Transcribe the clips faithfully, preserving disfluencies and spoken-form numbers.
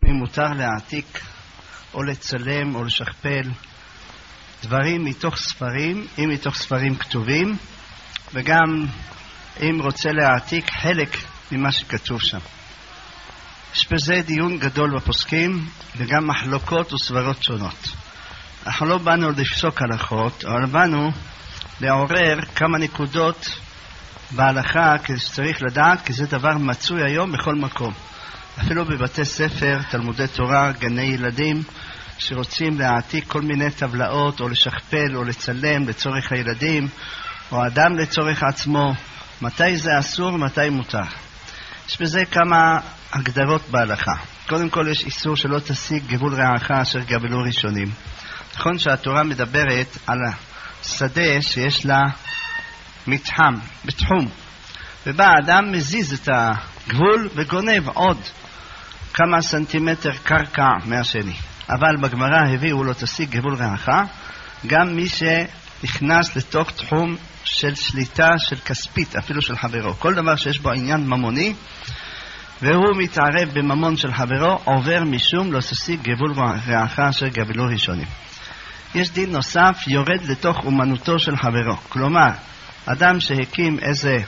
אם מותר להעתיק או לצלם או לשכפל דברים מתוך ספרים, אם מתוך ספרים כתובים, וגם אם רוצה להעתיק חלק ממה שכתוב שם. יש בזה דיון גדול בפוסקים וגם מחלוקות וסברות שונות. אנחנו לא באנו לפסוק הלכות, אבל באנו לעורר כמה נקודות בהלכה שצריך לדעת, כי זה דבר מצוי היום בכל מקום. אפילו בבתי ספר, תלמודי תורה, גני ילדים, שרוצים להעתיק כל מיני טבלאות או לשכפל או לצלם לצורך הילדים, או אדם לצורך עצמו, מתי זה אסור, מתי מותר. יש בזה כמה הגדרות בהלכה. קודם כל יש איסור שלא תשיג גבול רעך אשר גבלו ראשונים. נכון שהתורה מדברת על השדה שיש לה מתחם, בתחום, ובא האדם מזיז את הגבול וגונב עוד כמה סנטימטר קרקע מהשני. אבל בגמרא הביאו לא תשיג גבול רעך גם מי שנכנס לתוך תחום של שליטה של כספית, אפילו של חברו. כל דבר שיש בו עניין ממוני והוא מתערב בממון של חברו, עובר משום לא תשיג גבול רעך אשר גבלו ראשונים. יש דין נוסף, יורד לתוך אומנותו של חברו. כלומר, אדם שהקים איזה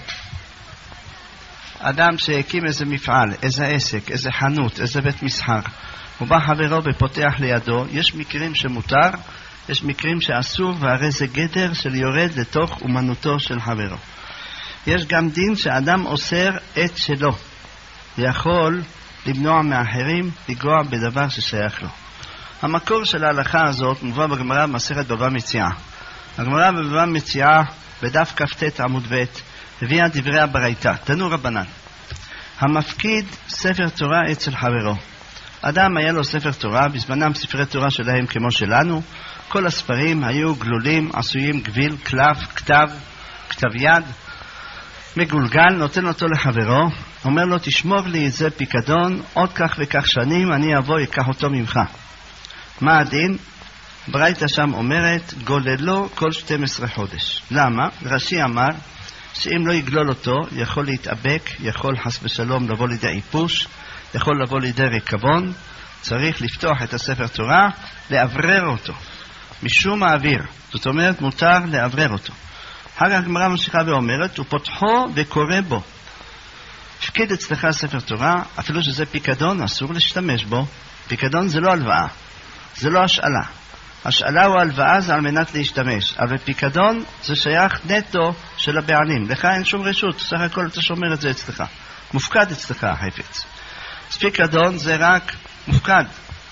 אדם שהקים איזה מפעל, איזה עסק, איזה חנות, איזה בית מסחר, הוא בא חברו ופותח לידו. יש מקרים שמותר, יש מקרים שאסור, והרי זה גדר של יורד לתוך אומנותו של חברו. יש גם דין שאדם אוסר את שלו, יכול למנוע מאחרים לגוע בדבר ששייך לו. המקור של ההלכה הזאת מובא בגמרא במסכת בבא מציעא. הגמרא בבבא מציעא בדף כ"ט עמוד ב' הביאה דברי הברייתא, תנו רבנן, המפקיד ספר תורה אצל חברו. אדם היה לו ספר תורה, בזמנם ספרי תורה שלהם כמו שלנו, כל הספרים היו גלולים, עשויים גביל, קלף, כתב, כתב יד, מגולגל, נותן אותו לחברו, אומר לו תשמור לי את זה פיקדון, עוד כך וכך שנים אני אבוא יקח אותו ממך. מה הדין? ברייתא שם אומרת גוללו כל שנים עשר חודש. למה? רש"י אמר שאם לא יגלול אותו יכול להתאבק, יכול חס ושלום לבוא לידי איפוש, יכול לבוא לידי ריקבון. צריך לפתוח את הספר תורה, לעברר אותו משום האוויר, זאת אומרת מותר לעברר אותו. אחר כך הגמרא ממשיכה ואומרת ופותחו וקורא בו. הפקיד אצלך ספר תורה, אפילו שזה פיקדון, אסור להשתמש בו. פיקדון זה לא הלוואה, זה לא השאלה. השאלה או הלוואה זה על מנת להשתמש, אבל פיקדון זה שייך נטו של הבעלים. לך אין שום רשות, סך הכל אתה שומר את זה אצלך, מופקד אצלך החפץ. אז פיקדון זה רק מופקד.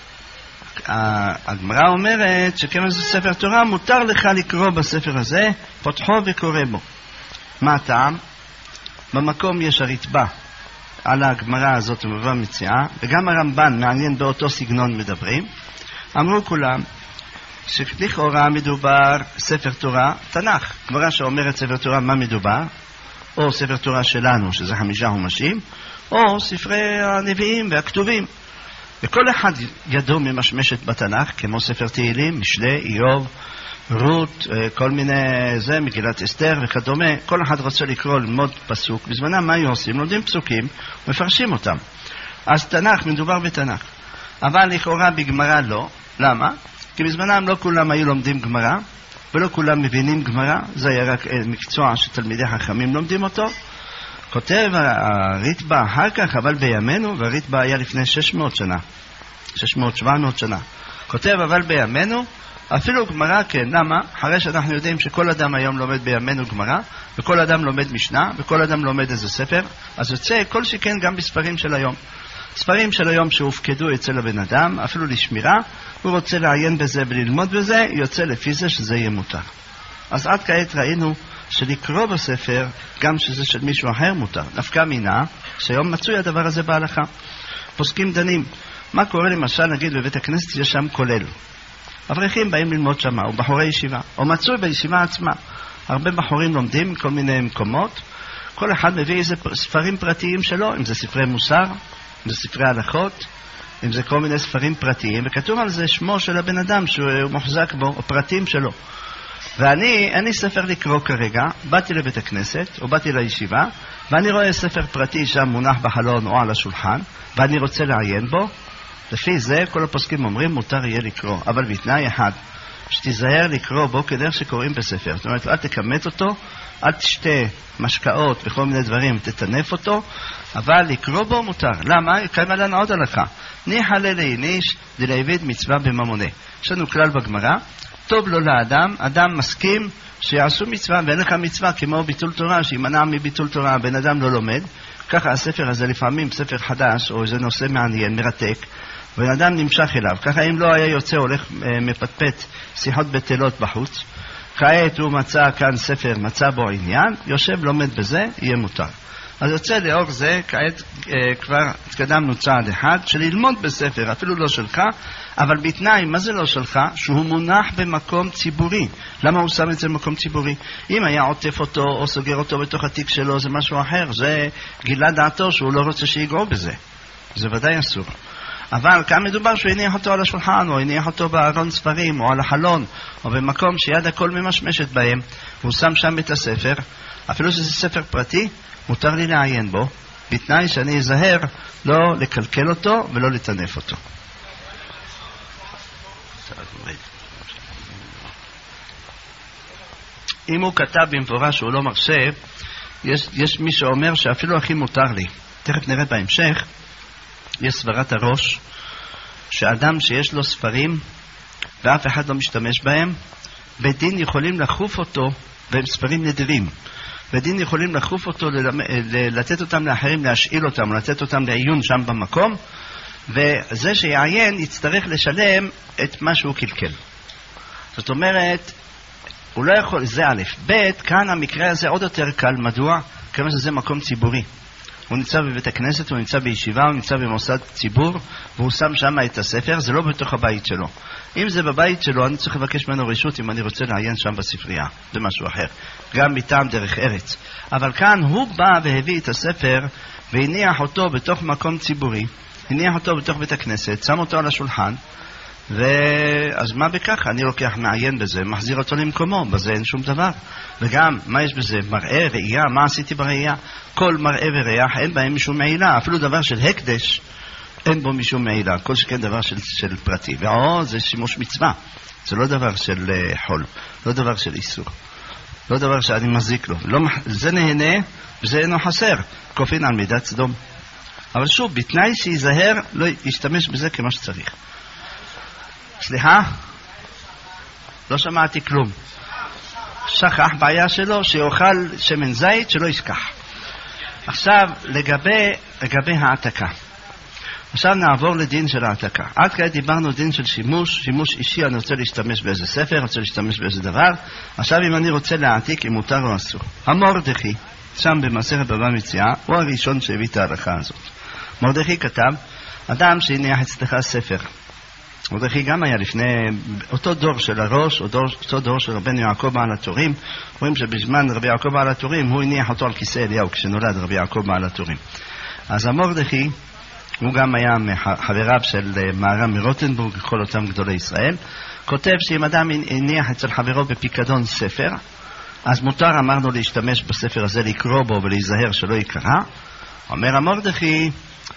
הגמרא אומרת שכמה זה ספר תורה, מותר לך לקרוא בספר הזה, פותחו וקורא בו. מה הטעם? במקום יש הרתב"א על הגמרא הזאת בבבא מציעא, וגם הרמב"ן מעניין באותו סגנון מדברים. אמרו כולם שלכאורה מדובר ספר תורה, תנ"ך, גמרא שאומרת ספר תורה מה מדובר, או ספר תורה שלנו שזה חמישה חומשים, או ספרי הנביאים והכתובים, וכל אחד ידו ממשמשת בתנ"ך, כמו ספר תהילים, משלי, איוב, רות, כל מיני זה, מגילת אסתר וכדומה. כל אחד רוצה לקרוא ללמוד פסוק, בזמנם מה היו עושים? לומדים פסוקים ומפרשים אותם. אז תנ"ך, מדובר בתנ"ך. אבל לכאורה בגמרא לא. למה? כי בזמנם לא כולם היו לומדים גמרא, ולא כולם מבינים גמרא, זה היה רק מקצוע שתלמידי חכמים לומדים אותו. כותב הרתב"א אחר כך, אבל בימינו, והרתב"א היה לפני שש מאות שנה, שש מאות שבע מאות שנה. כותב אבל בימינו, אפילו גמרא כן. למה? אחרי שאנחנו יודעים שכל אדם היום לומד בימינו גמרא, וכל אדם לומד משנה, וכל אדם לומד איזה ספר, אז יוצא כל שכן גם בספרים של היום. ספרים של היום שהופקדו אצל הבן אדם, אפילו לשמירה, הוא רוצה לעיין בזה וללמוד בזה, יוצא לפי זה שזה יהיה מותר. אז עד כעת ראינו שלקרוא בספר, גם שזה של מישהו אחר מותר. נפקא מינה, שהיום מצוי הדבר הזה בהלכה. פוסקים דנים. מה קורה למשל, נגיד בבית הכנסת יש שם כולל. אברכים באים ללמוד שמה, או בחורי ישיבה, או מצוי בישיבה עצמה. הרבה בחורים לומדים מכל מיני מקומות, כל אחד מביא איזה ספרים פרטיים שלו, אם זה ספרי מוסר, אם זה ספרי הלכות, אם זה כל מיני ספרים פרטיים, וכתוב על זה שמו של הבן אדם שהוא מוחזק בו, או פרטים שלו. ואני, אין לי ספר לקרוא כרגע, באתי לבית הכנסת, או באתי לישיבה, ואני רואה ספר פרטי שם מונח בחלון או על השולחן, ואני רוצה לעיין בו, לפי זה כל הפוסקים אומרים מותר יהיה לקרוא, אבל בתנאי אחד, שתיזהר לקרוא בו כדרך שקוראים בספר. זאת אומרת, אל תקמת אותו, אל תשתה משקאות וכל מיני דברים, תתנף אותו, אבל לקרוא בו מותר. למה? קיימה לנו עוד הלכה. ניחא לליניש דלעביד מצווה בממונה. יש לנו כלל בגמרא, טוב לו לאדם, אדם מסכים שיעשו מצווה ואין לך מצווה, כמו ביטול תורה, שימנע מביטול תורה, בן אדם לא לומד. ככה הספר הזה לפעמים, ספר חדש, או איזה נושא מעניין, מרתק, בן אדם נמשך אליו. ככה אם לא היה יוצא, הולך מפטפט שיחות בטלות בחוץ, כעת הוא מצא כאן ספר, מצא בו עניין, יושב לומד בזה, יהיה מותר. אז יוצא לאור זה, כעת אה, כבר התקדמנו צעד אחד, שללמוד בספר, אפילו לא שלך, אבל בתנאי, מה זה לא שלך? שהוא מונח במקום ציבורי. למה הוא שם את זה במקום ציבורי? אם היה עוטף אותו או סוגר אותו בתוך התיק שלו, זה משהו אחר, זה גילה דעתו שהוא לא רוצה שיגעו בזה. זה ודאי אסור. אבל כאן מדובר שהוא הניח אותו על השולחן, או הניח אותו בארון ספרים, או על החלון, או במקום שיד הכל ממשמשת בהם, והוא שם שם את הספר, אפילו שזה ספר פרטי, מותר לי לעיין בו, בתנאי שאני אזהר לא לקלקל אותו ולא לטנף אותו. אם הוא כתב במפורש שהוא לא מרשה, יש, יש מי שאומר שאפילו הכי מותר לי. תכף נראה בהמשך, יש סברת הראש, שאדם שיש לו ספרים ואף אחד לא משתמש בהם, בית דין יכולים לחוף אותו, והם ספרים נדירים. בית דין יכולים לחוף אותו, לתת אותם לאחרים, להשאיל אותם, לתת אותם לעיון שם במקום, וזה שיעיין יצטרך לשלם את מה שהוא קלקל. זאת אומרת, הוא לא יכול, זה א', ב', כאן המקרה הזה עוד יותר קל. מדוע? כמה שזה מקום ציבורי. הוא נמצא בבית הכנסת, הוא נמצא בישיבה, הוא נמצא במוסד ציבור, והוא שם שם את הספר, זה לא בתוך הבית שלו. אם זה בבית שלו, אני צריך לבקש ממנו רשות אם אני רוצה לעיין שם בספרייה. זה משהו אחר. גם מטעם דרך ארץ. אבל כאן הוא בא והביא את הספר, והניח אותו בתוך מקום ציבורי, הניח אותו בתוך בית הכנסת, שם אותו על השולחן, ואז מה בכך? אני לוקח מעיין בזה, מחזיר אותו למקומו, בזה אין שום דבר. וגם, מה יש בזה? מראה, ראייה, מה עשיתי בראייה? כל מראה וריח אין בהם משום מעילה, אפילו דבר של הקדש אין בו משום מעילה, כל שכן דבר של, של פרטי. ואו, זה שימוש מצווה, זה לא דבר של uh, חול, לא דבר של איסור, לא דבר שאני מזיק לו, לא, זה נהנה וזה אינו חסר, כופין על מידת סדום. אבל שוב, בתנאי שיזהר לא ישתמש בזה כמו שצריך. סליחה? לא שמעתי כלום. שכח, בעיה שלו שיאכל שמן זית שלא ישכח. עכשיו לגבי, לגבי העתקה. עכשיו נעבור לדין של העתקה. עד כעת דיברנו דין של שימוש, שימוש אישי, אני רוצה להשתמש באיזה ספר, אני רוצה להשתמש באיזה דבר. עכשיו אם אני רוצה להעתיק, אם מותר או אסור. המורדכי, שם במסכת בבא מציעא, הוא הראשון שהביא את ההלכה הזאת. מורדכי כתב, אדם שהניח אצלך ספר. מורדכי גם היה לפני אותו דור של הראש, אותו, אותו דור של רבנו יעקב בעל התורים. רואים שבזמן רבי יעקב בעל התורים הוא הניח אותו על כיסא אליהו כשנולד רבי יעקב בעל התורים. אז המורדכי הוא גם היה מחבריו של מהר"ם מרוטנבורג, כל אותם גדולי ישראל. כותב שאם אדם הניח אצל חברו בפיקדון ספר, אז מותר, אמרנו, להשתמש בספר הזה, לקרוא בו ולהיזהר שלא יקרא. אומר המורדכי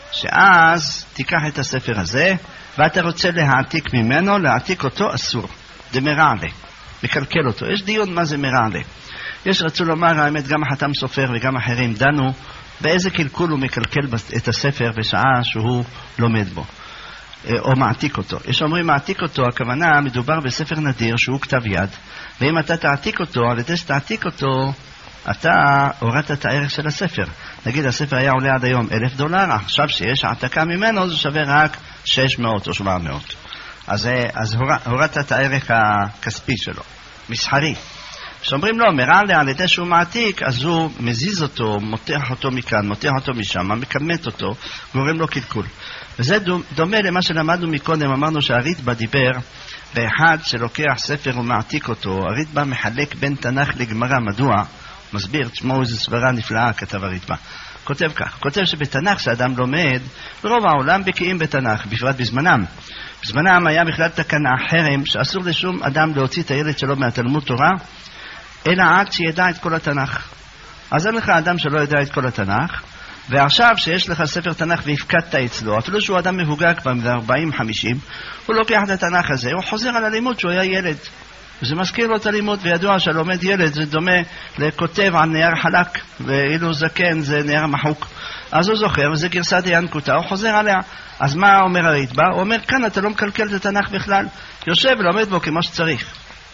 שאז תיקח את הספר הזה ואתה רוצה להעתיק ממנו, להעתיק אותו אסור. זה מרעלה, לקלקל אותו. יש דיון מה זה מרעלה. יש רצו לומר, האמת, גם החתם סופר וגם אחרים דנו באיזה קלקול הוא מקלקל את הספר בשעה שהוא לומד בו או מעתיק אותו. יש אומרים מעתיק אותו, הכוונה מדובר בספר נדיר שהוא כתב יד, ואם אתה תעתיק אותו, על ידי שתעתיק אותו אתה הורדת את הערך של הספר. נגיד הספר היה עולה עד היום אלף דולר, עכשיו שיש העתקה ממנו זה שווה רק שש מאות או שבע מאות. אז, אז הורדת את הערך הכספי שלו, מסחרי. שאומרים לו, מרעלה על ידי שהוא מעתיק, אז הוא מזיז אותו, מותח אותו מכאן, מותח אותו משם, מקמת אותו, גורם לו קלקול. וזה דומה למה שלמדנו מקודם, אמרנו שהריטב"א דיבר באחד שלוקח ספר ומעתיק אותו. הריטב"א מחלק בין תנ"ך לגמרא. מדוע? מסביר, תשמעו איזו סברה נפלאה, כתב הריטב"א. כותב כך, כותב שבתנ"ך שאדם לומד, ברוב העולם בקיאים בתנ"ך, בפרט בזמנם. בזמנם היה בכלל תקנה חרם, שאסור לשום אדם להוציא את הילד שלו מהתלמוד תורה, אלא עד שידע את כל התנ"ך. אז אין לך אדם שלא ידע את כל התנ"ך, ועכשיו שיש לך ספר תנ"ך והפקדת אצלו, אפילו שהוא אדם מבוגר כבר ב-ארבעים חמישים, הוא לוקח את התנ"ך הזה, הוא חוזר על הלימוד שהוא היה ילד. וזה מזכיר לו את הלימוד, וידוע שלומד ילד זה דומה לכותב על נייר חלק, ואילו זקן זה נייר מחוק. אז הוא זוכר, וזה גרסת ינקותה, הוא חוזר עליה. אז מה אומר הרדב"א? הוא אומר, כאן אתה לא מקלקל את התנ"ך בכלל, יושב ולומד בו כמו שצריך.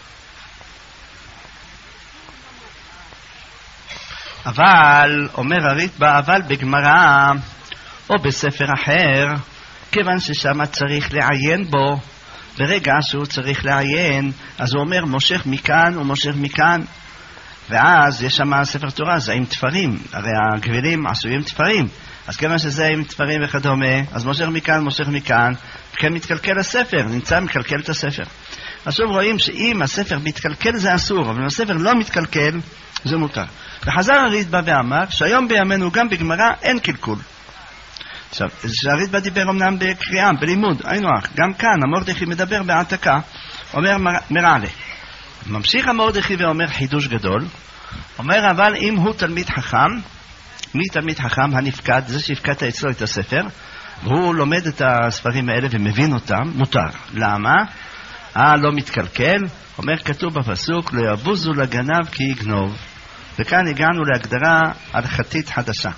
אבל, אומר הרדב"א, אבל בגמרא או בספר אחר, כיוון ששם צריך לעיין בו, ברגע שהוא צריך לעיין, אז הוא אומר מושך מכאן ומושך מכאן, ואז יש שם ספר תורה, זה עם תפרים, הרי הגבילים עשויים תפרים, אז כיוון שזה עם תפרים וכדומה, אז מושך מכאן, מושך מכאן, וכן מתקלקל הספר, נמצא מקלקל את הספר. עכשיו רואים שאם הספר מתקלקל זה אסור, אבל אם הספר לא מתקלקל, זה מותר. וחזר הרדב"א ואמר שהיום בימינו גם בגמרא אין קלקול. עכשיו, שהרדב"א דיבר אמנם בקריאה, בלימוד, היינו אח, גם כאן המורדכי מדבר בהעתקה, אומר מרעלה. ממשיך המורדכי ואומר חידוש גדול, אומר אבל אם הוא תלמיד חכם, מי תלמיד חכם הנפקד, זה שהפקדת אצלו את הספר, והוא לומד את הספרים האלה ומבין אותם, מותר. למה? אה, לא מתקלקל, אומר כתוב בפסוק, לא יבוזו לגנב כי יגנוב. וכאן הגענו להגדרה הלכתית חדשה.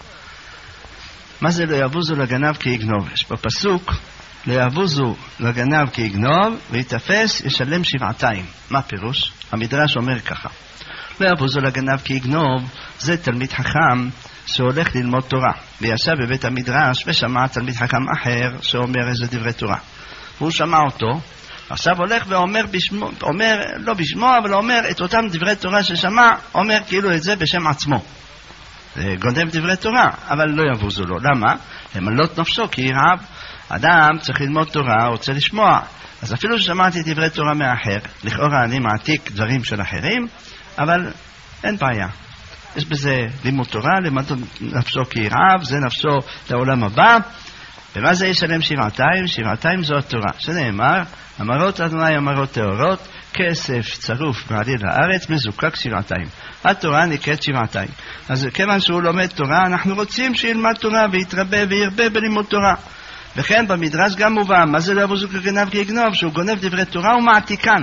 מה זה לא יבוזו לגנב כי יגנוב? יש בפסוק, לא יבוזו לגנב כי יגנוב, ויתפס ישלם שבעתיים. מה פירוש? המדרש אומר ככה. לא יבוזו לגנב כי יגנוב, זה תלמיד חכם שהולך ללמוד תורה. וישב בבית המדרש ושמע תלמיד חכם אחר שאומר איזה דברי תורה. והוא שמע אותו, עכשיו הולך ואומר בשמו, אומר, לא בשמו, אבל אומר את אותם דברי תורה ששמע, אומר כאילו את זה בשם עצמו. זה גונב דברי תורה, אבל לא יבוזו לו. למה? למלות נפשו, כי ירעב. אדם צריך ללמוד תורה, רוצה לשמוע. אז אפילו ששמעתי דברי תורה מאחר, לכאורה אני מעתיק דברים של אחרים, אבל אין בעיה. יש בזה לימוד תורה, למלות נפשו כי ירעב, זה נפשו לעולם הבא. ומה זה ישלם שבעתיים? שבעתיים זו התורה. שנאמר, אמרות אדוני אמרות טהורות, כסף צרוף מעליל הארץ, מזוקק שבעתיים. התורה נקראת שבעתיים. אז כיוון שהוא לומד תורה, אנחנו רוצים שילמד תורה ויתרבה וירבה בלימוד תורה. וכן במדרש גם מובן, מה זה לא יבוזו כגנב כי יגנוב? שהוא גונב דברי תורה ומעתיקן.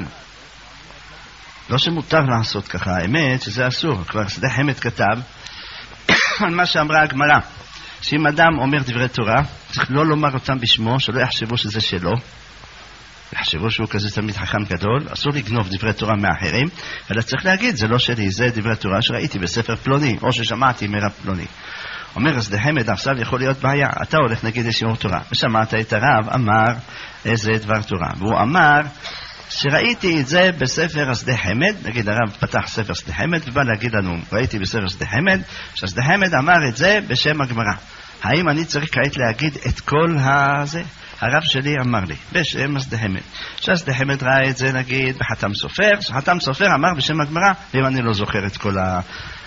לא שמותר לעשות ככה, האמת שזה אסור. כבר שדה חמד כתב על מה שאמרה הגמרא, שאם אדם אומר דברי תורה, צריך לא לומר אותם בשמו, שלא יחשבו שזה שלו, יחשבו שהוא כזה תלמיד חכם גדול, אסור לגנוב דברי תורה מאחרים, אלא צריך להגיד, זה לא שלי, זה דברי תורה שראיתי בספר פלוני, או ששמעתי מרב פלוני. אומר, אז דחמד עכשיו יכול להיות בעיה, אתה הולך נגיד לשיעור תורה, ושמעת את הרב, אמר איזה דבר תורה, והוא אמר, שראיתי את זה בספר שדה חמד, נגיד הרב פתח ספר שדה חמד, ובא להגיד לנו, ראיתי בספר שדה חמד, ששדה חמד אמר את זה בשם הגמרא. האם אני צריך כעת להגיד את כל הזה? הרב שלי אמר לי, בשם שדה חמד. ששדה חמד ראה את זה נגיד בחתם סופר, שחתם סופר אמר בשם הגמרא, ואם אני לא זוכר את כל ה...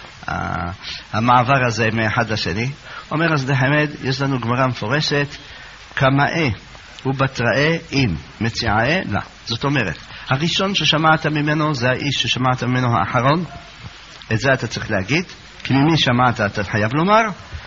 המעבר הזה מאחד לשני, אומר שדה חמד, יש לנו גמרא מפורשת, כמאה ובתראה אין, מציעה לה. זאת אומרת, הראשון ששמעת ממנו זה האיש ששמעת ממנו האחרון, את זה אתה צריך להגיד, כי ממי שמעת אתה חייב לומר,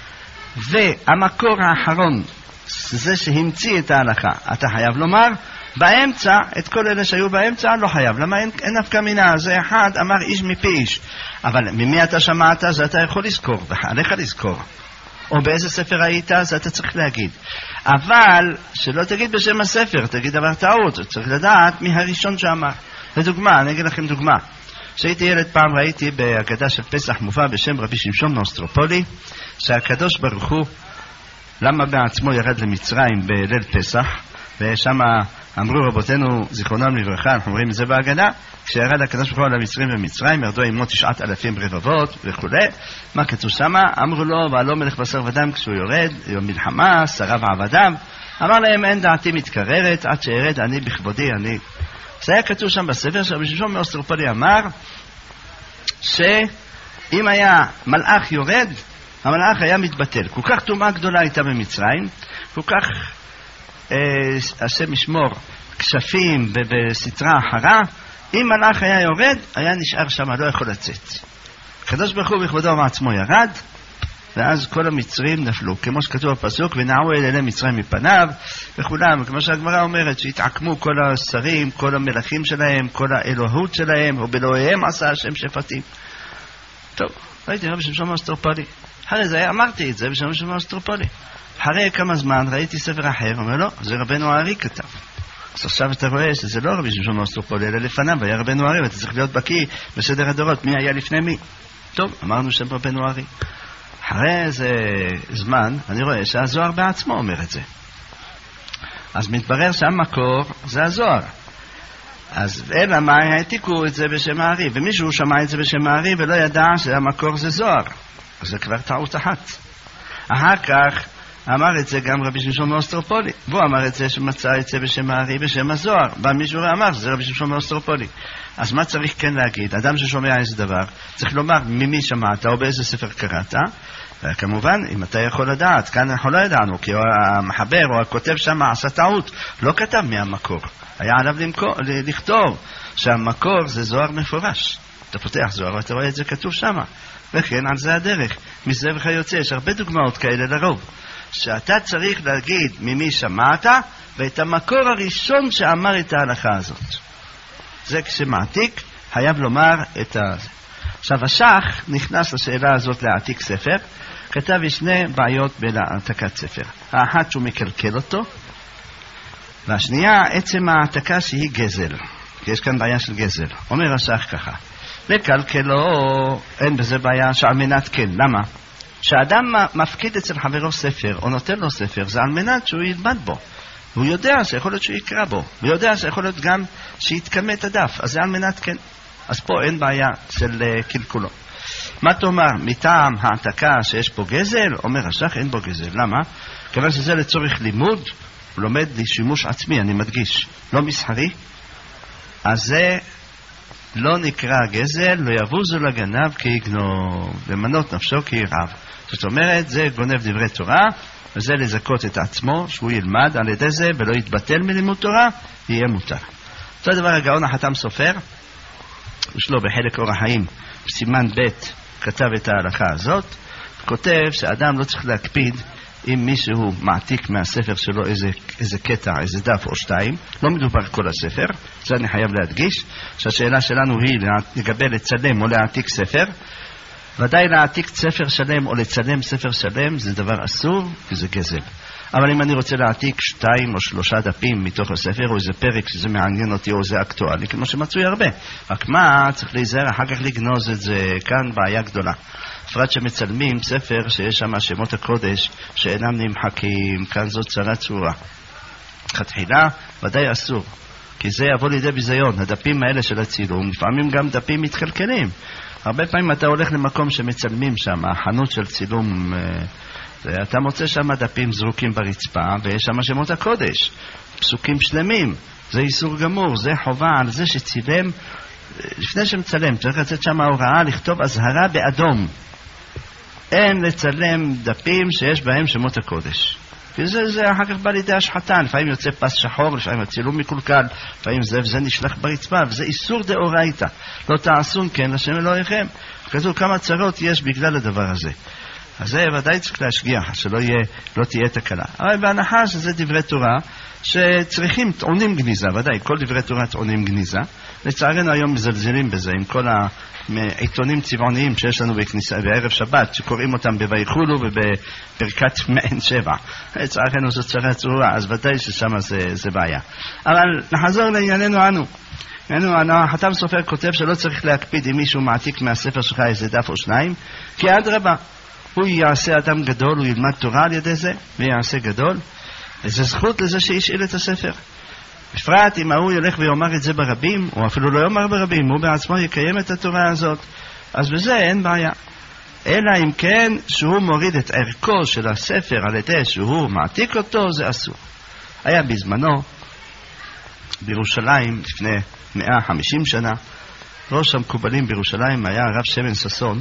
והמקור האחרון, זה שהמציא את ההלכה, אתה חייב לומר, באמצע, את כל אלה שהיו באמצע לא חייב, למה אין, אין אף כמינה, זה אחד אמר איש מפי איש, אבל ממי אתה שמעת זה אתה יכול לזכור, ועליך לזכור. או באיזה ספר היית, זה אתה צריך להגיד. אבל שלא תגיד בשם הספר, תגיד דבר טעות, צריך לדעת מי הראשון שאמר. לדוגמה, אני אגיד לכם דוגמה. כשהייתי ילד פעם ראיתי בהגדה של פסח מובא בשם רבי שמשון מאוסטרופולי, שהקדוש ברוך הוא, למה בעצמו ירד למצרים בליל פסח, ושם אמרו רבותינו זיכרונם לברכה, אנחנו רואים את זה בהגדה, כשירד הקדוש ברוך הוא על המצרים במצרים, ירדו עמו תשעת אלפים רבבות וכו'. מה כתוב שמה? אמרו לו, ועלו מלך בשר ודם כשהוא יורד, יום מלחמה, שריו ועבדיו, אמר להם, אין דעתי מתקררת, עד שירד אני בכבודי אני. זה היה כתוב שם בספר, שרבי שמשון מאוסטרופולי אמר, שאם היה מלאך יורד, המלאך היה מתבטל. כל כך טומאה גדולה הייתה במצרים, כל כך אה, השם ישמור כשפים בסתרה אחרה, אם מלאך היה יורד, היה נשאר שם, לא יכול לצאת. הקדוש ברוך הוא בכבודו מעצמו ירד, ואז כל המצרים נפלו, כמו שכתוב בפסוק, ונעו אל אלי מצרים מפניו, וכולם, כמו שהגמרא אומרת, שהתעקמו כל השרים, כל המלכים שלהם, כל האלוהות שלהם, ובאלוהיהם עשה השם שפטים. טוב, ראיתי רבי שמשון מאוסטרופולי. אחרי זה אמרתי את זה בשם רבי שמשון מאוסטרופולי. אחרי כמה זמן ראיתי ספר אחר, אומר לו, זה רבנו הארי כתב. אז עכשיו אתה רואה שזה לא רבי שמשון מאוסטרופולי, אלא לפניו, היה רבנו הארי, ואתה צריך להיות בקיא בסדר הדורות, מי היה לפני מי. טוב, אמרנו שם רבנו הארי. אחרי איזה זמן, אני רואה שהזוהר בעצמו אומר את זה. אז מתברר שהמקור זה הזוהר. אז אלא מה, העתיקו את זה בשם הארי, ומישהו שמע את זה בשם הארי ולא ידע שהמקור זה זוהר. אז זה כבר טעות אחת. אחר כך אמר את זה גם רבי שמשון מאוסטרופולי, והוא אמר את זה שמצא את זה בשם הארי בשם הזוהר, ומישהו אמר שזה רבי שמשון מאוסטרופולי. אז מה צריך כן להגיד? אדם ששומע איזה דבר צריך לומר ממי שמעת או באיזה ספר קראת, וכמובן אם אתה יכול לדעת, כאן אנחנו לא ידענו, כי המחבר או הכותב שם עשה טעות, לא כתב מהמקור, היה עליו למקור, לכתוב שהמקור זה זוהר מפורש. אתה פותח זוהר ואתה רואה את זה כתוב שם, וכן על זה הדרך, מזה וכיוצא. יש הרבה דוגמאות כאלה לרוב, שאתה צריך להגיד ממי שמעת ואת המקור הראשון שאמר את ההלכה הזאת. זה כשמעתיק חייב לומר את ה... עכשיו השח נכנס לשאלה הזאת להעתיק ספר, כתב שני בעיות בהעתקת ספר. האחת שהוא מקלקל אותו, והשנייה עצם העתקה שהיא גזל, כי יש כאן בעיה של גזל. אומר השח ככה, לקלקלו אין בזה בעיה, שעל מנת כן. למה? שאדם מפקיד אצל חברו ספר או נותן לו ספר, זה על מנת שהוא ילמד בו, והוא יודע שיכול להיות שהוא יקרא בו, הוא יודע שיכול להיות גם שיתקמה את הדף, אז זה על מנת כן. אז פה אין בעיה של uh, קלקולו. מה תאמר? מטעם העתקה שיש פה גזל? אומר השח, אין בו גזל. למה? כיוון שזה לצורך לימוד, הוא לומד לשימוש עצמי, אני מדגיש, לא מסחרי, אז זה לא נקרא גזל, לא יבוזו לגנב כי יגנוב, למנות נפשו כי ירעב. זאת אומרת, זה גונב דברי תורה, וזה לזכות את עצמו, שהוא ילמד על ידי זה, ולא יתבטל מלימוד תורה, יהיה מותר. אותו דבר הגאון החתם סופר, יש לו בחלק אור החיים, בסימן ב' כתב את ההלכה הזאת, כותב שאדם לא צריך להקפיד אם מישהו מעתיק מהספר שלו איזה, איזה קטע, איזה דף או שתיים, לא מדובר כל הספר, זה אני חייב להדגיש, שהשאלה שלנו היא לגבי לצלם או להעתיק ספר, ודאי להעתיק ספר שלם או לצלם ספר שלם זה דבר אסור, כי זה גזל. אבל אם אני רוצה להעתיק שתיים או שלושה דפים מתוך הספר, או איזה פרק שזה מעניין אותי, או זה אקטואלי, כמו שמצוי הרבה. רק מה, צריך להיזהר, אחר כך לגנוז את זה, כאן בעיה גדולה. בפרט שמצלמים ספר שיש שם שמות הקודש, שאינם נמחקים, כאן זאת צרה צורה. תחילה, ודאי אסור, כי זה יבוא לידי ביזיון, הדפים האלה של הצילום, לפעמים גם דפים מתקלקלים. הרבה פעמים אתה הולך למקום שמצלמים שם, החנות של צילום, אתה מוצא שם דפים זרוקים ברצפה, ויש שם שמות הקודש, פסוקים שלמים, זה איסור גמור, זה חובה על זה שצילם, לפני שמצלם, צריך לצאת שם ההוראה לכתוב הזהרה באדום, אין לצלם דפים שיש בהם שמות הקודש. כי זה, זה אחר כך בא לידי השחתה, לפעמים יוצא פס שחור, לפעמים הצילום מקולקל, לפעמים זה וזה נשלח ברצפה, וזה איסור דאורייתא. לא תעשון כן לשם אלוהיכם. כזו כמה צרות יש בגלל הדבר הזה. אז זה ודאי צריך להשגיח, שלא יהיה, לא תהיה תקלה. אבל בהנחה שזה דברי תורה, שצריכים טעונים גניזה, ודאי, כל דברי תורה טעונים גניזה. לצערנו היום מזלזלים בזה, עם כל העיתונים צבעוניים שיש לנו בכניסה, בערב שבת, שקוראים אותם בויחולו ובפרקת מעין שבע. לצערנו זו צרה צרורה, אז ודאי ששם זה, זה בעיה. אבל נחזור לענייננו אנו. החתם סופר כותב שלא צריך להקפיד אם מישהו מעתיק מהספר שלך איזה דף או שניים, כי עד רבה, הוא יעשה אדם גדול, הוא ילמד תורה על ידי זה, ויעשה גדול. וזה זכות לזה שישאיל את הספר. בפרט אם הוא ילך ויאמר את זה ברבים, או אפילו לא יאמר ברבים, הוא בעצמו יקיים את התורה הזאת, אז בזה אין בעיה. אלא אם כן שהוא מוריד את ערכו של הספר על ידי שהוא מעתיק אותו, זה אסור. היה בזמנו, בירושלים, לפני מאה וחמישים שנה, ראש המקובלים בירושלים היה הרב שמן ששון,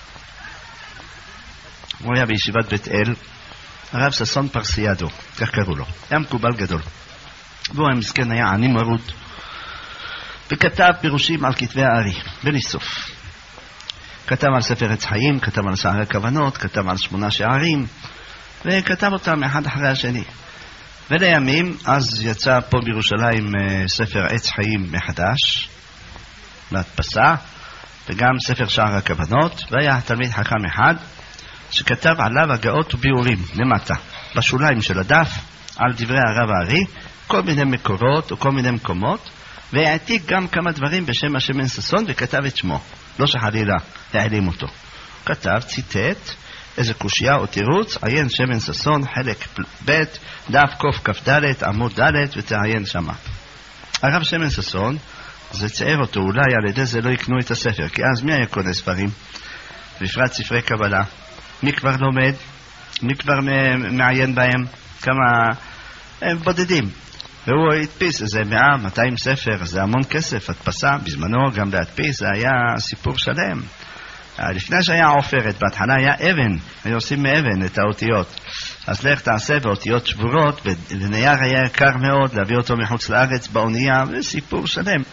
הוא היה בישיבת בית אל, הרב ששון פרסיאדו, כך קראו לו, היה מקובל גדול. והוא המסכן היה עני מרוד, וכתב פירושים על כתבי הארי, בלי סוף. כתב על ספר עץ חיים, כתב על שערי כוונות, כתב על שמונה שערים, וכתב אותם אחד אחרי השני. ולימים, אז יצא פה בירושלים ספר עץ חיים מחדש, בהדפסה, וגם ספר שער הכוונות, והיה תלמיד חכם אחד שכתב עליו הגאות וביאורים למטה, בשוליים של הדף, על דברי הרב הארי, כל מיני מקורות או כל מיני מקומות, והעתיק גם כמה דברים בשם השמן ששון וכתב את שמו, לא שחלילה העלים אותו. כתב, ציטט, איזה קושיה או תירוץ, עיין שמן ששון, חלק ב', דף קוף כף ד', עמוד ד', ותעיין שמה. הרב שמן ששון, זה צער אותו, אולי על ידי זה לא יקנו את הספר, כי אז מי היה קונה ספרים? בפרט ספרי קבלה. מי כבר לומד? מי כבר מעיין בהם? כמה הם בודדים. והוא הדפיס איזה מאה, מאתיים ספר, זה המון כסף, הדפסה, בזמנו גם להדפיס, זה היה סיפור שלם. לפני שהיה עופרת, בהתחלה היה אבן, היו עושים מאבן את האותיות. אז לך תעשה באותיות שבורות, לנייר היה יקר מאוד, להביא אותו מחוץ לארץ באונייה, זה סיפור שלם.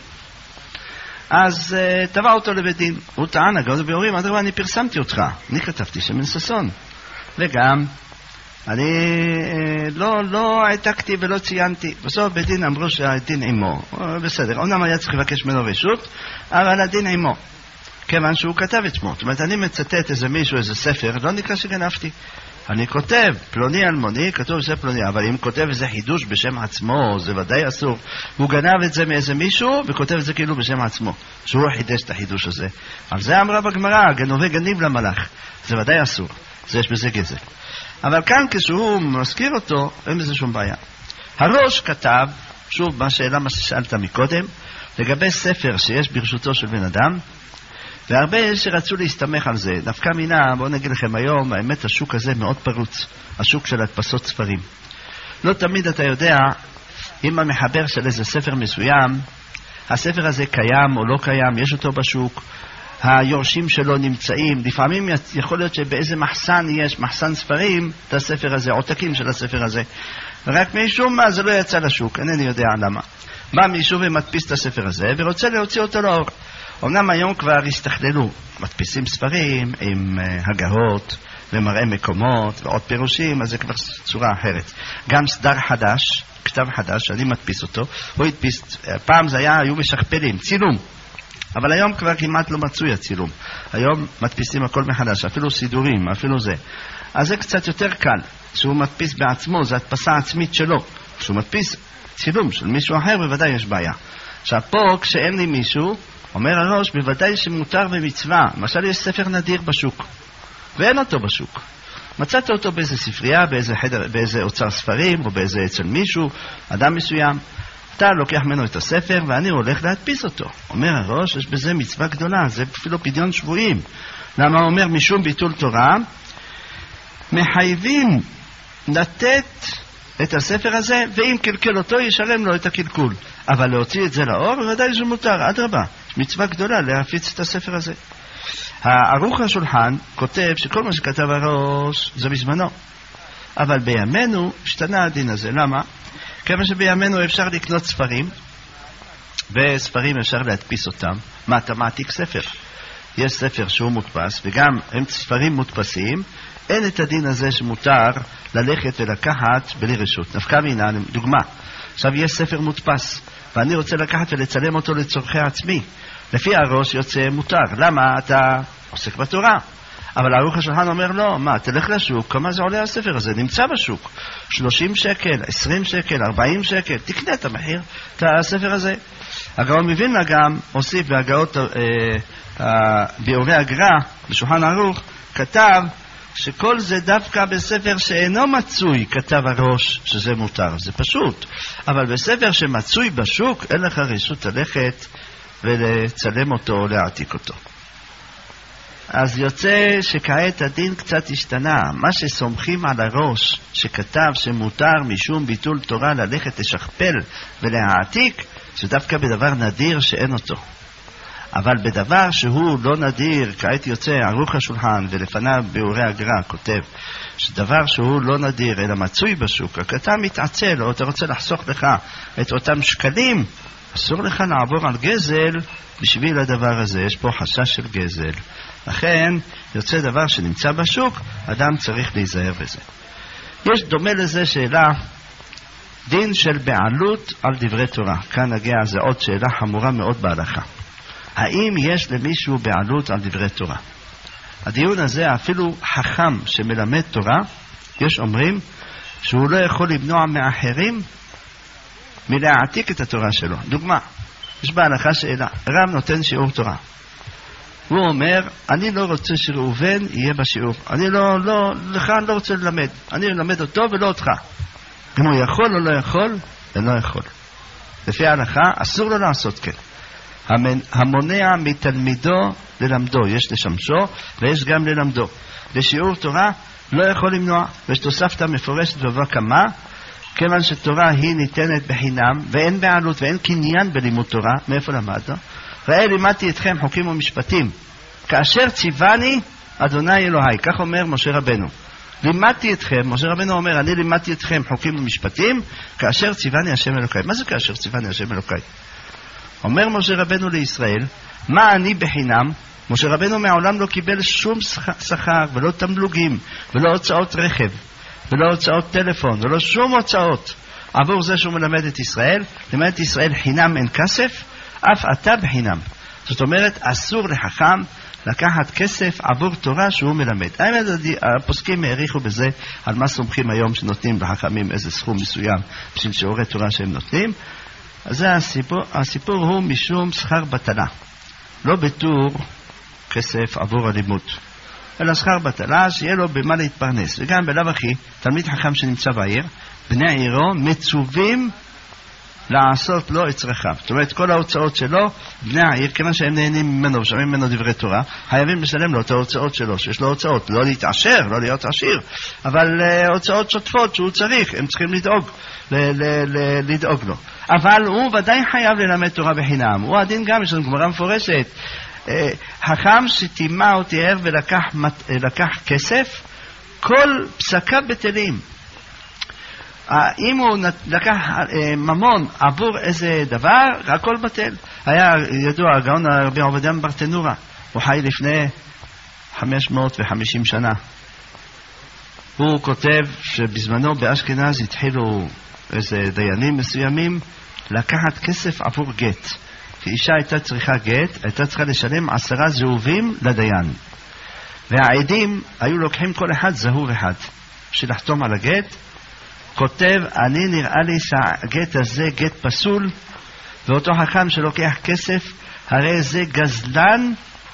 אז uh, תבע אותו לבית דין. הוא טען, הגאות וביאורים, אדרבה, אני פרסמתי אותך. אני כתבתי שמן ששון. וגם, אני uh, לא, לא העתקתי ולא ציינתי. בסוף בית דין אמרו שהדין עמו. בסדר, אומנם היה צריך לבקש ממנו רשות, אבל הדין עמו. כיוון שהוא כתב את שמו. זאת אומרת, אני מצטט איזה מישהו, איזה ספר, לא נקרא שגנבתי. אני כותב, פלוני אלמוני, כתוב זה פלוני, אבל אם כותב איזה חידוש בשם עצמו, זה ודאי אסור. הוא גנב את זה מאיזה מישהו, וכותב את זה כאילו בשם עצמו, שהוא חידש את החידוש הזה. על זה אמרה בגמרא, גנובי גניב למלאך. זה ודאי אסור, זה יש בזה גזל. אבל כאן כשהוא מזכיר אותו, אין בזה שום בעיה. הראש כתב, שוב, מה שאלה מה ששאלת מקודם, לגבי ספר שיש ברשותו של בן אדם, והרבה שרצו להסתמך על זה. דווקא מינה, בואו נגיד לכם היום, האמת השוק הזה מאוד פרוץ, השוק של הדפסות ספרים. לא תמיד אתה יודע, אם המחבר של איזה ספר מסוים, הספר הזה קיים או לא קיים, יש אותו בשוק, היורשים שלו נמצאים, לפעמים יכול להיות שבאיזה מחסן יש, מחסן ספרים, את הספר הזה, עותקים של הספר הזה. רק משום מה זה לא יצא לשוק, אינני יודע למה. בא מישהו ומדפיס את הספר הזה ורוצה להוציא אותו לאור. אמנם היום כבר הסתכללו, מדפיסים ספרים עם uh, הגהות ומראה מקומות ועוד פירושים, אז זה כבר צורה אחרת. גם סדר חדש, כתב חדש, אני מדפיס אותו, הוא הדפיס, uh, פעם זה היה, היו משכפלים, צילום, אבל היום כבר כמעט לא מצוי הצילום. היום מדפיסים הכל מחדש, אפילו סידורים, אפילו זה. אז זה קצת יותר קל, שהוא מדפיס בעצמו, זה הדפסה עצמית שלו. כשהוא מדפיס צילום של מישהו אחר, בוודאי יש בעיה. עכשיו פה, כשאין לי מישהו, אומר הראש, בוודאי שמותר במצווה. למשל יש ספר נדיר בשוק, ואין אותו בשוק. מצאת אותו באיזה ספרייה, באיזה, חדר, באיזה אוצר ספרים, או באיזה אצל מישהו, אדם מסוים. אתה לוקח ממנו את הספר, ואני הולך להדפיס אותו. אומר הראש, יש בזה מצווה גדולה, זה אפילו פדיון שבועים. למה הוא אומר, משום ביטול תורה, מחייבים לתת את הספר הזה, ואם קלקל אותו, ישלם לו את הקלקול. אבל להוציא את זה לאור, בוודאי זה מותר, אדרבה. מצווה גדולה להפיץ את הספר הזה. הערוך השולחן כותב שכל מה שכתב הראש זה בזמנו. אבל בימינו השתנה הדין הזה. למה? כמה שבימינו אפשר לקנות ספרים, וספרים אפשר להדפיס אותם. מה, אתה מעתיק ספר? יש ספר שהוא מודפס, וגם הם ספרים מודפסים, אין את הדין הזה שמותר ללכת ולקחת בלי רשות. נפקא מינה, דוגמה. עכשיו יש ספר מודפס, ואני רוצה לקחת ולצלם אותו לצורכי עצמי. לפי הראש יוצא מותר. למה? אתה עוסק בתורה. אבל הערוך השולחן אומר לא, מה, תלך לשוק, כמה זה עולה הספר הזה? נמצא בשוק. שלושים שקל, עשרים שקל, ארבעים שקל, תקנה את המחיר, את הספר הזה. הגאון מווילנה גם הוסיף בהגאות אה, ביאורי הגר"א, בשולחן ערוך, כתב שכל זה דווקא בספר שאינו מצוי, כתב הראש שזה מותר. זה פשוט. אבל בספר שמצוי בשוק, אין לך רשות ללכת ולצלם אותו או להעתיק אותו. אז יוצא שכעת הדין קצת השתנה. מה שסומכים על הראש שכתב שמותר משום ביטול תורה ללכת לשכפל ולהעתיק, זה דווקא בדבר נדיר שאין אותו. אבל בדבר שהוא לא נדיר, כעת יוצא ערוך השולחן ולפניו ביאורי הגר"א כותב שדבר שהוא לא נדיר אלא מצוי בשוק, רק אתה מתעצל או אתה רוצה לחסוך לך את אותם שקלים, אסור לך לעבור על גזל בשביל הדבר הזה, יש פה חשש של גזל. לכן יוצא דבר שנמצא בשוק, אדם צריך להיזהר בזה. יש דומה לזה שאלה, דין של בעלות על דברי תורה. כאן נגיע, זה עוד שאלה חמורה מאוד בהלכה. האם יש למישהו בעלות על דברי תורה? הדיון הזה, אפילו חכם שמלמד תורה, יש אומרים שהוא לא יכול למנוע מאחרים מלהעתיק את התורה שלו. דוגמה, יש בהלכה שאלה, רב נותן שיעור תורה. הוא אומר, אני לא רוצה שראובן יהיה בשיעור. אני לא, לא, לך אני לא רוצה ללמד. אני אלמד אותו ולא אותך. אם הוא יכול או לא יכול, הוא לא יכול. לפי ההלכה, אסור לו לעשות כן. המונע מתלמידו ללמדו, יש לשמשו ויש גם ללמדו. לשיעור תורה לא יכול למנוע, ויש תוספתא מפורשת ובא כמה, כיוון שתורה היא ניתנת בחינם, ואין בעלות ואין קניין בלימוד תורה. מאיפה למדת? ראה לימדתי אתכם חוקים ומשפטים, כאשר ציווני אדוני אלוהי, כך אומר משה רבנו. לימדתי אתכם, משה רבנו אומר, אני לימדתי אתכם חוקים ומשפטים, כאשר ציווני השם אלוקי. מה זה כאשר ציווני השם אלוקי? אומר משה רבנו לישראל, מה אני בחינם? משה רבנו מעולם לא קיבל שום שכר, ולא תמלוגים, ולא הוצאות רכב, ולא הוצאות טלפון, ולא שום הוצאות. עבור זה שהוא מלמד את ישראל, לימד את ישראל חינם אין כסף, אף אתה בחינם. זאת אומרת, אסור לחכם לקחת כסף עבור תורה שהוא מלמד. האמת, הפוסקים העריכו בזה על מה סומכים היום שנותנים לחכמים איזה סכום מסוים בשביל שיעורי תורה שהם נותנים. אז זה הסיפור, הסיפור הוא משום שכר בטלה, לא בתור כסף עבור הלימוד, אלא שכר בטלה שיהיה לו במה להתפרנס. וגם בלב אחי, תלמיד חכם שנמצא בעיר, בני עירו מצווים לעשות לו את צרכיו. זאת אומרת, כל ההוצאות שלו, בני העיר, כיוון שהם נהנים ממנו ושומעים ממנו דברי תורה, חייבים לשלם לו את ההוצאות שלו, שיש לו הוצאות, לא להתעשר, לא להיות עשיר, אבל uh, הוצאות שוטפות שהוא צריך, הם צריכים לדאוג, ל- ל- ל- לדאוג לו. אבל הוא ודאי חייב ללמד תורה בחינם. הוא הדין גם, יש לנו גמרא מפורשת, uh, חכם שטימא או תיאר ולקח לקח כסף, כל פסקה בטלים. אם הוא לקח ממון עבור איזה דבר, הכל בטל. היה ידוע, הגאון רבי עובדיה מברטנורה, הוא חי לפני חמש מאות וחמישים שנה. הוא כותב שבזמנו באשכנז התחילו איזה דיינים מסוימים לקחת כסף עבור גט. כי אישה הייתה צריכה גט, הייתה צריכה לשלם עשרה זהובים לדיין. והעדים היו לוקחים כל אחד זהוב אחד בשביל לחתום על הגט. כותב, אני נראה לי שהגט הזה גט פסול, ואותו חכם שלוקח כסף, הרי זה גזלן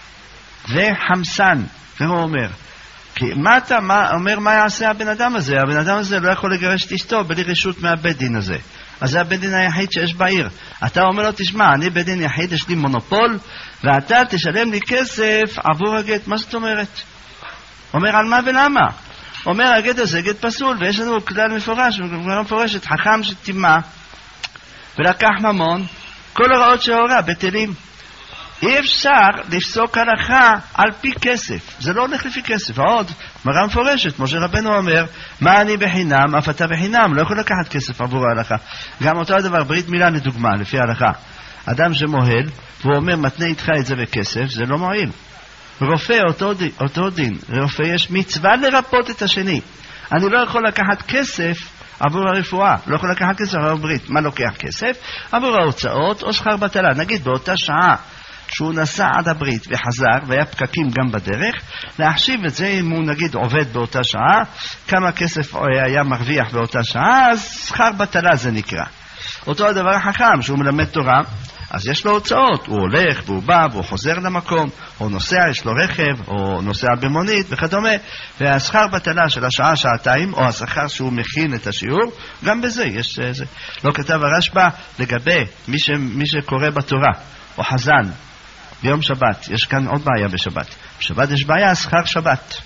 וחמסן. זה הוא אומר. כי מה אתה מה, אומר, מה יעשה הבן אדם הזה? הבן אדם הזה לא יכול לגרש את אשתו בלי רשות מהבית דין הזה. אז זה הבית דין היחיד שיש בעיר. אתה אומר לו, תשמע, אני בית דין יחיד, יש לי מונופול, ואתה תשלם לי כסף עבור הגט. מה זאת אומרת? אומר, על מה ולמה? אומר, הגט הזה גט פסול, ויש לנו כלל מפורש, וכלל מפורשת, חכם שטימא ולקח ממון, כל הוראות שהוראה בטלים. אי אפשר לפסוק הלכה על פי כסף, זה לא הולך לפי כסף. עוד מראה מפורשת, משה רבנו אומר, מה אני בחינם, אף אתה בחינם, לא יכול לקחת כסף עבור ההלכה. גם אותו הדבר, ברית מילה לדוגמה, לפי ההלכה, אדם שמוהל והוא אומר, מתנה איתך את זה בכסף, זה לא מועיל. רופא, אותו דין, אותו דין. רופא יש מצווה לרפות את השני. אני לא יכול לקחת כסף עבור הרפואה, לא יכול לקחת כסף עבור ברית. מה לוקח כסף? עבור ההוצאות או שכר בטלה. נגיד באותה שעה שהוא נסע עד הברית וחזר והיה פקקים גם בדרך, להחשיב את זה אם הוא נגיד עובד באותה שעה, כמה כסף היה מרוויח באותה שעה, אז שכר בטלה זה נקרא. אותו הדבר החכם שהוא מלמד תורה, אז יש לו הוצאות, הוא הולך והוא בא והוא חוזר למקום, או נוסע, יש לו רכב, או נוסע במונית וכדומה, והשכר בטלה של השעה, שעתיים, או השכר שהוא מכין את השיעור, גם בזה יש זה. לא כתב הרשב"א לגבי מי, ש, מי שקורא בתורה, או חזן, ביום שבת, יש כאן עוד בעיה בשבת. בשבת יש בעיה, שכר שבת.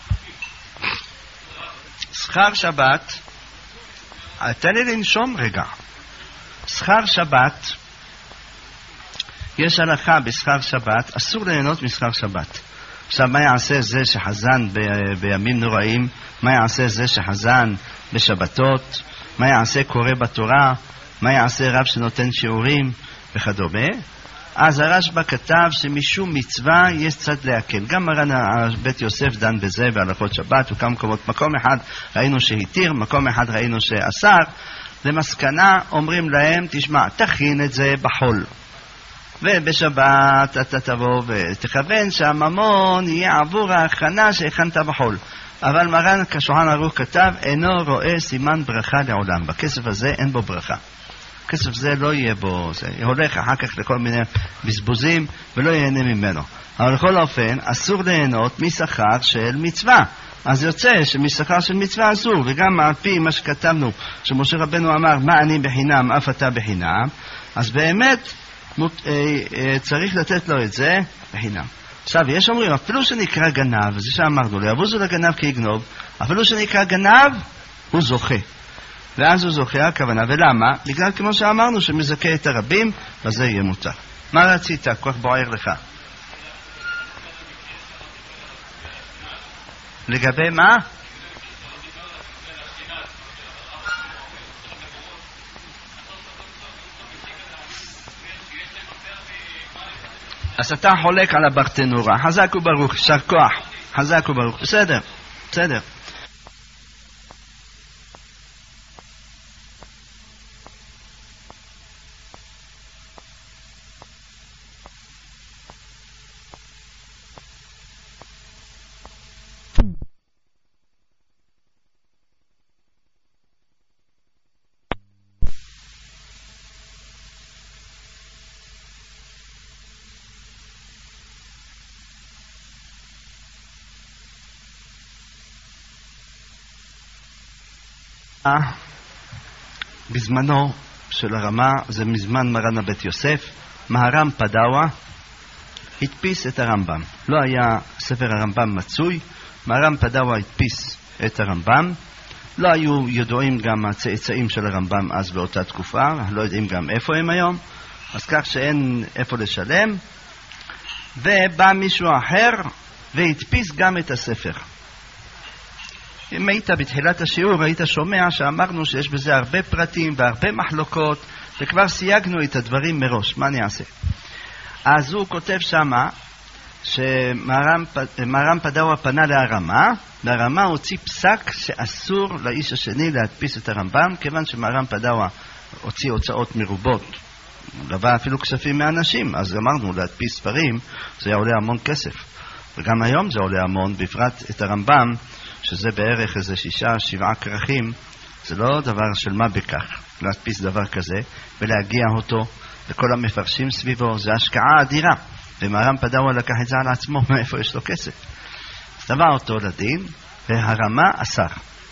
שכר שבת, תן לי לנשום רגע. שכר שבת, יש הלכה בשכר שבת, אסור ליהנות משכר שבת. עכשיו, מה יעשה זה שחזן ב- בימים נוראים? מה יעשה זה שחזן בשבתות? מה יעשה קורא בתורה? מה יעשה רב שנותן שיעורים וכדומה? אז הרשב"א כתב שמשום מצווה יש צד להקל. גם מרן בית יוסף דן בזה בהלכות שבת וכמה מקומות. מקום אחד ראינו שהתיר, מקום אחד ראינו שאסר. למסקנה אומרים להם, תשמע, תכין את זה בחול, ובשבת אתה תבוא ותכוון שהממון יהיה עבור ההכנה שהכנת בחול. אבל מרן כשולחן ערוך כתב, אינו רואה סימן ברכה לעולם. בכסף הזה אין בו ברכה. הכסף זה לא יהיה בו, זה הולך אחר כך לכל מיני בזבוזים ולא ייהנה ממנו. אבל לכל אופן, אסור ליהנות משכר של מצווה. אז יוצא שמשכר של מצווה אסור, וגם על פי מה שכתבנו, שמשה רבנו אמר, מה אני בחינם, אף אתה בחינם, אז באמת מות, אה, אה, צריך לתת לו את זה בחינם. עכשיו, יש אומרים, אפילו שנקרא גנב, זה שאמרנו, לא יבוזו לגנב כי יגנוב, אפילו שנקרא גנב, הוא זוכה. ואז הוא זוכה הכוונה. ולמה? בגלל כמו שאמרנו, שמזכה את הרבים, וזה יהיה מותר. מה רצית? כל כך בוער לך. לגבי מה? אז אתה חולק על הברטנורה. חזק וברוך, שר כוח. חזק וברוך. בסדר, בסדר. בזמנו של הרמה, זה מזמן מרן הבית יוסף, מהר"ם פדאווה הדפיס את הרמב"ם. לא היה ספר הרמב"ם מצוי, מהר"ם פדאווה הדפיס את הרמב"ם. לא היו ידועים גם הצאצאים של הרמב"ם אז באותה תקופה, לא יודעים גם איפה הם היום, אז כך שאין איפה לשלם. ובא מישהו אחר והדפיס גם את הספר. אם היית בתחילת השיעור, היית שומע שאמרנו שיש בזה הרבה פרטים והרבה מחלוקות, וכבר סייגנו את הדברים מראש. מה אני אעשה? אז הוא כותב שמה, שמהר"ם פדאווה פנה להרמה, והרמה הוציא פסק שאסור לאיש השני להדפיס את הרמב"ם, כיוון שמהר"ם פדאווה הוציא הוצאות מרובות, לבא אפילו כספים מאנשים, אז אמרנו להדפיס ספרים, זה עולה המון כסף. וגם היום זה עולה המון, בפרט את הרמב"ם, שזה בערך איזה שישה, שבעה כרכים, זה לא דבר של מה בכך, להדפיס דבר כזה, ולהגיע אותו לכל המפרשים סביבו, זה השקעה אדירה, ומהר"ם פדאווה לקח את זה על עצמו, מאיפה יש לו כסף. אז תבע אותו לדין, והרמה אסר.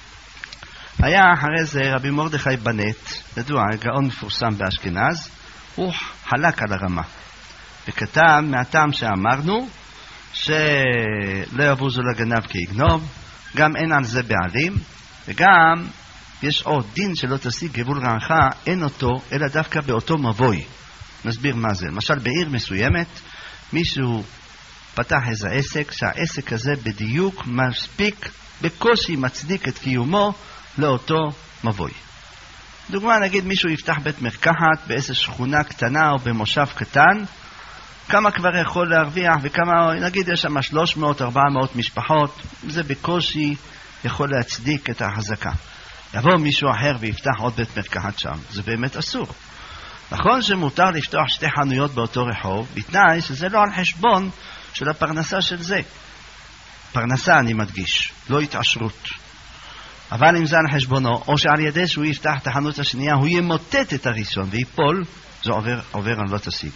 היה אחרי זה רבי מרדכי בנט, ידוע, גאון מפורסם באשכנז, הוא חלק על הרמה, וכתב מהטעם שאמרנו, שלא יבוזו לגנב כי יגנוב, גם אין על זה בעלים, וגם יש עוד דין שלא תשיג גבול רעך, אין אותו, אלא דווקא באותו מבוי. נסביר מה זה. למשל, בעיר מסוימת, מישהו פתח איזה עסק, שהעסק הזה בדיוק מספיק, בקושי מצדיק את קיומו לאותו מבוי. דוגמה, נגיד מישהו יפתח בית מרקחת באיזו שכונה קטנה או במושב קטן, כמה כבר יכול להרוויח וכמה, נגיד יש שם שלוש מאות ארבע מאות משפחות, זה בקושי יכול להצדיק את ההחזקה. יבוא מישהו אחר ויפתח עוד בית מרקחת שם, זה באמת אסור. נכון שמותר לפתוח שתי חנויות באותו רחוב, בתנאי שזה לא על חשבון של הפרנסה של זה. פרנסה אני מדגיש, לא התעשרות. אבל אם זה על חשבונו, או שעל ידי שהוא יפתח את החנות השנייה, הוא ימוטט את הראשון ויפול, זה עובר, עובר על לא תשיג.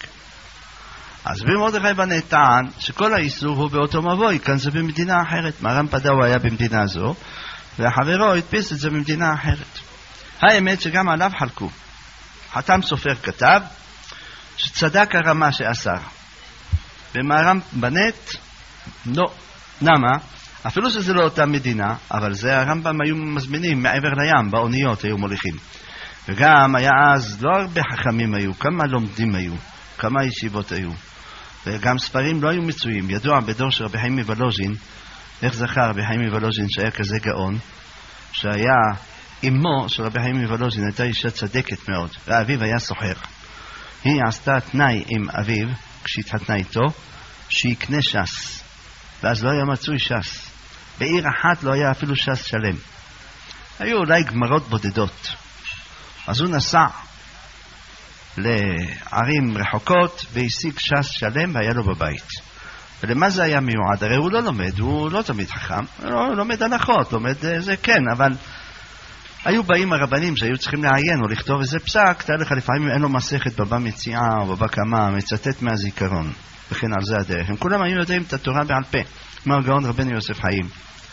אז רבי מרדכי בנט טען שכל האיסור הוא באותו מבוי, כאן זה במדינה אחרת. מהר"ם פדאווה היה במדינה זו, והחברו הדפיס את זה במדינה אחרת. האמת שגם עליו חלקו. חתם סופר כתב שצדק הרמה שאסר. ומהר"ם בנט, לא. למה? אפילו שזה לא אותה מדינה, אבל זה הרמב"ם היו מזמינים מעבר לים, באוניות היו מוליכים. וגם היה אז, לא הרבה חכמים היו, כמה לומדים היו. כמה ישיבות היו. וגם ספרים לא היו מצויים. ידוע בדור של רבי חיים מוולוז'ין, איך זכר רבי חיים מוולוז'ין שהיה כזה גאון, שהיה אמו של רבי חיים מוולוז'ין, הייתה אישה צדקת מאוד, ואביו היה סוחר. היא עשתה תנאי עם אביו, כשהתחתנה איתו, שיקנה שס. ואז לא היה מצוי שס. בעיר אחת לא היה אפילו שס שלם. היו אולי גמרות בודדות. אז הוא נסע לערים רחוקות והשיג שס שלם והיה לו בבית. ולמה זה היה מיועד? הרי הוא לא לומד, הוא לא תמיד חכם, הוא לא לומד הנחות, לומד זה כן, אבל היו באים הרבנים שהיו צריכים לעיין או לכתוב איזה פסק, תאר לך לפעמים אין לו מסכת בבא מציאה או בבא קמא, מצטט מהזיכרון, וכן על זה הדרך. הם כולם היו יודעים את התורה בעל פה, כמו הגאון רבנו יוסף חיים.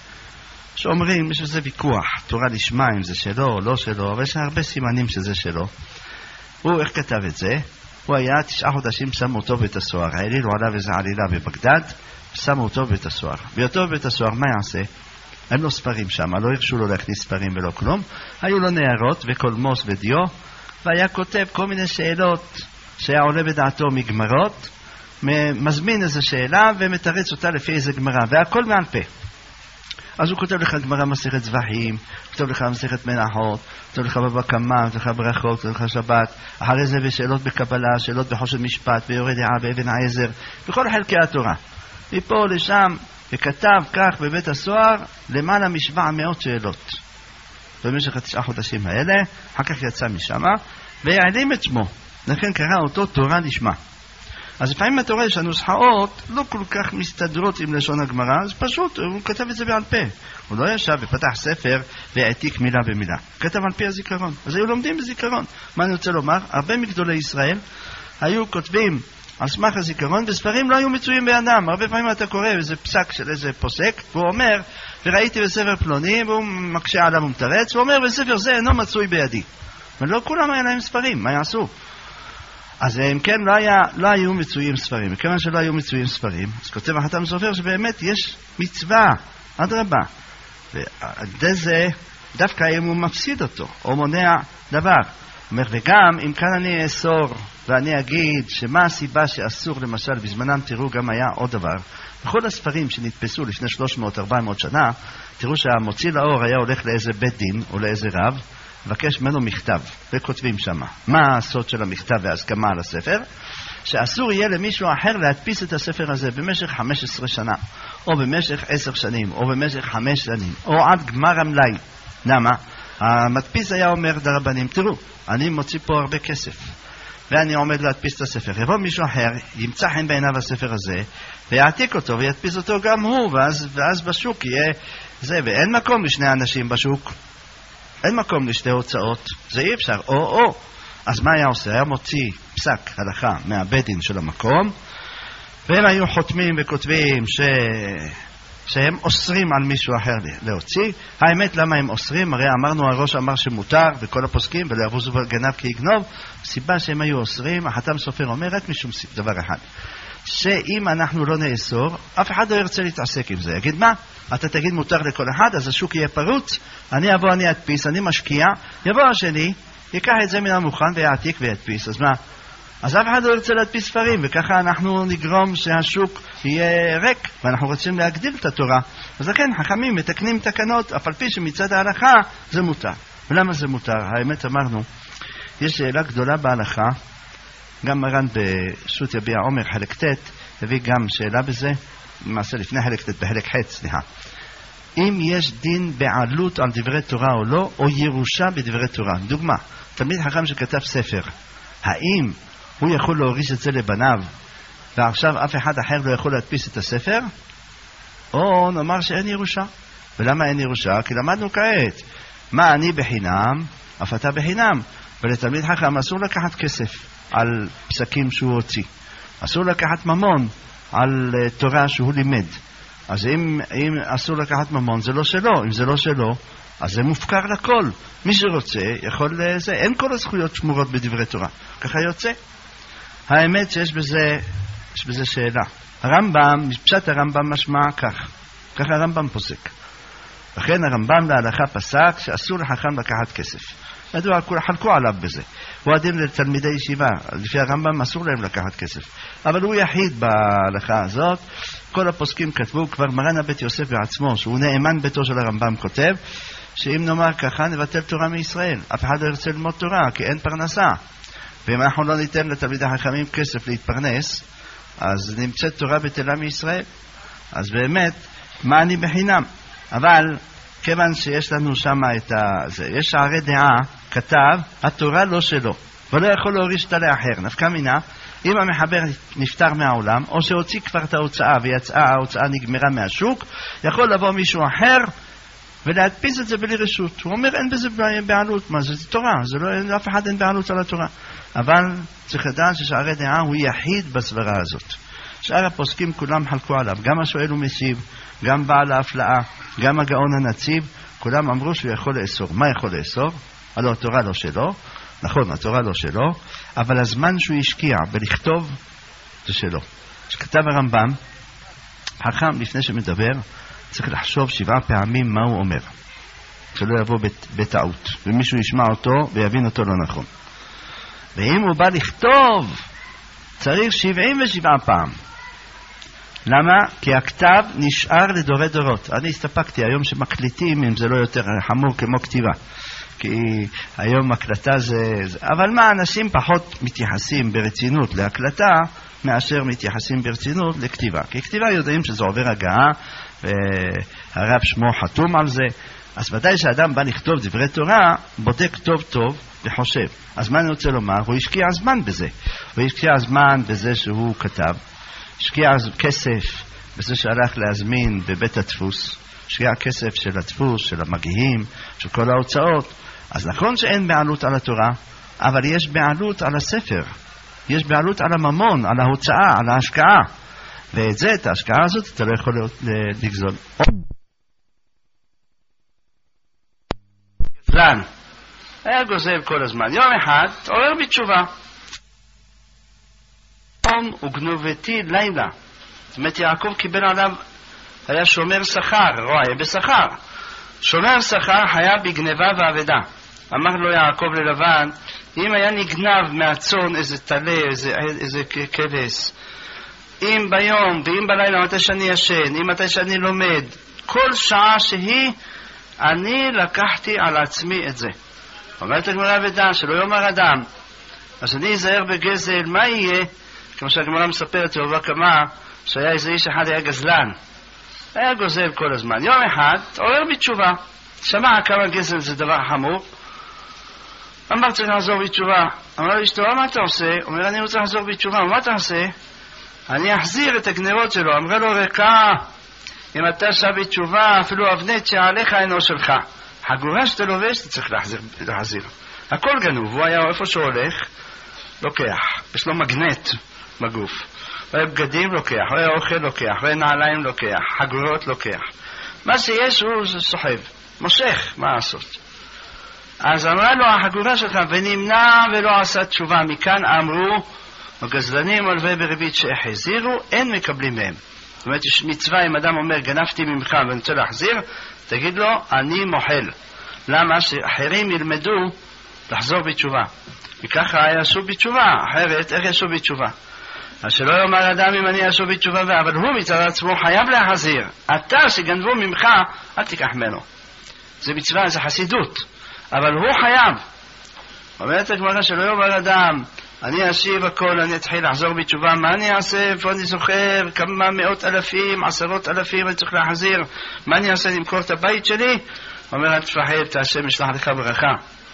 שאומרים, יש איזה ויכוח, תורה לשמה אם זה שלו או לא שלו, אבל יש הרבה סימנים שזה שלו. הוא, איך כתב את זה? הוא היה תשעה חודשים שמו אותו בית הסוהר, העלילו עליו איזה עלילה בבגדד, שמו אותו בית הסוהר. ואותו בית הסוהר, מה יעשה? אין לו ספרים שם, לא הרשו לו להכניס ספרים ולא כלום. היו לו נערות וקולמוס ודיו, והיה כותב כל מיני שאלות שהיה עולה בדעתו מגמרות, מזמין איזו שאלה ומתרץ אותה לפי איזה גמרה, והכל מעל פה. אז הוא כותב לך גמרא מסכת זבחים, כותב לך מסכת מנחות, כותב לך בבא קמא, כותב לך ברכות, כותב לך שבת, אחרי זה ושאלות בקבלה, שאלות בחושן משפט, ויורה דעה באבן העזר, בכל חלקי התורה. מפה לשם, וכתב כך בבית הסוהר, למעלה משבע מאות שאלות. במשך התשעה חודשים האלה, אחר כך יצא משם, והעלים את שמו. לכן קרא אותו תורה לשמה. אז לפעמים אתה רואה שהנוסחאות לא כל כך מסתדרות עם לשון הגמרא, אז פשוט הוא כתב את זה בעל פה. הוא לא ישב ופתח ספר והעתיק מילה במילה. כתב על פי הזיכרון. אז היו לומדים בזיכרון. מה אני רוצה לומר? הרבה מגדולי ישראל היו כותבים על סמך הזיכרון, וספרים לא היו מצויים בידם. הרבה פעמים אתה קורא איזה פסק של איזה פוסק, והוא אומר, וראיתי בספר פלוני, והוא מקשה עליו ומתרץ, והוא אומר, בספר זה אינו מצוי בידי. ולא כולם היה להם ספרים, מה יעשו? אז אם כן, לא, היה, לא היו מצויים ספרים. וכיוון שלא היו מצויים ספרים, אז כותב החתם סופר שבאמת יש מצווה, עד רבה. ועד זה, דווקא אם הוא מפסיד אותו, או מונע דבר. אומר, וגם אם כאן אני אאסור, ואני אגיד שמה הסיבה שאסור, למשל, בזמנם תראו גם היה עוד דבר. בכל הספרים שנתפסו לפני שלוש מאות ארבע מאות שנה, תראו שהמוציא לאור היה הולך לאיזה בית דין, או לאיזה רב, מבקש ממנו מכתב, וכותבים שם. מה הסוד של המכתב וההסכמה על הספר? שאסור יהיה למישהו אחר להדפיס את הספר הזה במשך חמש עשרה שנה, או במשך עשר שנים, או במשך חמש שנים, או עד גמר המלאי. למה? המדפיס היה אומר דרבנים, תראו, אני מוציא פה הרבה כסף, ואני עומד להדפיס את הספר. יבוא מישהו אחר, ימצא חן בעיניו הספר הזה, ויעתיק אותו, וידפיס אותו גם הוא, ואז, ואז בשוק יהיה זה, ואין מקום לשני אנשים בשוק. אין מקום לשתי הוצאות, זה אי אפשר, או-או. אז מה היה עושה? היה מוציא פסק הלכה מהבית דין של המקום, והם היו חותמים וכותבים ש... שהם אוסרים על מישהו אחר להוציא. האמת, למה הם אוסרים? הרי אמרנו, הראש אמר שמותר, וכל הפוסקים, ולא יבוזו גנב כי יגנוב. סיבה שהם היו אוסרים, החתם סופר אומר רק משום דבר אחד. שאם אנחנו לא נאסור, אף אחד לא ירצה להתעסק עם זה. יגיד מה? אתה תגיד מותר לכל אחד, אז השוק יהיה פרוץ, אני אבוא, אני אדפיס, אני משקיע, יבוא השני, ייקח את זה מן המוכן ויעתיק וידפיס. אז מה? אז אף אחד לא ירצה להדפיס ספרים, וככה אנחנו נגרום שהשוק יהיה ריק, ואנחנו רוצים להגדיל את התורה. אז לכן חכמים מתקנים תקנות, אף על פי שמצד ההלכה זה מותר. ולמה זה מותר? האמת אמרנו, יש שאלה גדולה בהלכה, גם מרן בשו"ת יביע עומר חלק ט' הביא גם שאלה בזה, למעשה לפני חלק ט' בחלק ח', סליחה. אם יש דין בעלות על דברי תורה או לא, או ירושה בדברי תורה. דוגמה, תלמיד חכם שכתב ספר, האם הוא יכול להוריש את זה לבניו, ועכשיו אף אחד אחר לא יכול להדפיס את הספר? או נאמר שאין ירושה. ולמה אין ירושה? כי למדנו כעת, מה אני בחינם, אף אתה בחינם. ולתלמיד חכם אסור לקחת כסף על פסקים שהוא הוציא. אסור לקחת ממון על uh, תורה שהוא לימד. אז אם, אם אסור לקחת ממון, זה לא שלו. אם זה לא שלו, אז זה מופקר לכל. מי שרוצה יכול לזה. אין כל הזכויות שמורות בדברי תורה. ככה יוצא. האמת שיש בזה, יש בזה שאלה. הרמב"ם, פשט הרמב"ם משמע כך. ככה הרמב"ם פוסק. לכן הרמב"ם להלכה פסק שאסור לחכם לקחת כסף. ידוע, חלקו עליו בזה. הוא הדין לתלמידי ישיבה, לפי הרמב"ם אסור להם לקחת כסף. אבל הוא יחיד בהלכה הזאת. כל הפוסקים כתבו, כבר מרן הבית יוסף בעצמו, שהוא נאמן ביתו של הרמב"ם, כותב, שאם נאמר ככה, נבטל תורה מישראל. אף אחד לא ירצה ללמוד תורה, כי אין פרנסה. ואם אנחנו לא ניתן לתלמידי החכמים כסף להתפרנס, אז נמצאת תורה בטלה מישראל. אז באמת, מה אני בחינם? אבל כיוון שיש לנו שם את זה, יש שערי דעה, כתב, התורה לא שלו, ולא יכול להוריש אותה לאחר. נפקא מינה, אם המחבר נפטר מהעולם, או שהוציא כבר את ההוצאה ויצאה, ההוצאה נגמרה מהשוק, יכול לבוא מישהו אחר ולהדפיס את זה בלי רשות. הוא אומר, אין בזה בעלות. מה זה? זה תורה, זה לא, אף אחד אין בעלות על התורה. אבל צריך לדעת ששערי דעה הוא יחיד בסברה הזאת. שאר הפוסקים כולם חלקו עליו, גם השואל ומשיב, גם בעל ההפלאה, גם הגאון הנציב, כולם אמרו שהוא יכול לאסור. מה יכול לאסור? הלוא התורה לא שלו, נכון, התורה לא שלו, אבל הזמן שהוא השקיע בלכתוב זה שלו. שכתב הרמב"ם, חכם לפני שמדבר, צריך לחשוב שבעה פעמים מה הוא אומר, שלא יבוא בטעות, ומישהו ישמע אותו ויבין אותו לא נכון. ואם הוא בא לכתוב, צריך שבעים ושבעה פעם. למה? כי הכתב נשאר לדורי דורות. אני הסתפקתי היום שמקליטים, אם זה לא יותר חמור כמו כתיבה. כי היום הקלטה זה, זה... אבל מה, אנשים פחות מתייחסים ברצינות להקלטה, מאשר מתייחסים ברצינות לכתיבה. כי כתיבה יודעים שזה עובר הגעה, והרב שמו חתום על זה. אז ודאי שאדם בא לכתוב דברי תורה, בודק טוב טוב וחושב. אז מה אני רוצה לומר? הוא השקיע זמן בזה. הוא השקיע זמן בזה שהוא כתב. השקיע כסף בזה שהלך להזמין בבית הדפוס. השקיע כסף של הדפוס, של המגיעים, של כל ההוצאות. אז נכון שאין בעלות על התורה, אבל יש בעלות על הספר. יש בעלות על הממון, על ההוצאה, על ההשקעה. ואת זה, את ההשקעה הזאת, אתה לא יכול לגזול. גזלן. היה גוזל כל הזמן. יום אחד, עורר בתשובה. יום וגנובתי לילה. זאת אומרת, יעקב קיבל עליו, היה שומר שכר, רואה בשכר. שומר שכר היה בגנבה ועבדה. אמר לו יעקב ללבן, אם היה נגנב מהצון איזה תלה, איזה, איזה כבש, אם ביום ואם בלילה מתי שאני ישן, אם מתי שאני לומד, כל שעה שהיא, אני לקחתי על עצמי את זה. אומרת הגמרא ודע, שלא יאמר אדם, אז אני אזהר בגזל, מה יהיה? כמו שהגמרא מספרת בבבא קמא, שהיה איזה איש אחד היה גזלן, היה גוזל כל הזמן. יום אחד עורר בתשובה, שמע כמה גזל זה דבר חמור, אמר צריך לחזור בתשובה. אמר אשתו, מה אתה עושה? אומר, אני רוצה לחזור בתשובה. מה אתה עושה? אני אחזיר את הגנבות שלו. אמרה לו, רקע, אם אתה שב בתשובה, אפילו אבנת שעליך אינו שלך. חגורה שאתה לובש, אתה צריך להחזיר, להחזיר. הכל גנוב. הוא היה איפה שהוא הולך, לוקח. יש לו מגנט בגוף. הוא היה בגדים, לוקח. הוא היה אוכל, לוקח. הוא היה נעליים, לוקח. חגורות, לוקח. מה שיש הוא סוחב. מושך, מה לעשות? אז אמרה לו החגורה שלך ונמנע ולא עשה תשובה. מכאן אמרו הגזלנים הלווי בריבית שהחזירו, אין מקבלים מהם. זאת אומרת, יש מצווה אם אדם אומר גנבתי ממך ואני רוצה להחזיר, תגיד לו אני מוחל. למה? שאחרים ילמדו לחזור בתשובה. וככה יעשו בתשובה, אחרת איך יעשו בתשובה? אז שלא יאמר אדם אם אני יעשו בתשובה, אבל הוא מצד עצמו חייב להחזיר. אתה שגנבו ממך אל תיקח ממנו. זה מצווה, זה חסידות, אבל הוא חייב. אומרת הגמרא שלא יאמר אדם אני אשיב הכל, אני אתחיל לחזור בתשובה, מה אני אעשה? איפה אני זוכר? כמה מאות אלפים, עשרות אלפים אני צריך להחזיר, מה אני אעשה? למכור את הבית שלי? אומר אל תפחד, תעשה משלח לך ברכה.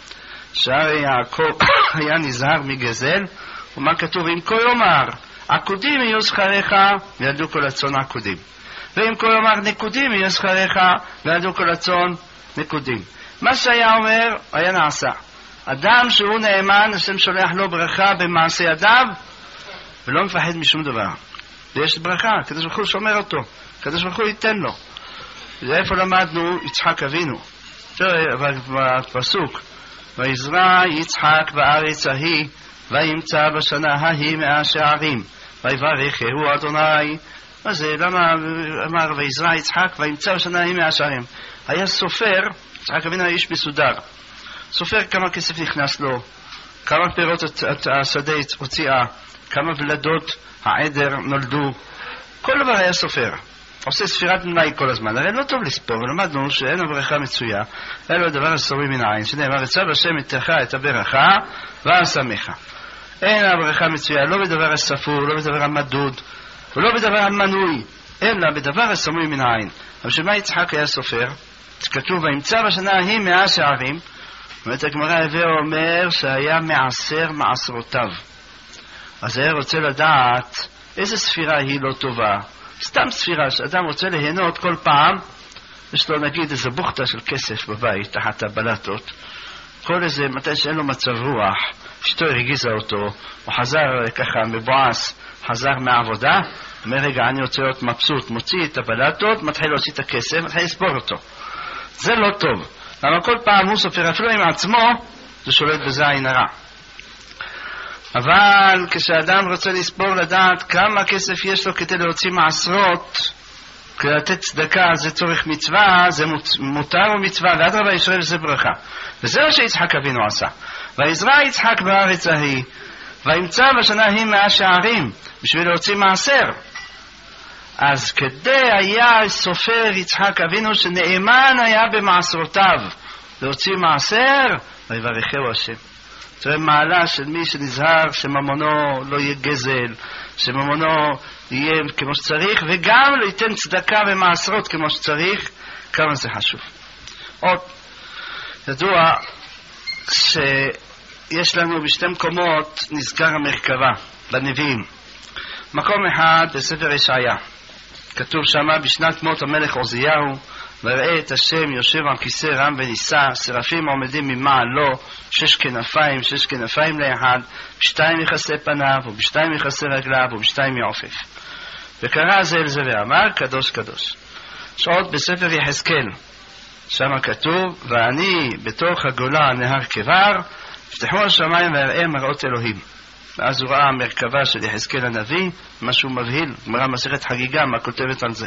שערי יעקב היה נזהר מגזל, ומה כתוב? אם כה יאמר עקודים יהיו שכריך וידעו כל הצאן עקודים, ואם כה יאמר נקודים יהיו שכריך וידעו כל הצאן נקודים. מה שהיה אומר היה נעשה. אדם שהוא נאמן, השם שולח לו ברכה במעשה ידיו ולא מפחד משום דבר, ויש ברכה, הקדוש ברוך הוא שומר אותו, הקדוש ברוך הוא ייתן לו. זה איפה למדנו? יצחק אבינו, תראה בפסוק ויזרע יצחק בארץ ההיא וימצא בשנה ההיא מאה שערים ויברכהו אדוני. מה זה? למה אמר ויזרע יצחק וימצא בשנה ההיא מאה שערים? היה סופר, יצחק אבינו היה איש מסודר, סופר כמה כסף נכנס לו, כמה פירות השדה הוציאה, כמה ולדות העדר נולדו, כל דבר היה סופר. עושה ספירת מלאי כל הזמן. הרי לא טוב לספור, ולמדנו שאין הברכה מצויה, אלו הדבר הסורי מן העין, שנאמר, יצב השם איתך את הברכה והשמחה. אין הברכה מצויה, לא בדבר הספור, לא בדבר המדוד, ולא בדבר המנוי, אלא בדבר הסמוי מן העין. אבל שמה יצחק היה סופר? כתוב, וימצא בשנה ההיא מאה שערים, ואת הגמרא הווה אומר שהיה מעשר מעשרותיו. אז היה רוצה לדעת איזה ספירה היא לא טובה. סתם ספירה שאדם רוצה ליהנות כל פעם, יש לו נגיד איזה בוכתה של כסף בבית, תחת הבלטות. כל איזה, מתי שאין לו מצב רוח, אשתו הרגיזה אותו, הוא חזר ככה מבועס, חזר מהעבודה, אומר רגע אני רוצה להיות מבסוט, מוציא את הבלטות, מתחיל להוציא את הכסף, מתחיל לספור אותו. זה לא טוב. למה כל פעם הוא סופר אפילו עם עצמו, זה שולט בזה עין הרע. אבל כשאדם רוצה לספור לדעת כמה כסף יש לו כדי להוציא מעשרות, כדי לתת צדקה, זה צורך מצווה, זה מותר ומצווה, ואדרבה ישראל זה ברכה. וזה מה שיצחק אבינו עשה. ויזרע יצחק בארץ ההיא, וימצא בשנה ההיא מאה שערים, בשביל להוציא מעשר. אז כדי היה סופר יצחק אבינו שנאמן היה במעשרותיו, להוציא מעשר, ויברכהו השם. זה מעלה של מי שנזהר שממונו לא יהיה גזל, שממונו יהיה כמו שצריך, וגם ליתן צדקה ומעשרות כמו שצריך. כמה זה חשוב. עוד, ידוע שיש לנו בשתי מקומות נזכר המרכבה בנביאים. מקום אחד בספר ישעיה, כתוב שמה בשנת מות המלך עוזיהו, וראה את השם יושב על כיסא רם ונישא, שרפים עומדים ממעלו, שש כנפיים, שש כנפיים לאחד, בשתיים יכסה פניו, ובשתיים יכסה רגליו, ובשתיים יעופף. וקרא זה אל זה ואמר, קדוש קדוש. יש עוד בספר יחזקאל, שם כתוב, ואני בתוך הגולה נהר כבר, פתחו השמיים והראה מראות אלוהים. ואז הוא ראה המרכבה של יחזקאל הנביא, משהו מבהיל, גמרא מסכת חגיגה, מה כותבת על זה?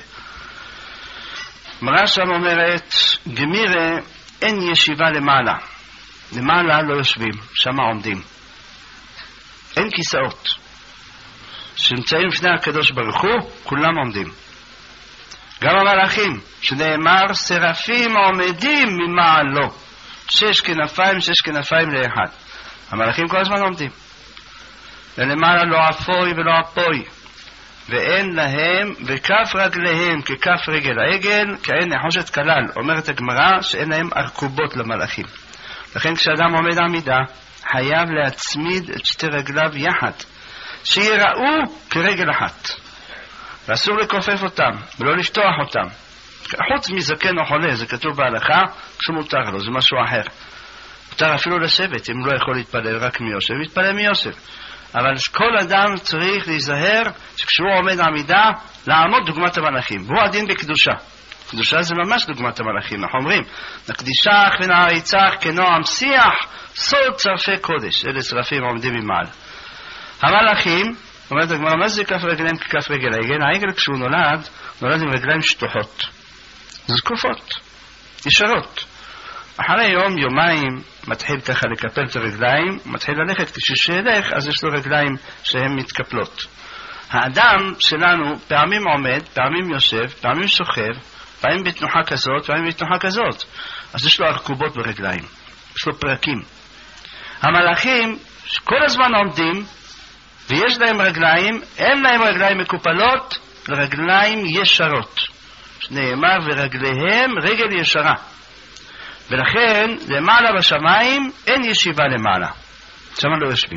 גמרא שם אומרת, גמירה אין ישיבה למעלה. למעלה לא יושבים, שם עומדים. אין כיסאות. שנמצאים לפני הקדוש ברוך הוא, כולם עומדים. גם המלאכים, שנאמר, שרפים עומדים ממעלו. שש כנפיים, שש כנפיים לאחד. המלאכים כל הזמן עומדים. ולמעלה לא אפוי ולא אפוי. ואין להם, וכף רגליהם ככף רגל העגל, כאין נחושת כלל. אומרת הגמרא שאין להם ארכובות למלאכים. לכן כשאדם עומד עמידה, חייב להצמיד את שתי רגליו יחד, שיראו כרגל אחת. ואסור לכופף אותם, ולא לפתוח אותם. חוץ מזקן או חולה, זה כתוב בהלכה, שמותר לו, זה משהו אחר. מותר אפילו לשבת, אם לא יכול להתפלל רק מיושב, להתפלל מיושב. אבל כל אדם צריך להיזהר שכשהוא עומד עמידה, לעמוד דוגמת המלאכים. והוא הדין בקדושה. קדושה זה ממש דוגמת המלאכים. אנחנו אומרים, נקדישך ונעריצך כנועם שיח, סוד צרפי קודש. אלה שרפים עומדים ממעל. המלאכים, אומרת הגמרא, מה זה כף רגליהם ככף רגל העגל? העגל כשהוא נולד, נולד עם רגליים שטוחות. זקופות, ישרות. אחרי יום, יומיים, מתחיל ככה לקפל את הרגליים, מתחיל ללכת, כששילך, אז יש לו רגליים שהן מתקפלות. האדם שלנו פעמים עומד, פעמים יושב, פעמים שוכב, פעמים בתנוחה כזאת, פעמים בתנוחה כזאת. אז יש לו ארכובות ברגליים, יש לו פרקים. המלאכים כל הזמן עומדים, ויש להם רגליים, אין להם רגליים מקופלות, לרגליים ישרות. שנאמר, ורגליהם רגל ישרה. ולכן, למעלה בשמיים, אין ישיבה למעלה. שם לא יושבים.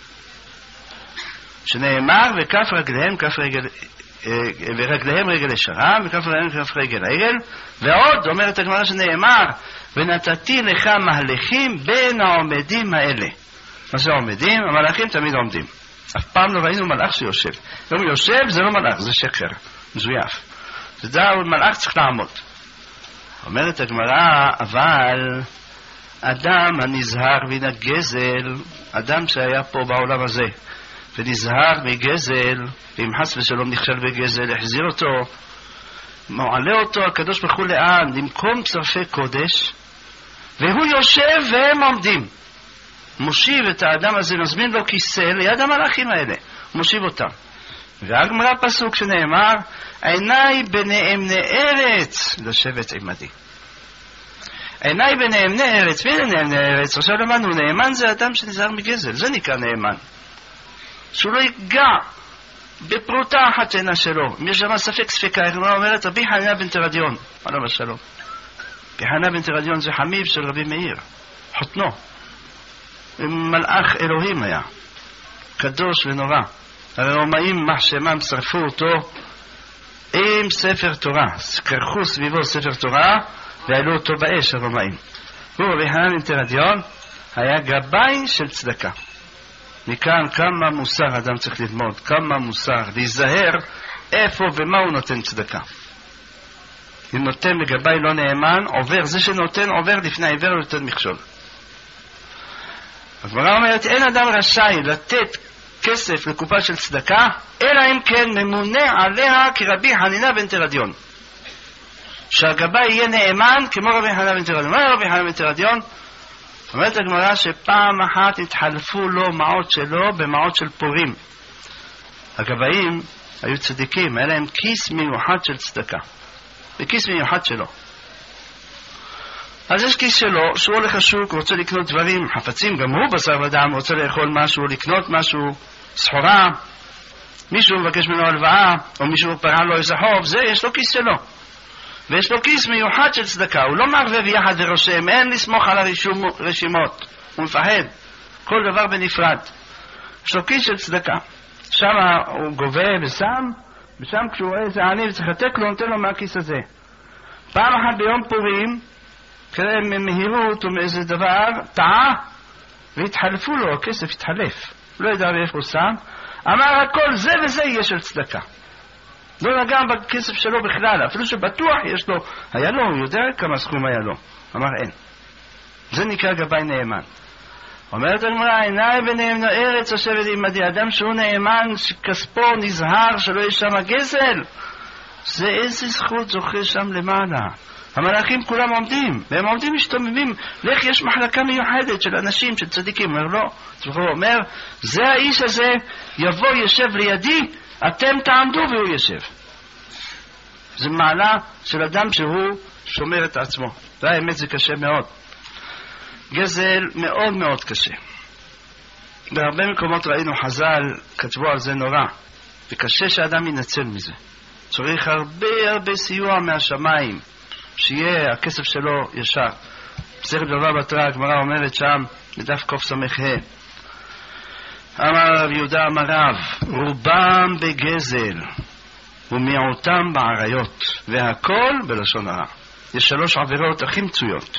שנאמר, וכף רגליהם, כף רגל, ורגליהם רגל ישרה, וכף רגליהם כף רגל העגל. ועוד, אומרת הגמרא שנאמר, ונתתי לך מהלכים בין העומדים האלה. מה זה עומדים? המלאכים תמיד עומדים. אף פעם לא ראינו מלאך שיושב. אם הוא יושב, זה לא מלאך, זה שקר. מזויף. זה דה, מלאך צריך לעמוד. אומרת הגמרא, אבל אדם הנזהר מן הגזל, אדם שהיה פה בעולם הזה, ונזהר מגזל, ואם חס ושלום נכשל בגזל, החזיר אותו, מעלה אותו הקדוש ברוך הוא לאן, למקום צרפי קודש, והוא יושב והם עומדים. מושיב את האדם הזה, מזמין לו כיסא ליד המלאכים האלה, מושיב אותם. והגמרא פסוק שנאמר, עיניי בנאמני ארץ לשבת עמדי. עיניי בנאמני ארץ, מי נאמני ארץ? עכשיו למדנו, נאמן זה אדם שנזהר מגזל, זה נקרא נאמן. שהוא לא ייגע בפרוטה אחת עינה שלו. אם יש למה ספק ספקה, הגמרא אומרת, רבי חנינא בן תרדיון, עליו השלום. רבי חנינא בן תרדיון זה חמיב של רבי מאיר, חותנו. מלאך אלוהים היה, קדוש ונורא. הרומאים מחשמם שרפו אותו עם ספר תורה, קרחו סביבו ספר תורה והעלו אותו באש הרומאים. הוא רבי חנינא בן תרדיון היה גבאי של צדקה. מכאן כמה מוסר אדם צריך ללמוד, כמה מוסר, להיזהר איפה ומה הוא נותן צדקה. אם נותן לגבאי לא נאמן, עובר, זה שנותן עובר לפני העיוור ונותן מכשול. הגמרא אומרת, אין אדם רשאי לתת כסף לקופה של צדקה, אלא אם כן ממונה עליה כרבי חנינא בן תרדיון. שהגבאי יהיה נאמן כמו רבי חנינא בן תרדיון. מה רבי חנינא בן תרדיון? אומרת הגמרא שפעם אחת התחלפו לו מעות שלו במעות של פורים. הגבאים היו צדיקים, היה להם כיס מיוחד של צדקה. בכיס מיוחד שלו. אז יש כיס שלו, שהוא הולך לשוק, רוצה לקנות דברים, חפצים, גם הוא בשר ודם, רוצה לאכול משהו, לקנות משהו, סחורה, מישהו מבקש ממנו הלוואה, או מישהו פרע לו איזה חוב, זה יש לו כיס שלו. ויש לו כיס מיוחד של צדקה, הוא לא מערבב יחד ורושם, אין לסמוך על הרשימות, הוא מפחד, כל דבר בנפרד. יש לו כיס של צדקה, שם הוא גובה ושם, ושם כשהוא רואה איזה עני וצריך לתת לו, נותן לו מהכיס הזה. פעם אחת ביום פורים, כדי ממהירות או מאיזה דבר, טעה, והתחלפו לו, הכסף התחלף, לא ידע ואיפה הוא שם, אמר הכל זה וזה יהיה של צדקה. לא נגע בכסף שלו בכלל, אפילו שבטוח יש לו, היה לו, הוא יודע כמה סכום היה לו. אמר אין. זה נקרא גבאי נאמן. אומרת הגמרא, עיניי בנאמני ארץ לשבת עמדי, אדם שהוא נאמן, שכספו נזהר שלא יש שם גזל, זה איזה זכות זוכה שם למעלה. המלאכים כולם עומדים, והם עומדים משתוממים, לך יש מחלקה מיוחדת של אנשים, של צדיקים. אומר לא, הוא אומר, זה האיש הזה יבוא ישב לידי, אתם תעמדו והוא ישב. זה מעלה של אדם שהוא שומר את עצמו. והאמת זה קשה מאוד. גזל מאוד מאוד קשה. בהרבה מקומות ראינו חז"ל, כתבו על זה נורא, וקשה שאדם ינצל מזה. צריך הרבה הרבה סיוע מהשמיים, שיהיה הכסף שלו ישר. בספר דבר בתורה, הגמרא אומרת שם, בדף קוף סמך ה', אמר רב יהודה אמר רב, רובם בגזל ומיעוטם בעריות, והכל בלשון הרע. יש שלוש עבירות הכי מצויות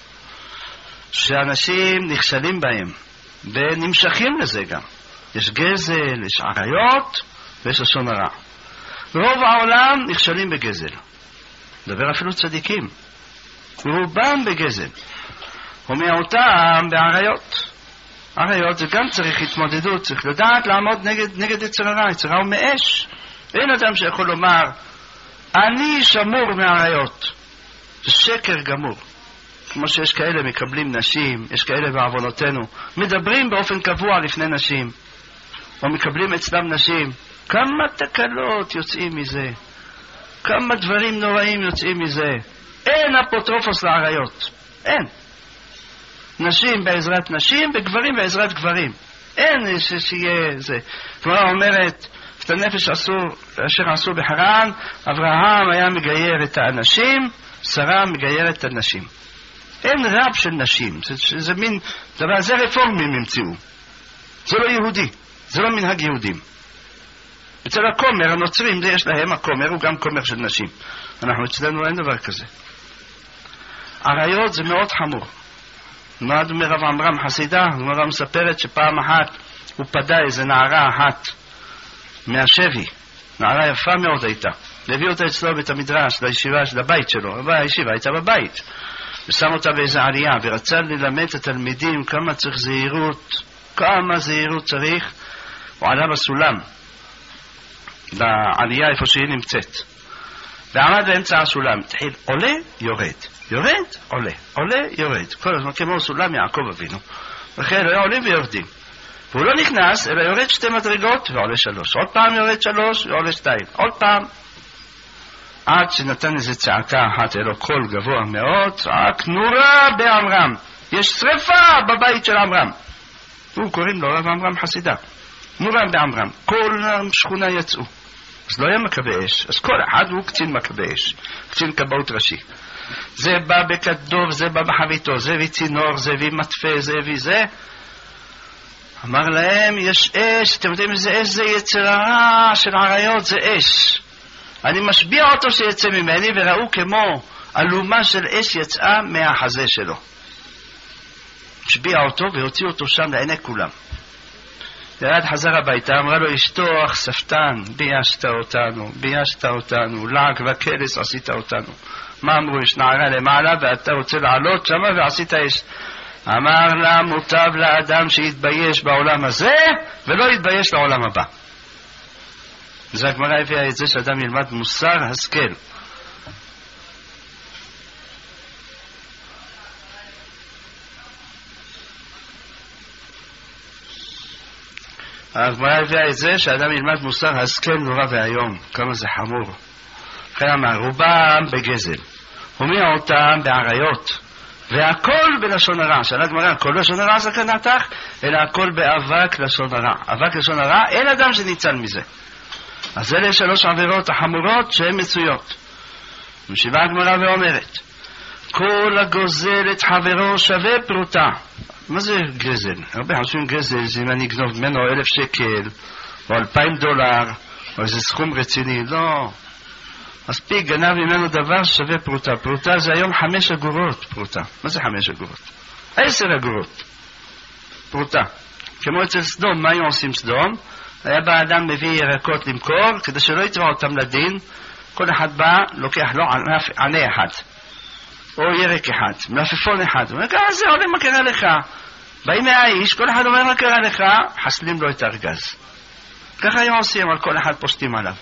שאנשים נכשלים בהם ונמשכים לזה גם. יש גזל, יש עריות ויש לשון הרע. רוב העולם נכשלים בגזל, דבר אפילו צדיקים, רובם בגזל ומיעוטם בעריות. עריות זה גם צריך התמודדות, צריך לדעת לעמוד נגד, נגד יצר הרע. יצר הרע הוא מאש. אין אדם שיכול לומר אני שמור מעריות, זה שקר גמור. כמו שיש כאלה מקבלים נשים, יש כאלה בעוונותינו מדברים באופן קבוע לפני נשים, או מקבלים אצלם נשים. כמה תקלות יוצאים מזה, כמה דברים נוראים יוצאים מזה. אין אפוטרופוס לעריות, אין. נשים בעזרת נשים וגברים בעזרת גברים, אין שיהיה זה. כבר אומרת את הנפש אסור, אשר עשו בחרן, אברהם היה מגייר את האנשים, שרה מגיירת את הנשים. אין רב של נשים, זה, זה מין דבר, זה רפורמים המציאו, זה לא יהודי, זה לא מנהג יהודים. אצל הכומר הנוצרים זה יש להם, הכומר הוא גם כומר של נשים, אנחנו אצלנו אין דבר כזה. עריות זה מאוד חמור. נועד מרב עמרם חסידה, הגמרא מספרת שפעם אחת הוא פדה איזה נערה אחת מהשבי, נערה יפה מאוד הייתה, והביא אותה אצלו בית המדרש, לישיבה של הבית שלו, הישיבה הייתה בבית, ושם אותה באיזה עלייה, ורצה ללמד את התלמידים כמה צריך זהירות, כמה זהירות צריך. הוא עלה בסולם, בעלייה איפה שהיא נמצאת, ועמד באמצע הסולם, התחיל עולה, יורד, יורד, עולה, עולה, יורד, כל הזמן כמו סולם יעקב אבינו, וכן היה עולים ויורדים, והוא לא נכנס, אלא יורד שתי מדרגות ועולה שלוש, עוד פעם יורד שלוש ועולה שתיים, עוד פעם, עד שנתן איזה צעקה אחת, היה לו קול גבוה מאוד, צעק נורה בעמרם, יש שריפה בבית של עמרם, הוא קוראים לו רב עמרם חסידה, נורה בעמרם, כל השכונה יצאו, אז לא היה מכבי אש, אז כל אחד הוא קצין מכבי אש, קצין כבאות ראשי, זה בא בכדוב, זה בא בחביתו, זה הביא צינור, זה הביא מטפה, זה הביא זה, אמר להם יש אש, אתם יודעים איזה אש זה יצרה של עריות, זה אש, אני משביע אותו שיצא ממני, וראו כמו אלומה של אש יצאה מהחזה שלו, משביע אותו והוציא אותו שם לעיני כולם, ירד חזר הביתה, אמרה לו אשתו, אך ספתן, ביישת אותנו, ביישת אותנו, לעג וקלס עשית אותנו. מה אמרו? יש נערה למעלה ואתה רוצה לעלות שמה ועשית אש. אמר לה, מוטב לאדם שיתבייש בעולם הזה ולא יתבייש לעולם הבא. זה הגמרא הביאה את זה שאדם ילמד מוסר השכל. הגמרא הביאה את זה שאדם ילמד מוסר השכל נורא והיום, כמה זה חמור. לכן אמר, רובם בגזל, הומיע אותם בעריות, והכל בלשון הרע. שאלה הגמרא, כל לשון הרע סכנתך, אלא הכל באבק לשון הרע. אבק לשון הרע, אין אדם שניצל מזה. אז אלה שלוש עבירות החמורות שהן מצויות. משיבה הגמרא ואומרת, כל הגוזל את חברו שווה פרוטה. מה זה גזל? הרבה חושבים גזל זה אם אני אגנוב ממנו אלף שקל או אלפיים דולר או איזה סכום רציני. לא, מספיק גנב ממנו דבר שווה פרוטה. פרוטה זה היום חמש אגורות פרוטה. מה זה חמש אגורות? עשר אגורות פרוטה. כמו אצל סדום, מה היו עושים סדום? היה בא אדם מביא ירקות למכור כדי שלא יתבע אותם לדין, כל אחד בא לוקח לו ענה אחד או ירק אחד, מלפפון אחד, הוא אומר, ככה זה עולה, מה קרה לך? באים מהאיש, כל אחד אומר מה קרה לך, חסלים לו את הארגז. ככה היו עושים, על כל אחד פושטים עליו.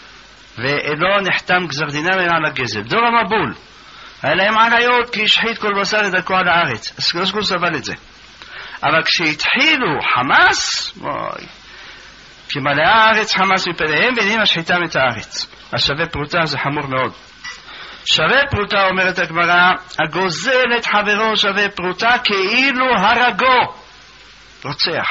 ולא נחתם גזר דינם אלא על הגזל. דור המבול, היה להם עריות כי השחית כל בשר לדרכו על הארץ, אז קדוש כול סבל את זה. אבל כשהתחילו חמאס, בואי, כי מלאה הארץ חמאס מפניהם ואינם השחיתם את הארץ. אז שווה פרוטה, זה חמור מאוד. שווה פרוטה, אומרת הגמרא, הגוזל את חברו שווה פרוטה כאילו הרגו, רוצח.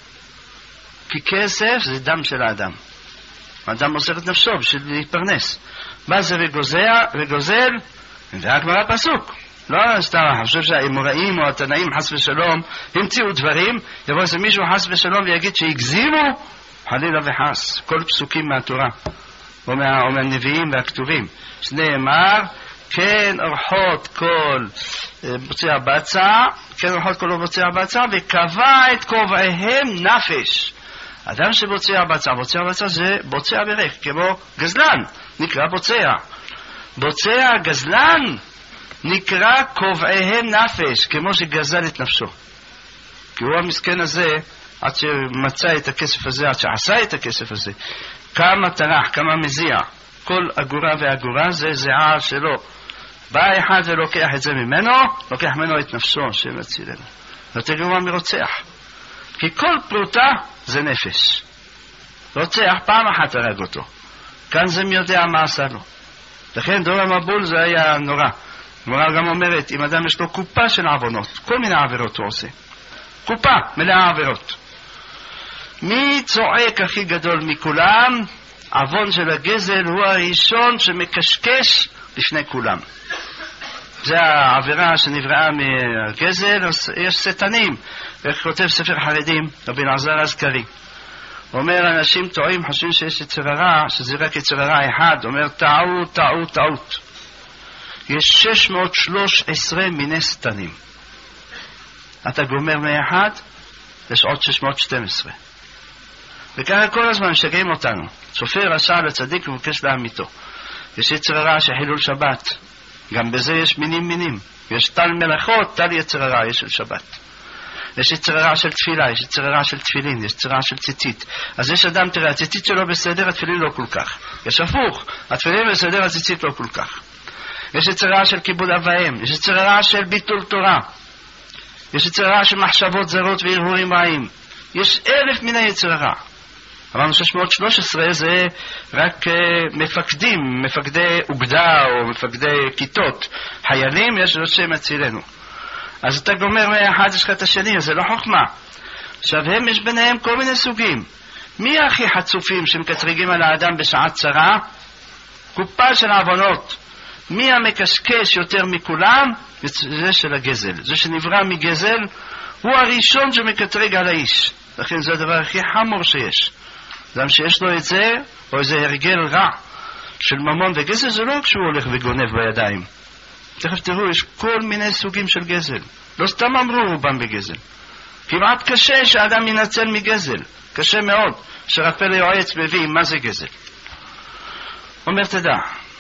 כי כסף זה דם של האדם. האדם מוסר את נפשו בשביל להתפרנס. בא זה וגוזל, וגוזל, זה הגמרא פסוק. לא סתם, אני חושב שהאמוראים או התנאים חס ושלום המציאו דברים, יבוא איזה מישהו חס ושלום ויגיד שהגזימו, חלילה וחס, כל פסוקים מהתורה. או, מה, או מהנביאים והכתובים שנאמר כן אורחות כל בוצע בצע, כן אורחות כל בוצע בצע, וקבע את כובעיהם נפש. אדם שבוצע בצע, בוצע בצע זה בוצע ברך, כמו גזלן נקרא בוצע, בוצע גזלן נקרא כובעיהם נפש, כמו שגזל את נפשו, כי הוא המסכן הזה עד שמצא את הכסף הזה, עד שעשה את הכסף הזה, כמה תנח, כמה מזיע, כל אגורה ואגורה זה זיעה שלו. בא אחד ולוקח את זה ממנו, לוקח ממנו את נפשו, השם יצילנו. יותר גרוע מרוצח. כי כל פרוטה זה נפש. רוצח פעם אחת הרג אותו. כאן זה מי יודע מה עשה לו. לכן דור המבול זה היה נורא. הגמרא גם אומרת, אם אדם יש לו קופה של עוונות, כל מיני עבירות הוא עושה. קופה מלאה עבירות. מי צועק הכי גדול מכולם? עוון של הגזל הוא הראשון שמקשקש לפני כולם. זה העבירה שנבראה מהגזל. יש סתנים, ואיך כותב ספר חרדים רבי אלעזר הזכרי, אומר אנשים טועים, חושבים שיש יצר הרע, שזה רק יצר הרע אחד. אומר טעות, טעות, טעות. יש שש מאות ושלוש עשרה מיני סתנים. אתה גומר מאחד, יש עוד שש מאות ושתים עשרה. וככה כל הזמן משגעים אותנו. סופר רשע לצדיק ומבקש להמיתו. יש יצר הרע שחילול שבת, גם בזה יש מינים מינים. יש טל מלאכות, טל יצר הרע יש של שבת. יש יצר הרע של תפילה, יש יצר הרע של תפילין, יש יצר הרע של ציצית. אז יש אדם, תראה, הציצית שלו בסדר, התפילין לא כל כך. יש הפוך, התפילין בסדר, הציצית לא כל כך. יש יצר הרע של כיבוד אב ואם, יש יצר הרע של ביטול תורה, יש יצר הרע של מחשבות זרות והרהורים רעים. יש אלף מיני יצר הרע. אמרנו שש מאות ושלוש עשרה זה רק uh, מפקדים, מפקדי אוגדה או מפקדי כיתות. חיילים יש לו שם הצילנו. אז אתה גומר מאחד יש לך את השני, אז זה לא חוכמה. עכשיו הם יש ביניהם כל מיני סוגים. מי הכי חצופים שמקטרגים על האדם בשעת צרה? קופה של עוונות. מי המקשקש יותר מכולם? זה של הגזל. זה שנברא מגזל הוא הראשון שמקטרג על האיש. לכן זה הדבר הכי חמור שיש. גם שיש לו את זה, או איזה הרגל רע של ממון וגזל, זה לא כשהוא הולך וגונב בידיים. תכף תראו, יש כל מיני סוגים של גזל. לא סתם אמרו רובם בגזל. כמעט קשה שהאדם ינצל מגזל. קשה מאוד. שרפא ליועץ מביא מה זה גזל. אומר תדע,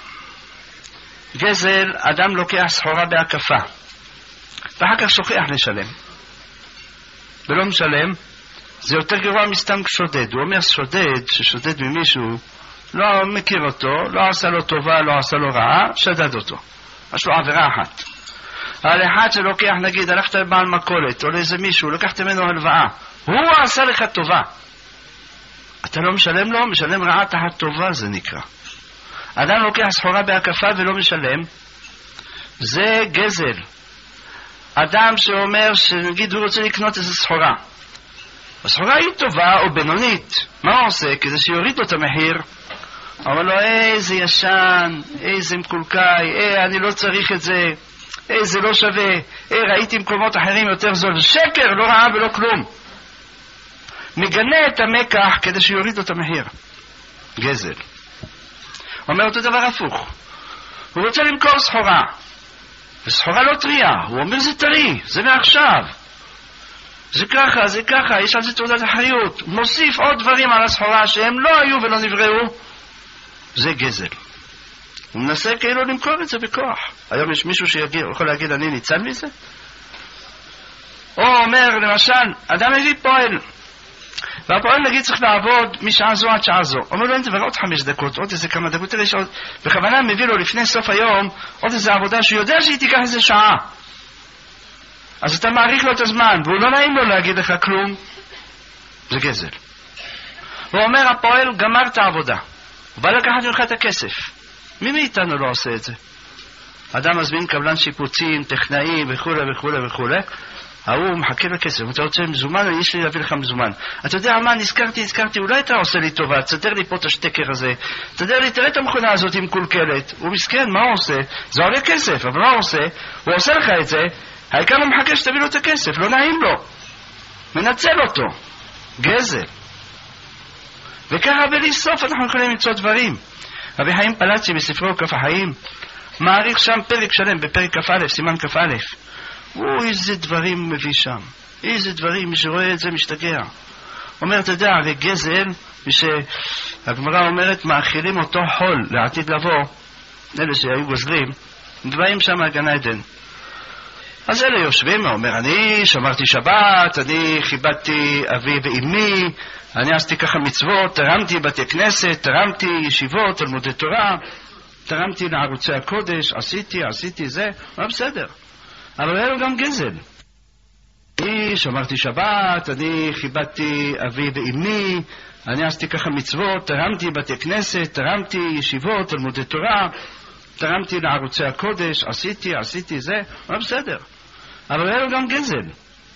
גזל, אדם לוקח סחורה בהקפה, ואחר כך שוכח לשלם. ולא משלם, זה יותר גרוע מסתם שודד. הוא אומר שודד, ששודד ממישהו, לא מכיר אותו, לא עשה לו טובה, לא עשה לו רעה, שדד אותו. יש לו עבירה אחת. אבל אחד שלוקח, נגיד, הלכת לבעל מכולת, או לאיזה מישהו, לקחת ממנו הלוואה, הוא עשה לך טובה. אתה לא משלם לו, משלם רעה תחת טובה, זה נקרא. אדם לוקח סחורה בהקפה ולא משלם, זה גזל. אדם שאומר, שנגיד הוא רוצה לקנות איזו סחורה, הסחורה היא טובה או בינונית, מה הוא עושה? כדי שיוריד לו את המחיר. אבל לו, איזה ישן, איזה מקולקאי, אה, אני לא צריך את זה, אה, זה לא שווה, אה, ראיתי מקומות אחרים יותר זול. שקר, לא רעה ולא כלום. מגנה את המקח כדי שיוריד לו את המחיר. גזל. אומר אותו דבר הפוך. הוא רוצה למכור סחורה, וסחורה לא טריה. הוא אומר זה טרי, זה מעכשיו. זה ככה, זה ככה, יש על זה תעודת אחריות. מוסיף עוד דברים על הסחורה שהם לא היו ולא נבראו. זה גזל. הוא מנסה כאילו למכור את זה בכוח. היום יש מישהו שיכול להגיד אני ניצל מזה? או אומר למשל, אדם מביא פועל, והפועל נגיד צריך לעבוד משעה זו עד שעה זו. אומר לו אין דבר עוד חמש דקות, עוד איזה כמה דקות, יש עוד, בכוונה מביא לו לפני סוף היום עוד איזה עבודה שהוא יודע שהיא תיקח איזה שעה. אז אתה מעריך לו את הזמן, והוא לא נעים לו להגיד לך כלום. זה גזל. הוא אומר הפועל גמר את העבודה, הוא בא לקחת ממך את הכסף. מי מאיתנו לא עושה את זה? אדם מזמין קבלן שיפוצים, טכנאים וכו' וכו' וכו', ההוא מחכה לכסף, אתה רוצה מזומן, יש לי להביא לך מזומן. אתה יודע מה, נזכרתי, נזכרתי, אולי אתה עושה לי טובה, תסדר לי פה את השטקר הזה, תסדר לי, תראה את המכונה הזאת עם קולקלת. הוא מסכן, מה הוא עושה? זה עולה כסף, אבל מה הוא עושה? הוא עושה לך את זה, העיקר הוא מחכה שתביא לו את הכסף, לא נעים לו, מנצל אותו. גזל. וככה בלי סוף אנחנו יכולים למצוא דברים. רבי חיים פלצי בספרו כף החיים מעריך שם פרק שלם, בפרק כף א', סימן כף א', הוא איזה דברים מביא שם, איזה דברים, מי שרואה את זה משתגע. אומר, אתה יודע, הרי גזל, שהגמרא אומרת מאכילים אותו חול לעתיד לבוא, אלה שהיו גוזלים, דברים שם על גן עדן. אז אלה יושבים, הוא אומר, אני שמרתי שבת, אני חיבדתי אבי ואמי, אני עשיתי ככה מצוות, תרמתי בתי כנסת, תרמתי ישיבות, תלמודי תורה, תרמתי לערוצי הקודש, עשיתי, עשיתי זה, מה בסדר. אבל היה לו גם גזל. אני שמרתי שבת, אני חיבדתי אבי ואמי, אני עשיתי ככה מצוות, תרמתי בתי כנסת, תרמתי ישיבות, תלמודי תורה, תרמתי לערוצי הקודש, עשיתי, עשיתי זה, מה בסדר. אבל היה לו גם גזל.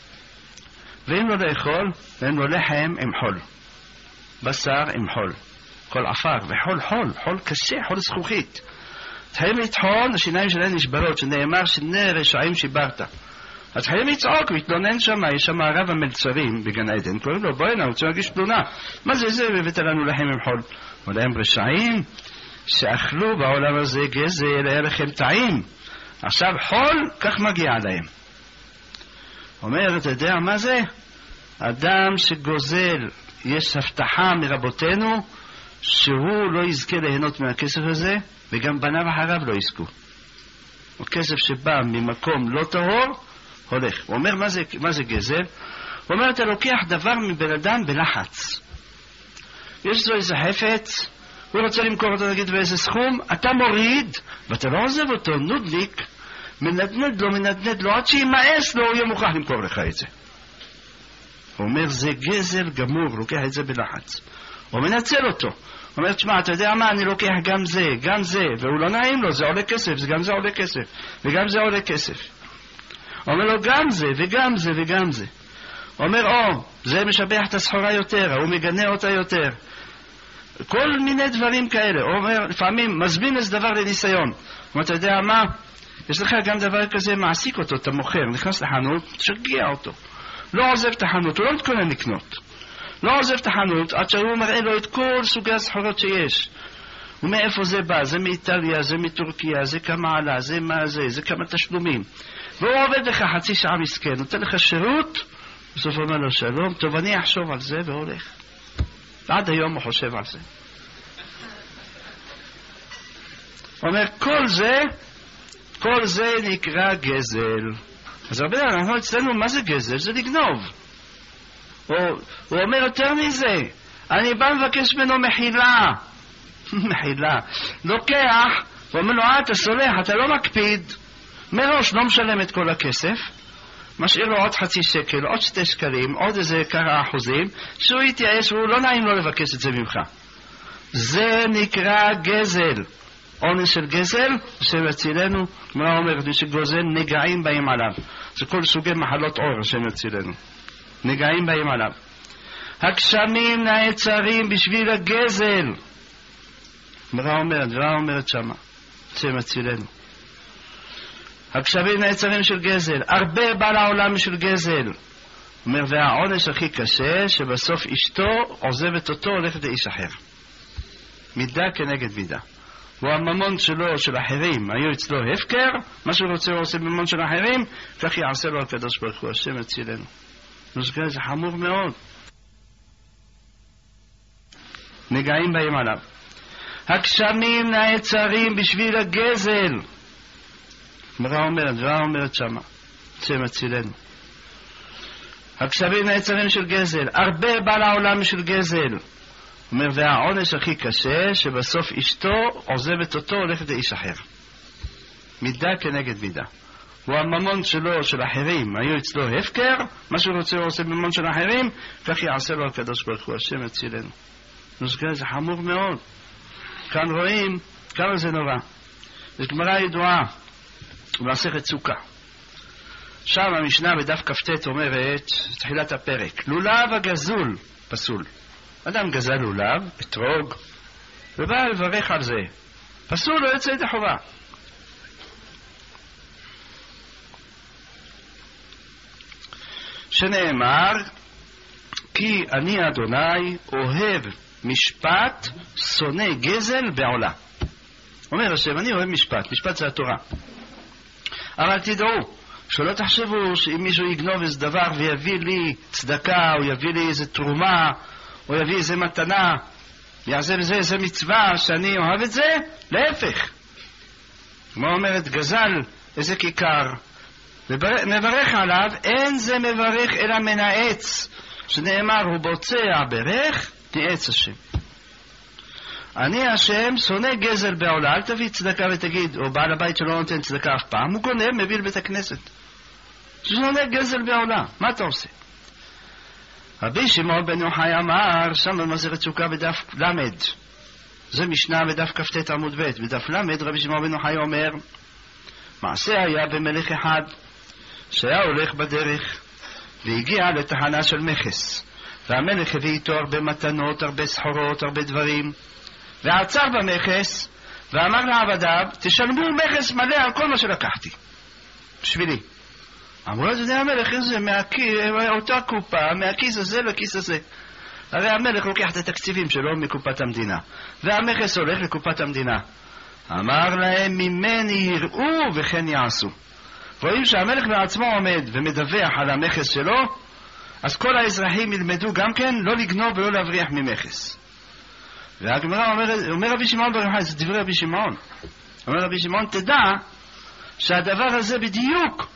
ואין לו לאכול, ואין לו לחם עם חול. בשר עם חול. כל עפר, וחול חול, חול קשה, חול זכוכית. תחיים לטחון, השיניים שלהם נשברות, שנאמר שני רשעים שיברת. אז חיים לצעוק, מתלונן שם, יש שם הרב המלצרים בגן עדן, קוראים לו, בואי הנה, רוצה להגיש תלונה. מה זה זה, הבאת לנו לחם עם חול? אבל הם רשעים שאכלו בעולם הזה גזל, היה לכם טעים. עכשיו חול, כך מגיע להם. אומר, אתה יודע מה זה? אדם שגוזל, יש הבטחה מרבותינו שהוא לא יזכה ליהנות מהכסף הזה, וגם בניו אחריו לא יזכו. הכסף שבא ממקום לא טהור, הולך. הוא אומר, מה זה, מה זה גזל? הוא אומר, אתה לוקח דבר מבן אדם בלחץ. יש לו איזה חפץ, הוא רוצה למכור אותו נגיד באיזה סכום, אתה מוריד, ואתה לא עוזב אותו, נודליק, מנדנד לו, מנדנד לו, עד שימאס לו, הוא יהיה מוכרח למכור לך את זה. הוא אומר, זה גזל גמור, לוקח את זה בלחץ. הוא מנצל אותו. הוא אומר, תשמע, אתה יודע מה, אני לוקח גם זה, גם זה, והוא לא נעים לו, זה עולה כסף, גם זה עולה כסף, וגם זה עולה כסף. הוא אומר לו, גם זה, וגם זה, וגם זה. הוא אומר, או, זה משבח את הסחורה יותר, הוא מגנה אותה יותר. כל מיני דברים כאלה. הוא אומר, לפעמים מזמין איזה דבר לניסיון. הוא אומר, אתה יודע מה, יש לך גם דבר כזה, מעסיק אותו, אתה מוכר, נכנס לחנות, תשגיע אותו. לא עוזב את החנות, הוא לא מתכונן לקנות. לא עוזב את החנות עד שהוא מראה לו את כל סוגי הסחורות שיש. ומאיפה זה בא? זה מאיטליה, זה מטורקיה, זה כמה עלה, זה מה זה, זה כמה תשלומים. והוא עובד לך חצי שעה מסכן, נותן לך שירות, בסוף אומר לו שלום, טוב אני אחשוב על זה והולך. עד היום הוא חושב על זה. הוא אומר, כל זה, כל זה נקרא גזל. אז הרבה אנחנו אצלנו, מה זה גזל? זה לגנוב. הוא, הוא אומר יותר מזה, אני בא מבקש ממנו מחילה. מחילה. לוקח, הוא אומר לו, אה, אתה סולח, אתה לא מקפיד. מראש לא משלם את כל הכסף, משאיר לו עוד חצי שקל, עוד שתי שקלים, עוד איזה כמה אחוזים, שהוא יתייאש, והוא לא נעים לו לבקש את זה ממך. זה נקרא גזל. עונש של גזל, השם יצילנו, מה אומר, שגוזל נגעים באים עליו. זה כל סוגי מחלות עור, השם יצילנו. נגעים באים עליו. הגשמים נעצרים בשביל הגזל. מה אומרת? מה אומרת שמה? השם יצילנו. הגשמים נעצרים של גזל. הרבה בא לעולם של גזל. אומר, והעונש הכי קשה, שבסוף אשתו עוזבת אותו, הולכת לאיש אחר. מידה כנגד מידה. הוא הממון שלו, של אחרים, היו אצלו הפקר, מה שהוא רוצה הוא עושה בממון של אחרים, כך יעשה לו הקדוש ברוך הוא, השם יצילנו. נוסגה, זה חמור מאוד. נגעים בהם עליו. הגשמים נעצרים בשביל הגזל. מה אומרת? מה אומרת שמה? השם יצילנו. הגשמים נעצרים של גזל. הרבה בא לעולם של גזל. אומר, והעונש הכי קשה, שבסוף אשתו עוזבת אותו, הולכת לאיש אחר. מידה כנגד מידה. הוא הממון שלו, של אחרים, היו אצלו הפקר, מה שהוא רוצה הוא עושה בממון של אחרים, כך יעשה לו הקדוש ברוך הוא, השם יצילנו. נוסגה, זה חמור מאוד. כאן רואים כמה זה נורא. זו גמרא ידועה, במסכת סוכה. שם המשנה בדף כ"ט אומרת, תחילת הפרק, לולב הגזול פסול. אדם גזל לולב, אתרוג, ובא לברך על זה. פסול לא יוצא ידי חובה. שנאמר, כי אני אדוני אוהב משפט, שונא גזל בעולה. אומר השם, אני אוהב משפט, משפט זה התורה. אבל תדעו, שלא תחשבו שאם מישהו יגנוב איזה דבר ויביא לי צדקה, או יביא לי איזה תרומה, או יביא איזה מתנה, יעשה בזה איזה מצווה שאני אוהב את זה, להפך. כמו אומרת, גזל איזה כיכר, מברך עליו, אין זה מברך אלא מן העץ, שנאמר, הוא בוצע ברך, תעץ השם. אני השם שונא גזל בעולה, אל תביא צדקה ותגיד, או בעל הבית שלא נותן צדקה אף פעם, הוא קונה, מביא לבית הכנסת. שונא גזל בעולה, מה אתה עושה? רבי שמעון בן יוחאי אמר, שם במסכת סוכה בדף למד, זה משנה בדף כ"ט עמוד ב', בדף למד רבי שמעון בן יוחאי אומר, מעשה היה במלך אחד, שהיה הולך בדרך, והגיע לתחנה של מכס, והמלך הביא איתו הרבה מתנות, הרבה סחורות, הרבה דברים, ועצר במכס, ואמר לעבדיו, תשלמו מכס מלא על כל מה שלקחתי, בשבילי. אמרו לו, זה המלך, איזה, מאותה קופה, מהכיס הזה לכיס הזה. הרי המלך לוקח את התקציבים שלו מקופת המדינה, והמכס הולך לקופת המדינה. אמר להם, ממני יראו וכן יעשו. רואים שהמלך בעצמו עומד ומדווח על המכס שלו, אז כל האזרחים ילמדו גם כן לא לגנוב ולא להבריח ממכס. והגמרא אומר, אומר רבי שמעון בר יוחאי, זה דברי רבי שמעון. אומר רבי שמעון, תדע שהדבר הזה בדיוק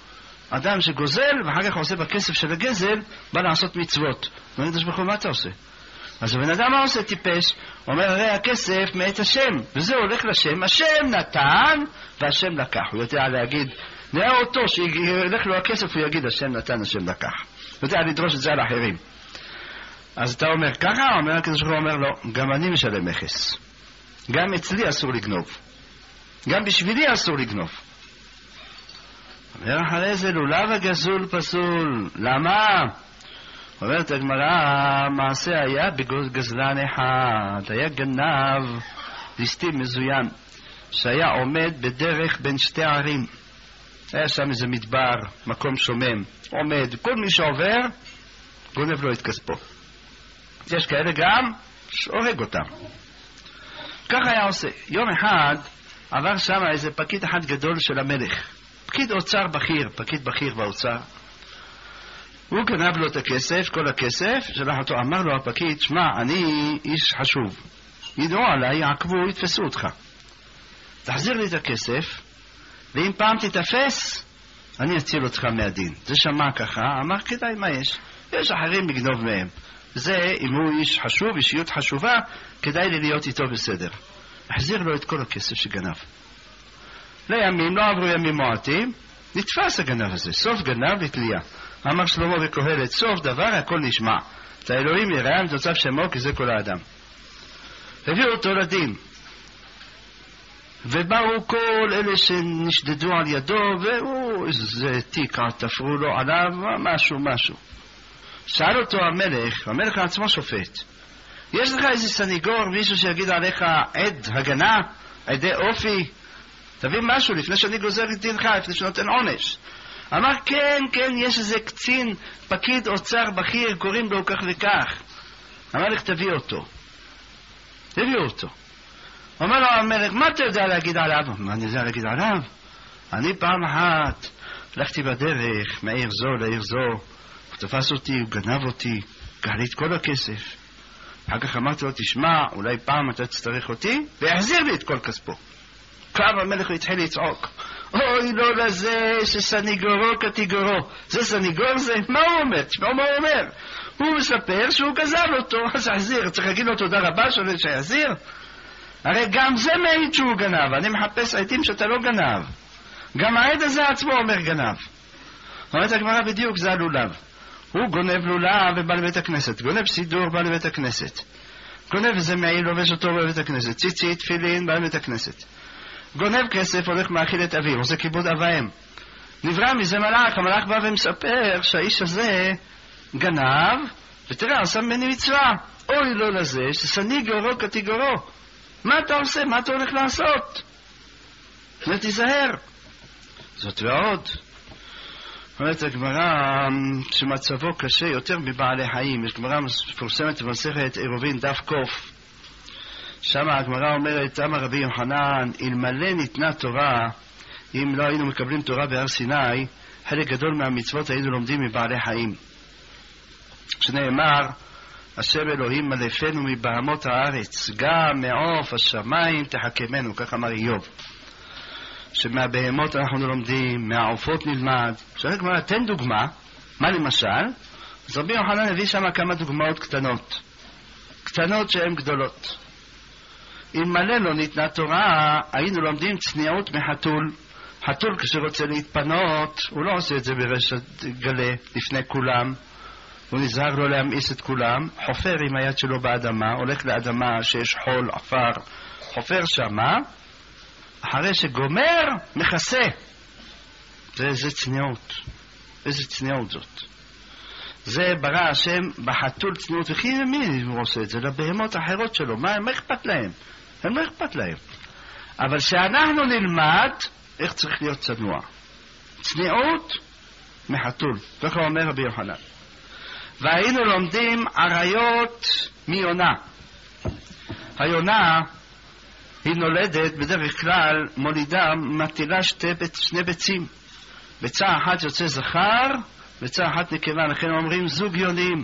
אדם שגוזל ואחר כך עושה בכסף של הגזל, בא לעשות מצוות. אומר הקדוש ברוך הוא, מה אתה עושה? אז הבן אדם מה עושה טיפש? אומר, הרי הכסף מאת השם, וזה הולך לשם, השם נתן והשם לקח. הוא יודע להגיד, נראה אותו שילך לו הכסף, הוא יגיד, השם נתן, השם לקח. הוא יודע לדרוש את זה על אחרים. אז אתה אומר ככה, אומר הקדוש ברוך הוא, אומר לו, גם אני משלם מכס. גם אצלי אסור לגנוב. גם בשבילי אסור לגנוב. אומר אחרי זה, לולב הגזול פסול. למה? אומרת הגמרא, מעשה היה בגזלן אחד, היה גנב ליסטים מזוין, שהיה עומד בדרך בין שתי ערים. היה שם איזה מדבר, מקום שומם, עומד, כל מי שעובר, גונב לו את כספו. יש כאלה גם שהורג אותם. ככה היה עושה. יום אחד עבר שם איזה פקיד אחד גדול של המלך, פקיד אוצר בכיר, פקיד בכיר באוצר. הוא גנב לו את הכסף, כל הכסף, שלח אותו, אמר לו הפקיד, שמע, אני איש חשוב, ידעו עליי, יעקבו, יתפסו אותך, תחזיר לי את הכסף, ואם פעם תתפס, אני אציל אותך מהדין. זה שמע ככה, אמר, כדאי, מה יש? יש אחרים לגנוב מהם. זה, אם הוא איש חשוב, אישיות חשובה, כדאי לי להיות איתו בסדר. החזיר לו את כל הכסף שגנב. לימים, לא עברו ימים מועטים, נתפס הגנב הזה, סוף גנב לתלייה. אמר שלמה וקהלת, סוף דבר הכל נשמע. את האלוהים יראה מתוצב שמו, כי זה כל האדם. הביאו אותו לדין. ובאו כל אלה שנשדדו על ידו, והוא, איזה תיק, תפרו לו עליו, משהו, משהו. שאל אותו המלך, המלך עצמו שופט, יש לך איזה סניגור, מישהו שיגיד עליך עד הגנה, עדי אופי, תבין משהו לפני שאני גוזר את דינך, לפני שנותן עונש. אמר, כן, כן, יש איזה קצין, פקיד אוצר בכיר, קוראים לו כך וכך. אמר לך, תביא אותו. תביאו אותו. אומר לו המלך, מה אתה יודע להגיד עליו? מה אני יודע להגיד עליו? אני פעם אחת הלכתי בדרך מהעיר זו לעיר זו, הוא תפס אותי, הוא גנב אותי, קח לי את כל הכסף. אחר כך אמרתי לו, תשמע, אולי פעם אתה תצטרך אותי, ויחזיר לי את כל כספו. קם המלך והתחיל לצעוק, אוי לא לזה שסניגורו כתיגורו. זה סניגור זה? מה הוא אומר? תשמעו מה הוא אומר. הוא מספר שהוא גזל אותו, אז יחזיר. צריך להגיד לו תודה רבה שלו שיחזיר. הרי גם זה מעיד שהוא גנב. אני מחפש עדים שאתה לא גנב. גם העד הזה עצמו אומר גנב. אומרת הגמרא בדיוק, זה הלולב. הוא גונב לולב ובא לבית הכנסת, גונב סידור בא לבית הכנסת, גונב איזה מעיל לובש אותו בבית הכנסת, ציצית, תפילין בא לבית הכנסת, גונב כסף הולך מאכיל את אביו, עושה כיבוד אב ואם. נברא מזה מלאך, המלאך בא ומספר שהאיש הזה גנב, ותראה, עשה ממני מצווה. אוי לא לזה שסניגורו כתיגורו. מה אתה עושה? מה אתה הולך לעשות? ותיזהר. זאת ועוד. אומרת הגמרא שמצבו קשה יותר מבעלי חיים. יש גמרא מפורסמת במסכת עירובין דף קוף. שם הגמרא אומרת, אמר רבי יוחנן, אלמלא ניתנה תורה, אם לא היינו מקבלים תורה בהר סיני, חלק גדול מהמצוות היינו לומדים מבעלי חיים. שנאמר, השם אלוהים מלאפנו מבהמות הארץ, גם מעוף השמיים תחכמנו, כך אמר איוב. שמהבהמות אנחנו לומדים, מהעופות נלמד. עכשיו הגמרא, תן דוגמה, מה למשל? אז רבי יוחנן הביא שם כמה דוגמאות קטנות, קטנות שהן גדולות. אם מלא לא ניתנה תורה, היינו לומדים צניעות מחתול. חתול כשרוצה להתפנות, הוא לא עושה את זה ברשת גלה לפני כולם, הוא נזהר לא להמאיס את כולם, חופר עם היד שלו באדמה, הולך לאדמה שיש חול, עפר, חופר שמה, אחרי שגומר, מכסה. זה איזה צניעות, איזה צניעות זאת. זה ברא השם בחתול צניעות, וכי מי הוא עושה את זה? לבהמות אחרות שלו, מה, מה אכפת להם? הם לא אכפת להם. אבל שאנחנו נלמד איך צריך להיות צנוע. צניעות מחתול, ככה אומר רבי יוחנן. והיינו לומדים עריות מיונה. היונה היא נולדת בדרך כלל, מולידה, מטילה שתי, שני ביצים. ביצה אחת יוצא זכר, ביצה אחת נקבה, לכן אומרים זוג יונים.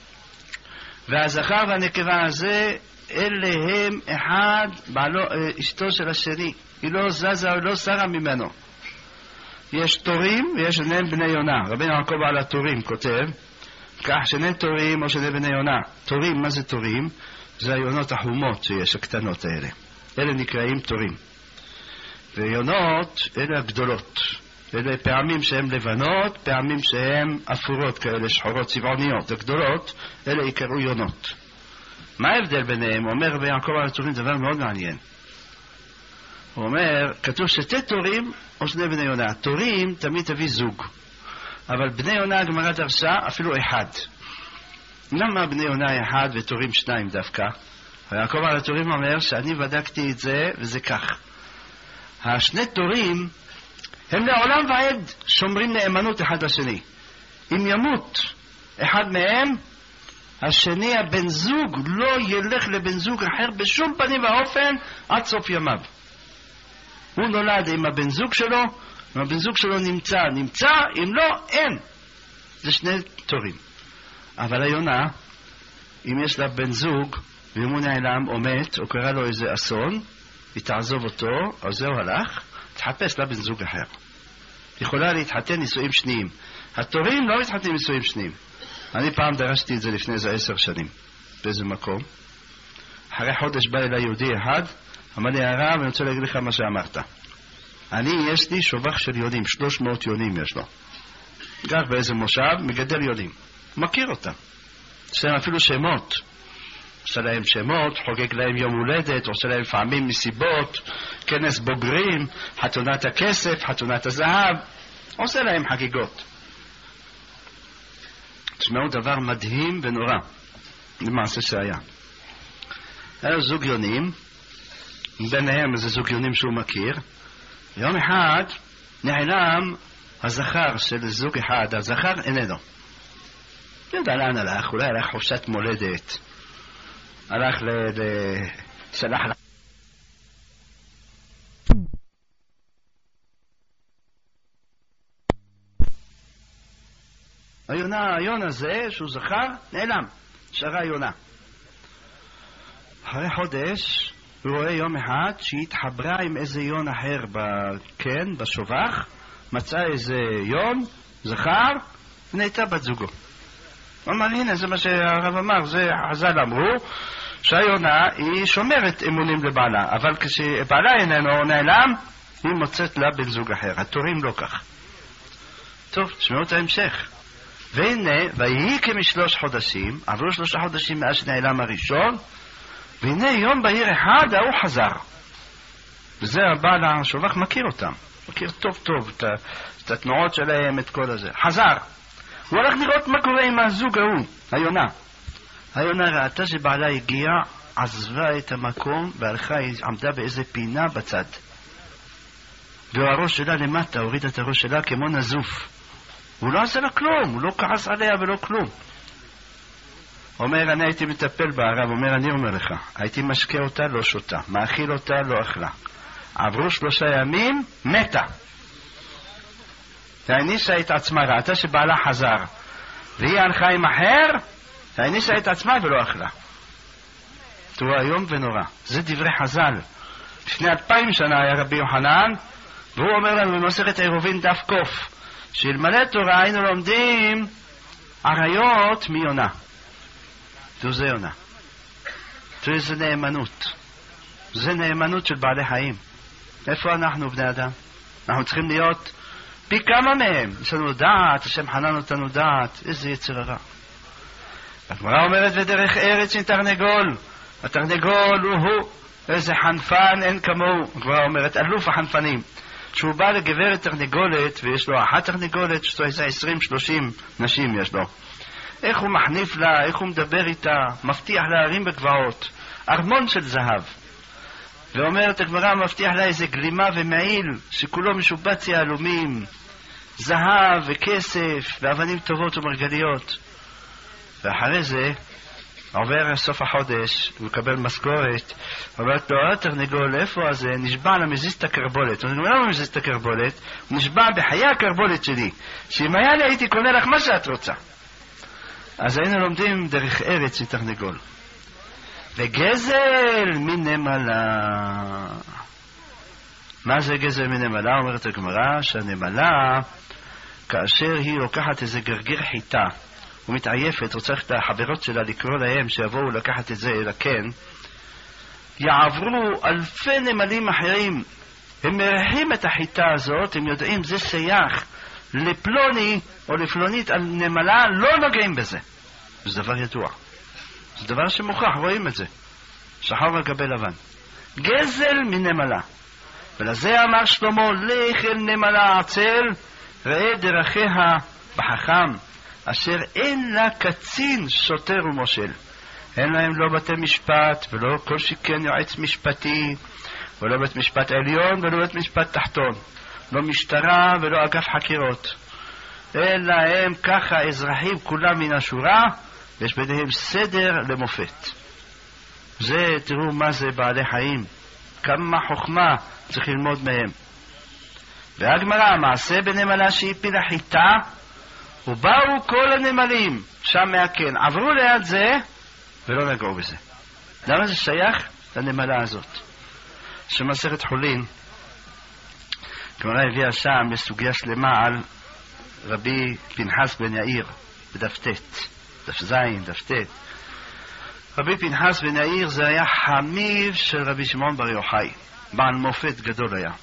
והזכר והנקבה הזה, אלה הם אחד בעלו, אשתו של השני. היא לא זזה או לא שרה ממנו. יש תורים ויש שניהם בני יונה. רבי יעקב על התורים כותב, כך שני תורים או שני בני יונה. תורים, מה זה תורים? זה היונות החומות שיש, הקטנות האלה. אלה נקראים תורים. ויונות, אלה הגדולות. אלה פעמים שהן לבנות, פעמים שהן אפורות כאלה, שחורות צבעוניות. הגדולות, אלה יקראו יונות. מה ההבדל ביניהם? הוא אומר רבי יעקב על התורים דבר מאוד מעניין. הוא אומר, כתוב שתי תורים או שני בני יונה. תורים תמיד תביא זוג. אבל בני יונה הגמרא דרשה אפילו אחד. למה בני יונה אחד ותורים שניים דווקא? ויעקב על התורים אומר שאני בדקתי את זה וזה כך. השני תורים הם לעולם ועד שומרים נאמנות אחד לשני. אם ימות אחד מהם, השני הבן זוג לא ילך לבן זוג אחר בשום פנים ואופן עד סוף ימיו. הוא נולד עם הבן זוג שלו, אם הבן זוג שלו נמצא, נמצא, אם לא, אין. זה שני תורים. אבל היונה, אם יש לה בן זוג, ואם הוא נעלם או מת, או קרה לו איזה אסון, היא תעזוב אותו, או זהו הלך, תחפש לה בן זוג אחר. יכולה להתחתן נישואים שניים. התורים לא מתחתנים נישואים שניים. אני פעם דרשתי את זה לפני איזה עשר שנים. באיזה מקום. אחרי חודש בא אליי יהודי אחד, אמר לי הרב, אני רוצה להגיד לך מה שאמרת. אני, יש לי שובח של יונים, שלוש מאות יונים יש לו. גר באיזה מושב, מגדל יונים. מכיר אותם. עושה להם אפילו שמות. עושה להם שמות, חוגג להם יום הולדת, עושה להם פעמים מסיבות, כנס בוגרים, חתונת הכסף, חתונת הזהב. עושה להם חגיגות. תשמעו דבר מדהים ונורא. למעשה שהיה. היה זוג יונים, ביניהם איזה זוג יונים שהוא מכיר. יום אחד נעלם הזכר של זוג אחד, הזכר איננו. לא יודע לאן הלך, אולי הלך חופשת מולדת. הלך ל... שלח לה... היונה, היון הזה שהוא זכר, נעלם. שרה היונה. אחרי חודש הוא רואה יום אחד שהתחברה עם איזה יון אחר כן, בשובח, מצא איזה יון, זכר, ונהייתה בת זוגו. הוא אמר, הנה, זה מה שהרב אמר, זה חז"ל אמרו, שהיונה היא שומרת אמונים לבעלה, אבל כשבעלה איננו נעלם, היא מוצאת לה בן זוג אחר. התורים לא כך. טוב, תשמעו את ההמשך. והנה, ויהי כמשלוש חודשים, עברו שלושה חודשים מאז שנעלם הראשון, והנה יום בהיר אחד ההוא חזר. וזה הבעל השובח מכיר אותם. מכיר טוב טוב את, את התנועות שלהם, את כל הזה. חזר. הוא הלך לראות מה קורה עם הזוג ההוא, היונה. היונה ראתה שבעלה הגיע, עזבה את המקום, והלכה, עמדה באיזה פינה בצד. והראש שלה למטה, הורידה את הראש שלה כמו נזוף. הוא לא עשה לה כלום, הוא לא כעס עליה ולא כלום. אומר, אני הייתי מטפל בה, הרב אומר, אני אומר לך, הייתי משקה אותה, לא שותה, מאכיל אותה, לא אכלה. עברו שלושה ימים, מתה. והניסה את עצמה, ראתה שבעלה חזר. והיא הלכה עם אחר, והניסה את עצמה ולא אכלה. תראו, היום ונורא. זה דברי חז"ל. לפני אלפיים שנה היה רבי יוחנן, והוא אומר לנו במסכת עירובין דף קוף, שאלמלא תורה היינו לומדים עריות מיונה. תראו, זה יונה. תראו, זה נאמנות. זה נאמנות של בעלי חיים. איפה אנחנו בני אדם? אנחנו צריכים להיות פי כמה מהם. יש לנו דעת, השם חנן אותנו דעת. איזה יצר הרע. הגמרא אומרת, ודרך ארץ עם תרנגול. התרנגול הוא הוא. איזה חנפן אין כמוהו. הגמרא אומרת, אלוף החנפנים. שהוא בא לגברת תרנגולת, ויש לו אחת תרנגולת, שיש לו איזה עשרים שלושים נשים יש לו. איך הוא מחניף לה, איך הוא מדבר איתה, מבטיח להרים בגבעות, ארמון של זהב. ואומרת הגמרא, מבטיח לה איזה גלימה ומעיל, שכולו משובץ יהלומים, זהב וכסף, ואבנים טובות ומרגליות. ואחרי זה, עובר סוף החודש, הוא מקבל משכורת, אומרת לו, התרנגול, איפה הזה? נשבע למזיז את הקרבולת. הוא אומר, למה מזיז את הקרבולת? הוא נשבע בחיי הקרבולת שלי, שאם היה לי הייתי קונה לך מה שאת רוצה. אז היינו לומדים דרך ארץ מתרנגול. וגזל מנמלה. מה זה גזל מנמלה? אומרת הגמרא שהנמלה, כאשר היא לוקחת איזה גרגיר חיטה ומתעייפת, רוצה את החברות שלה לקרוא להם שיבואו לקחת את זה אל הקן, יעברו אלפי נמלים אחרים, הם מרחים את החיטה הזאת, הם יודעים זה שייך לפלוני או לפלונית על נמלה, לא נוגעים בזה. זה דבר ידוע, זה דבר שמוכח, רואים את זה שחור על גבי לבן, גזל מנמלה. ולזה אמר שלמה, לך אל נמלה עצל, ראה דרכיה בחכם, אשר אין לה קצין שוטר ומושל. אין להם לא בתי משפט ולא כל שכן יועץ משפטי, ולא בית משפט עליון ולא בית משפט תחתון, לא משטרה ולא אגף חקירות, אלא הם ככה אזרחים כולם מן השורה, ויש ביניהם סדר למופת. זה, תראו מה זה בעלי חיים, כמה חוכמה צריך ללמוד מהם. והגמרא, מעשה בנמלה שהפילה חיטה, ובאו כל הנמלים שם מהקן, עברו ליד זה ולא נגעו בזה. למה זה שייך לנמלה הזאת? שמסכת חולין, גמרא הביאה שם לסוגיה שלמה על רבי פנחס בן יאיר בדף ט', דף זין, דף ט'. רבי פנחס בן יאיר זה היה חמיו של רבי שמעון בר יוחאי, בעל מופת גדול היה.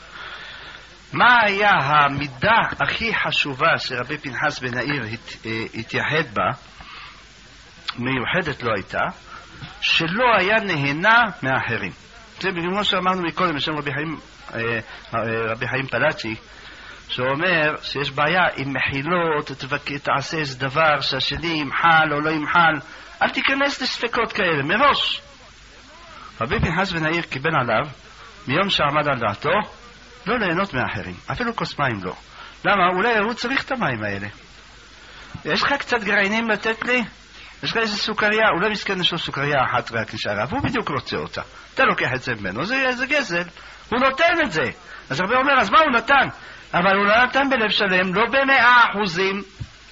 מה היה המידה הכי חשובה שרבי פנחס בן יאיר הת, התייחד בה, מיוחדת לא הייתה, שלא היה נהנה מאחרים. זה כמו שאמרנו מקודם בשם רבי חיים, רבי חיים פלאצ'י, שאומר שיש בעיה עם מחילות, תעשה איזה דבר שהשני ימחל או לא ימחל, אל תיכנס לספקות כאלה מראש. רבי פנחס בן יאיר קיבל עליו מיום שעמד על דעתו לא ליהנות מאחרים, אפילו כוס מים לא. למה? אולי הוא צריך את המים האלה. יש לך קצת גרעינים לתת לי? יש לך איזה סוכריה? אולי מסכן יש לו סוכריה אחת רק נשארה, והוא בדיוק רוצה אותה, אתה לוקח את זה ממנו, זה, זה גזל, הוא נותן את זה. אז הרבה אומר, אז מה הוא נתן? אבל הוא לא נתן בלב שלם, לא במאה אחוזים.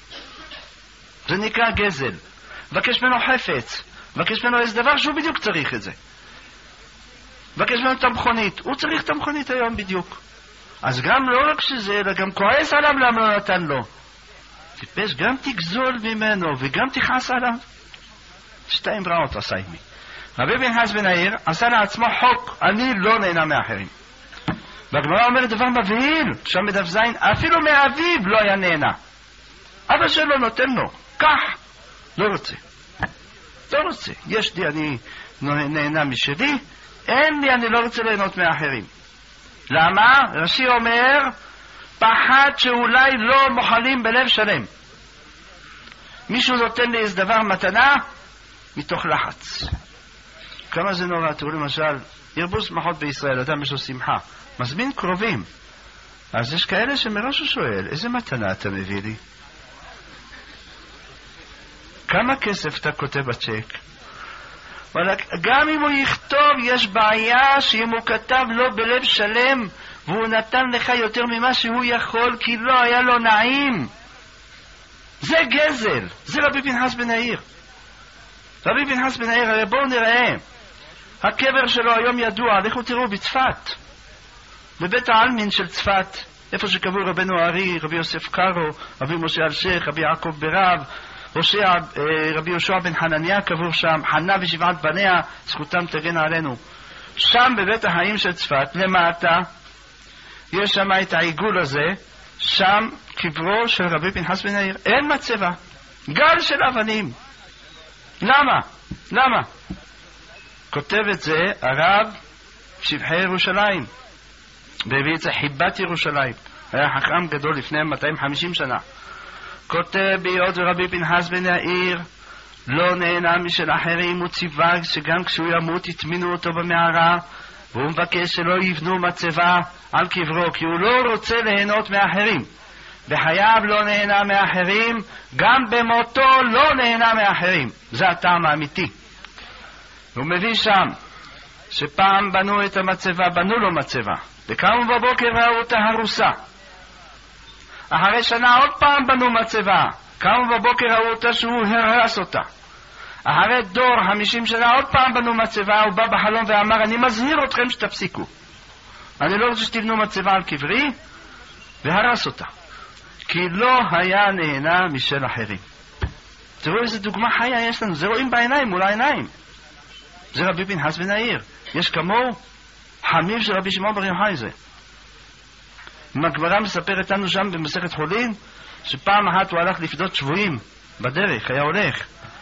זה נקרא גזל. מבקש ממנו חפץ, מבקש ממנו איזה דבר שהוא בדיוק צריך את זה. מבקש ממנו את המכונית, הוא צריך את המכונית היום בדיוק. אז גם לא רק שזה, אלא גם כועס עליו למה לא נתן לו. טיפש, גם תגזול ממנו וגם תכעס עליו. שתיים רעות עשה עמי. רבי פנחס בן יאיר עשה לעצמו חוק, אני לא נהנה מאחרים. והגמרא אומרת דבר מבהיל, שם בדף זין, אפילו מאביו לא היה נהנה. אבא שלו נותן לו, כך, לא רוצה. לא רוצה. יש לי, אני נהנה משלי, אין לי, אני לא רוצה ליהנות מאחרים. למה? רש"י אומר, פחד שאולי לא מוחלים בלב שלם. מישהו נותן לי איזה דבר מתנה מתוך לחץ. כמה זה נורא. תראו למשל, ירבו שמחות בישראל, אדם יש לו שמחה, מזמין קרובים, אז יש כאלה שמראש הוא שואל, איזה מתנה אתה מביא לי? כמה כסף אתה כותב בצ'ק? גם אם הוא יכתוב, יש בעיה שאם הוא כתב לו בלב שלם והוא נתן לך יותר ממה שהוא יכול כי לא היה לו נעים, זה גזל. זה רבי פנחס בן יאיר. רבי פנחס בן יאיר, הרי בואו נראה, הקבר שלו היום ידוע, לכו תראו בצפת, בבית העלמין של צפת, איפה שקבור רבנו הארי, רבי יוסף קארו, רבי משה אלשיך, רבי יעקב ברב, הושע, רבי יהושע בן חנניה קבור שם, חנה ושבעת בניה, זכותם תגן עלינו. שם בבית החיים של צפת, למטה, יש שם את העיגול הזה, שם קברו של רבי פנחס בן יאיר. אין מצבה, גל של אבנים. למה? למה? כותב את זה הרב שבחי ירושלים, והביא את זה חיבת ירושלים, היה חכם גדול לפני מאתיים וחמישים שנה. כותב בהיות ורבי פנחס בן יאיר לא נהנה משל אחרים, הוא ציווה שגם כשהוא ימות יטמינו אותו במערה, והוא מבקש שלא יבנו מצבה על קברו, כי הוא לא רוצה ליהנות מאחרים. בחייו לא נהנה מאחרים, גם במותו לא נהנה מאחרים. זה הטעם האמיתי. הוא מביא שם שפעם בנו את המצבה, בנו לו מצבה, וקמו בבוקר ראו אותה הרוסה. אחרי שנה עוד פעם בנו מצבה, קמו בבוקר ראו אותה שהוא הרס אותה. אחרי דור, חמישים שנה, עוד פעם בנו מצבה, הוא בא בחלום ואמר, אני מזהיר אתכם שתפסיקו. אני לא רוצה שתבנו מצבה על קברי, והרס אותה. כי לא היה נהנה משל אחרים. תראו איזה דוגמה חיה יש לנו, זה רואים בעיניים, מול העיניים. זה רבי פנחס בן יאיר. יש כמוהו חמיו של רבי שמעון בר יוחאי זה. הגמרא מספרת לנו שם במסכת חולין, שפעם אחת הוא הלך לפדות שבויים בדרך, היה הולך.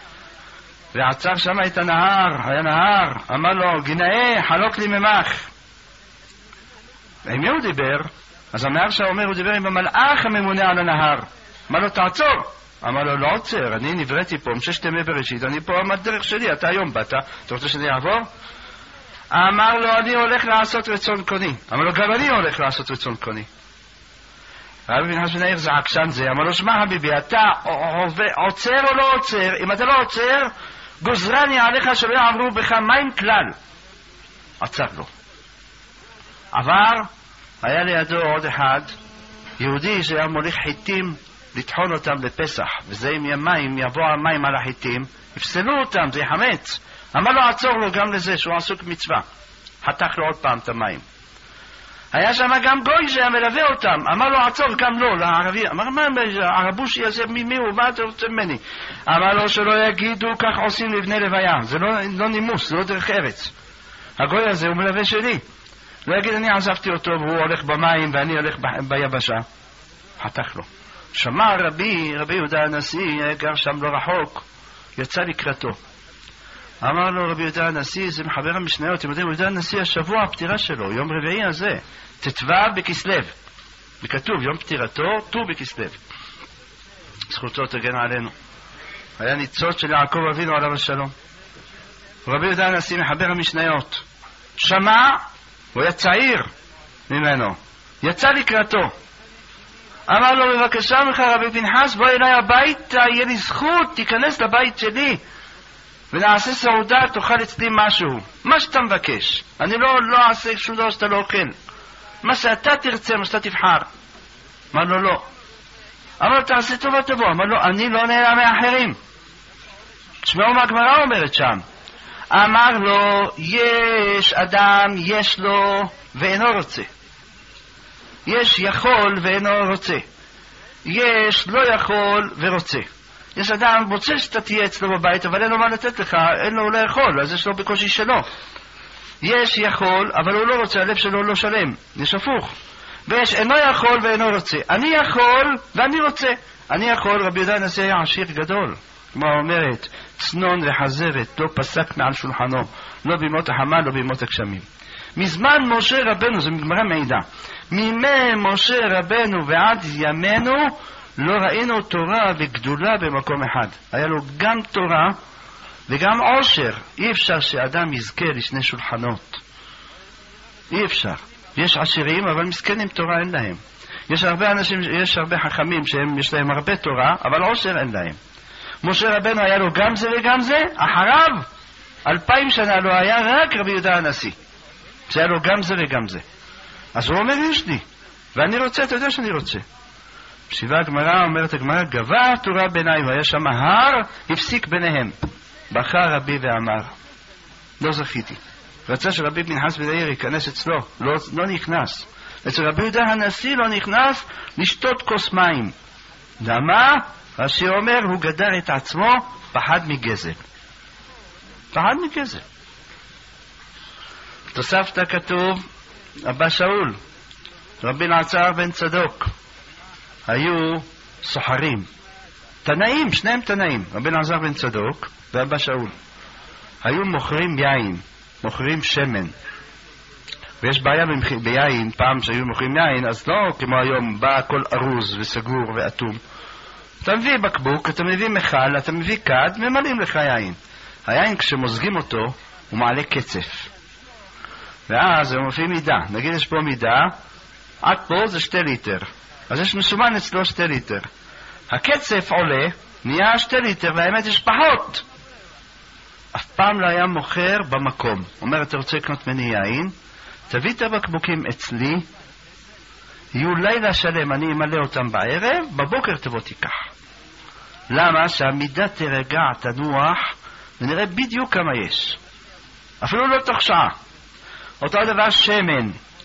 ועצר שם את הנהר, היה נהר, אמר לו, גנאי, חלוק לי ממך. עם מי הוא דיבר? אז המהר שאומר, הוא דיבר עם המלאך הממונה על הנהר. אמר לו, תעצור. אמר לו, לא עוצר, אני נבראתי פה, מששת ימי בראשית, אני פה עמד דרך שלי, אתה היום באת, אתה רוצה שאני אעבור? אמר לו, אני הולך לעשות רצון קוני. אמר לו, גם אני הולך לעשות רצון קוני. רבי פנחס בן יאיר זה עקשן זה, אמר לו, שמע חביבי, אתה עוצר או לא עוצר? אם אתה לא עוצר, גוזרני עליך שלא יעברו בך מים כלל. עצר לו. עבר, היה לידו עוד אחד, יהודי שהיה מוליך חיטים לטחון אותם בפסח, וזה אם ימים, יבוא המים על החיטים, יפסלו אותם, זה יחמץ. אמר לו, עצור לו גם לזה, שהוא עסוק מצווה. חתך לו עוד פעם את המים. היה שם גם גוי שהיה מלווה אותם, אמר לו, עצור גם לו, לערבי. אמר, מה, הרבושי הזה, מי הוא, מה אתה רוצה ממני? אמר לו, שלא יגידו, כך עושים לבני לוויה. זה לא, לא נימוס, זה לא דרך ארץ. הגוי הזה הוא מלווה שלי. לא יגיד, אני עזבתי אותו, והוא הולך במים, ואני הולך ב- ביבשה. חתך לו. שמע רבי, רבי יהודה הנשיא, גר שם לא רחוק, יצא לקראתו. אמר לו רבי יהודה הנשיא, זה מחבר המשניות, אתם יודעים, יהודה הנשיא השבוע הפטירה שלו, יום רביעי הזה, תתווה בכסלו. וכתוב, יום פטירתו, ט"ו בכסלו. זכותו תגן עלינו. היה ניצוץ של יעקב אבינו עליו השלום. רבי יהודה הנשיא מחבר המשניות. שמע, הוא היה צעיר ממנו. יצא לקראתו. אמר לו, בבקשה ממך רבי פנחס, בוא אליי הביתה, יהיה לי זכות, תיכנס לבית שלי. ונעשה סעודה, תאכל אצלי משהו. מה שאתה מבקש. אני לא, לא אעשה שום דבר שאתה לא אוכל. מה שאתה תרצה, מה שאתה תבחר. אמר לו, לא. אמר לו, תעשה טובה תבוא. אמר לו, אני לא נהנה מאחרים. תשמעו מה הגמרא אומרת שם. אמר לו, יש אדם, יש לו, ואינו רוצה. יש יכול ואינו רוצה. יש לא יכול ורוצה. יש אדם רוצה שאתה תהיה אצלו בבית, אבל אין לו מה לתת לך, אין לו לא יכול, אז יש לו בקושי שלו. יש יכול, אבל הוא לא רוצה, הלב שלו לא שלם, יש הפוך. ויש אינו יכול ואינו רוצה. אני יכול ואני רוצה. אני יכול, רבי יהודה הנשיא היה עשיר גדול. כמו אומרת, צנון וחזרת, לא פסק מעל שולחנו, לא בימות החמה, לא בימות הגשמים. מזמן משה רבנו, זה גמרא מעידה, מימי משה רבנו ועד ימינו, לא ראינו תורה וגדולה במקום אחד. היה לו גם תורה וגם עושר. אי אפשר שאדם יזכה לשני שולחנות. אי אפשר. יש עשירים, אבל מסכנים תורה אין להם. יש הרבה אנשים, יש הרבה חכמים שהם, יש להם הרבה תורה, אבל עושר אין להם. משה רבנו היה לו גם זה וגם זה, אחריו, אלפיים שנה לא היה רק רבי יהודה הנשיא. שהיה לו גם זה וגם זה. אז הוא אומר, יש לי. ואני רוצה, אתה יודע שאני רוצה. בשיבה הגמרא אומרת הגמרא, גבה תורה ביניהם, היה שם הר, הפסיק ביניהם. בכה רבי ואמר, לא זכיתי. רצה שרבי פנחס בן יאיר ייכנס אצלו, לא, לא נכנס. אצל רבי יהודה הנשיא לא נכנס לשתות כוס מים. למה? רש"י אומר, הוא גדר את עצמו, פחד מגזל. פחד מגזל. תוספתא כתוב, אבא שאול, רבי אלעזר בן צדוק, היו סוחרים, תנאים, שניהם תנאים, רבי אלעזר בן צדוק ואבא שאול, היו מוכרים יין, מוכרים שמן. ויש בעיה ביין, פעם שהיו מוכרים יין, אז לא כמו היום, בא הכל ארוז וסגור ואטום. אתה מביא בקבוק, אתה מביא מחל, אתה מביא כד, ממלאים לך יין. היין כשמוזגים אותו, הוא מעלה קצף. ואז הוא מופיע מידה, נגיד יש פה מידה, עד פה זה שתי ליטר. אז יש מסומן אצלו שתי ליטר. הקצף עולה, נהיה שתי ליטר, והאמת יש פחות. אף פעם לא היה מוכר במקום. אומר, אתה רוצה לקנות מני יין, תביא את הבקבוקים אצלי, יהיו לילה שלם, אני אמלא אותם בערב, בבוקר תבוא תיקח. למה? שהמידה תרגע, תנוח, ונראה בדיוק כמה יש. אפילו לא תוך שעה. אותו דבר שמן.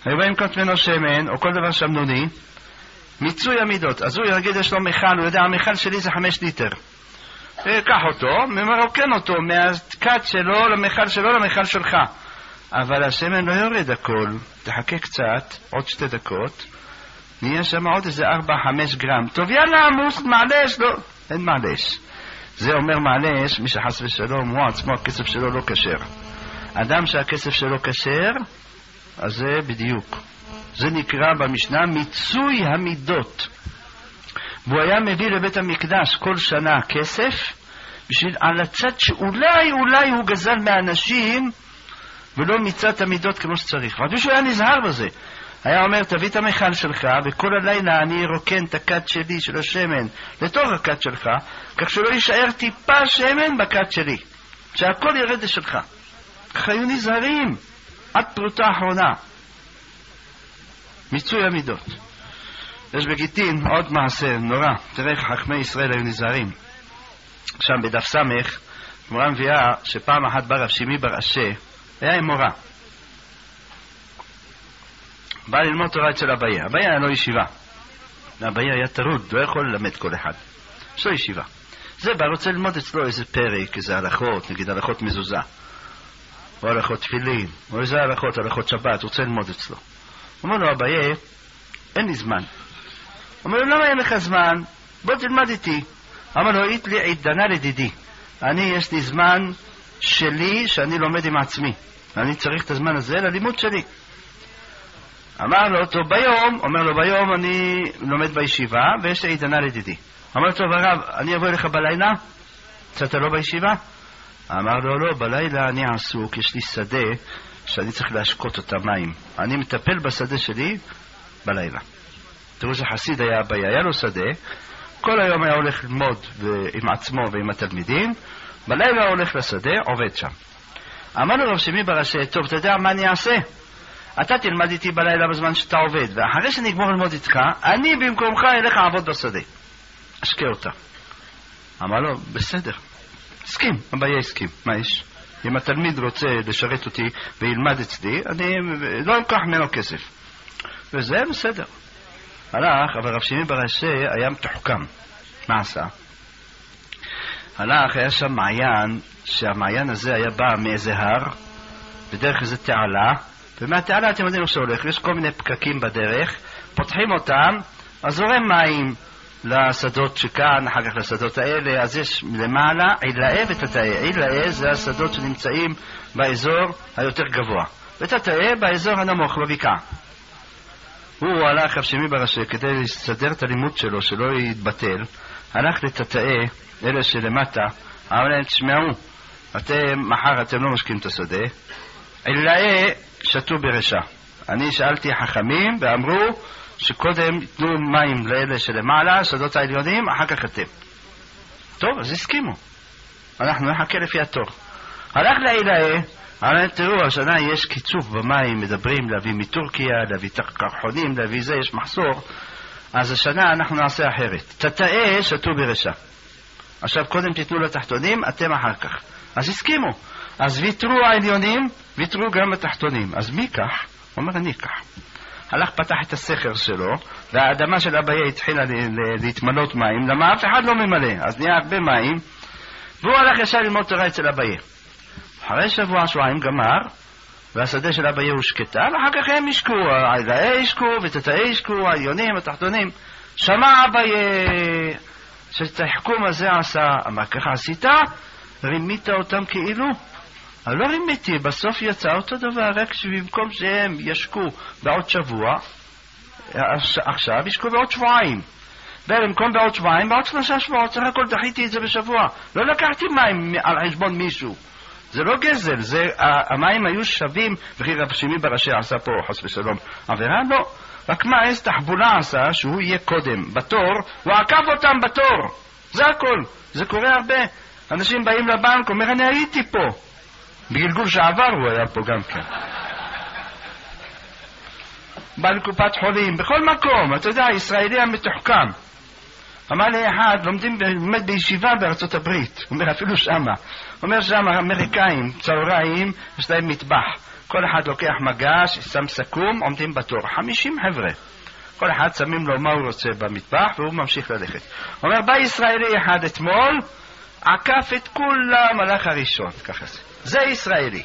היו באים קנות ממנו שמן, או כל דבר שמנוני, מיצוי המידות. אז הוא יגיד, יש לו מיכל, הוא יודע, המיכל שלי זה חמש ליטר. קח אותו, ממרוקן אותו, מהקט שלו למיכל שלו למיכל שלך. אבל השמן לא יורד הכל, תחכה קצת, עוד שתי דקות, נהיה שם עוד איזה ארבע, חמש גרם. טוב, יאללה, עמוס, מעלש, לא, אין מעלש. זה אומר מעלש, מי שחס ושלום, הוא עצמו, הכסף שלו לא כשר. אדם שהכסף שלו כשר, אז זה בדיוק. זה נקרא במשנה מיצוי המידות. והוא היה מביא לבית המקדש כל שנה כסף, בשביל על הצד שאולי אולי הוא גזל מאנשים, ולא מיצה את המידות כמו שצריך. אבל מישהו היה נזהר בזה. היה אומר, תביא את המכל שלך, וכל הלילה אני רוקן את הקט שלי של השמן לתוך הקט שלך, כך שלא יישאר טיפה שמן בקט שלי, שהכל ירד לשלך. ככה היו נזהרים עד פרוטה האחרונה. מיצוי המידות. יש בגיטין עוד מעשה נורא. תראה איך חכמי ישראל היו נזהרים. שם בדף סמך גמרא מביאה שפעם אחת בא רב שימי בר אשה, היה עם מורה, בא ללמוד תורה אצל אביה. אביה היה לו ישיבה, אביה היה טרוד, לא יכול ללמד כל אחד, יש לו ישיבה. זה בא רוצה ללמוד אצלו איזה פרק, איזה הלכות, נגיד הלכות מזוזה, או הלכות תפילין, או איזה הלכות, הלכות שבת, רוצה ללמוד אצלו. אומר לו אביה, אין לי זמן. אומר לו, למה אין לך זמן? בוא תלמד איתי. אמר לו, אית לי עידנה לדידי, אני יש לי זמן שלי שאני לומד עם עצמי, אני צריך את הזמן הזה ללימוד שלי. אמר לו, טוב ביום, אומר לו, ביום אני לומד בישיבה ויש לי עידנה לדידי. אמר לו, טוב הרב, אני אבוא אליך בלילה? קצת לא בישיבה? אמר לו, לא, בלילה אני עסוק, יש לי שדה שאני צריך להשקות אותה מים, אני מטפל בשדה שלי בלילה. תראו שחסיד היה אביה, היה לו שדה, כל היום היה הולך ללמוד עם עצמו ועם התלמידים, בלילה הולך לשדה, עובד שם. אמר לו רב שימי בר אשה, טוב, אתה יודע מה אני אעשה? אתה תלמד איתי בלילה בזמן שאתה עובד, ואחרי שנגמור ללמוד איתך, אני במקומך אלך לעבוד בשדה, אשקה אותה. אמר לו, בסדר, הסכים, אביה הסכים, מה יש? אם התלמיד רוצה לשרת אותי וילמד אצלי, אני לא אקח ממנו כסף, וזה בסדר. הלך, אבל רב שימי בר אשה היה מתוחכם. מה עשה? הלך, היה שם מעיין, שהמעיין הזה היה בא מאיזה הר, בדרך איזה תעלה, ומהתעלה אתם יודעים איך שהולך, יש כל מיני פקקים בדרך, פותחים אותם, אז זורם מים לשדות שכאן, אחר כך לשדות האלה, אז יש למעלה עילאה ותתאה. עילאה זה השדות שנמצאים באזור היותר גבוה, ותתאה באזור הנמוך, בבקעה. הוא הלך רב שימי בר אשה כדי לסדר את הלימוד שלו שלא יתבטל, הלך לתתאה, אלה שלמטה, אמר להם, תשמעו, אתם מחר אתם לא משקים את השדה, עילאה שתו ברשע. אני שאלתי חכמים ואמרו שקודם יתנו מים לאלה שלמעלה, שדות העליונים, אחר כך אתם. טוב, אז הסכימו, אנחנו נחכה לפי התור. הלך לעילאה, אבל תראו, השנה יש קיצוף במים, מדברים להביא מטורקיה, להביא קרחונים, להביא זה, יש מחסור, אז השנה אנחנו נעשה אחרת. תתאה שתו ברשע. עכשיו קודם תיתנו לתחתונים, אתם אחר כך. אז הסכימו. אז ויתרו העליונים, ויתרו גם התחתונים. אז מי כך? הוא אומר, אני כך. הלך פתח את הסכר שלו, והאדמה של אביה התחילה להתמלות מים, למה אף אחד לא ממלא, אז נהיה הרבה מים, והוא הלך ישר ללמוד תורה אצל אביה. אחרי שבוע שבועיים גמר, והשדה של אביה הוא שקטה, ואחר כך הם ישקו, העילאה ישקו, ותתאה ישקו, העליונים, התחתונים. שמע אביה שאת החכום הזה עשה, אמר ככה עשית? רימית אותם כאילו? אבל לא רימיתי, בסוף יצא אותו דבר, רק שבמקום שהם ישקו בעוד שבוע, עכשיו ישקו בעוד שבועיים. במקום בעוד שבועיים, בעוד שלושה שבועות, צריך הכל דחיתי את זה בשבוע. לא לקחתי מים על חשבון מישהו. זה לא גזל, זה, המים היו שווים, וכי רב שימי בר אשה עשה פה חס ושלום עבירה? לא. רק מה, איזה תחבולה עשה שהוא יהיה קודם בתור, הוא עקב אותם בתור. זה הכל. זה קורה הרבה. אנשים באים לבנק, אומר, אני הייתי פה. בגלגול שעבר הוא היה פה גם כן. בא לקופת חולים, בכל מקום, אתה יודע, הישראלי המתוחכם. אמר לי אחד, לומדים באמת בישיבה בארצות הברית, הוא אומר אפילו שמה, אומר שם האמריקאים, צהריים, יש להם מטבח. כל אחד לוקח מגש, שם סכו"ם, עומדים בתור. חמישים חבר'ה. כל אחד שמים לו מה הוא רוצה במטבח, והוא ממשיך ללכת. אומר, בא ישראלי אחד אתמול, עקף את כולם, הלך הראשון. ככה זה. זה ישראלי.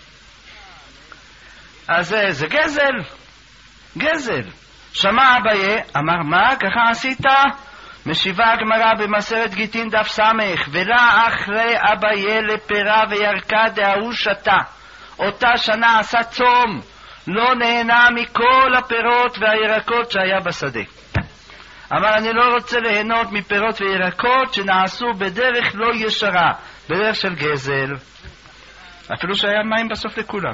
אז זה, זה גזל. גזל. שמע אביה, אמר, מה? ככה עשית? משיבה הגמרא במסכת גיטין דף סמך, ולה אחרי אביה לפרה וירקה דהוא שתה. אותה שנה עשה צום, לא נהנה מכל הפירות והירקות שהיה בשדה. אמר, אני לא רוצה ליהנות מפירות וירקות שנעשו בדרך לא ישרה, בדרך של גזל. אפילו שהיה מים בסוף לכולם.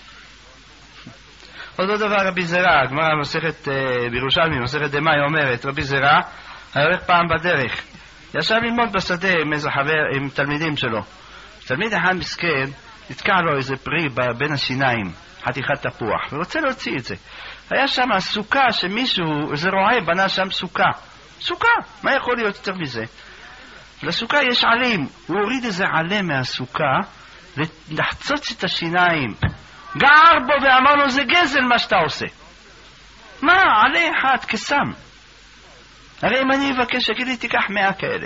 אותו דבר רבי זרע, הגמרא במסכת בירושלמי, מסכת דמאי אומרת, רבי זרע היה הולך פעם בדרך, ישב ללמוד בשדה עם איזה חבר, עם תלמידים שלו. תלמיד אחד מסכן, נתקע לו איזה פרי בין השיניים, חתיכת תפוח, ורוצה להוציא את זה. היה שם סוכה שמישהו, איזה רועה בנה שם סוכה. סוכה, מה יכול להיות יותר מזה? לסוכה יש עלים, הוא הוריד איזה עלה מהסוכה, לחצוץ את השיניים. גער בו ואמר לו, זה גזל מה שאתה עושה. מה? עלה אחד כסם. הרי אם אני אבקש, אגיד לי, תיקח מאה כאלה.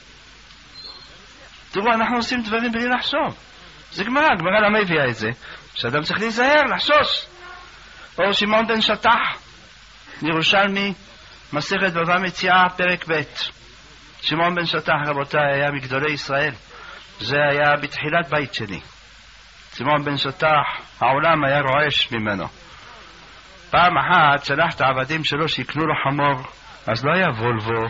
תראו, אנחנו עושים דברים בלי לחשוב. זה גמרא, גמרא למה הביאה את זה? שאדם צריך להיזהר, לחשוש. או שמעון בן שטח, ירושלמי, מסכת בבא מציעא, פרק ב'. שמעון בן שטח, רבותיי, היה מגדולי ישראל. זה היה בתחילת בית שני. שמעון בן שטח, העולם היה רועש ממנו. פעם אחת שלח את העבדים שלו שיקנו לו חמור, אז לא היה וולבו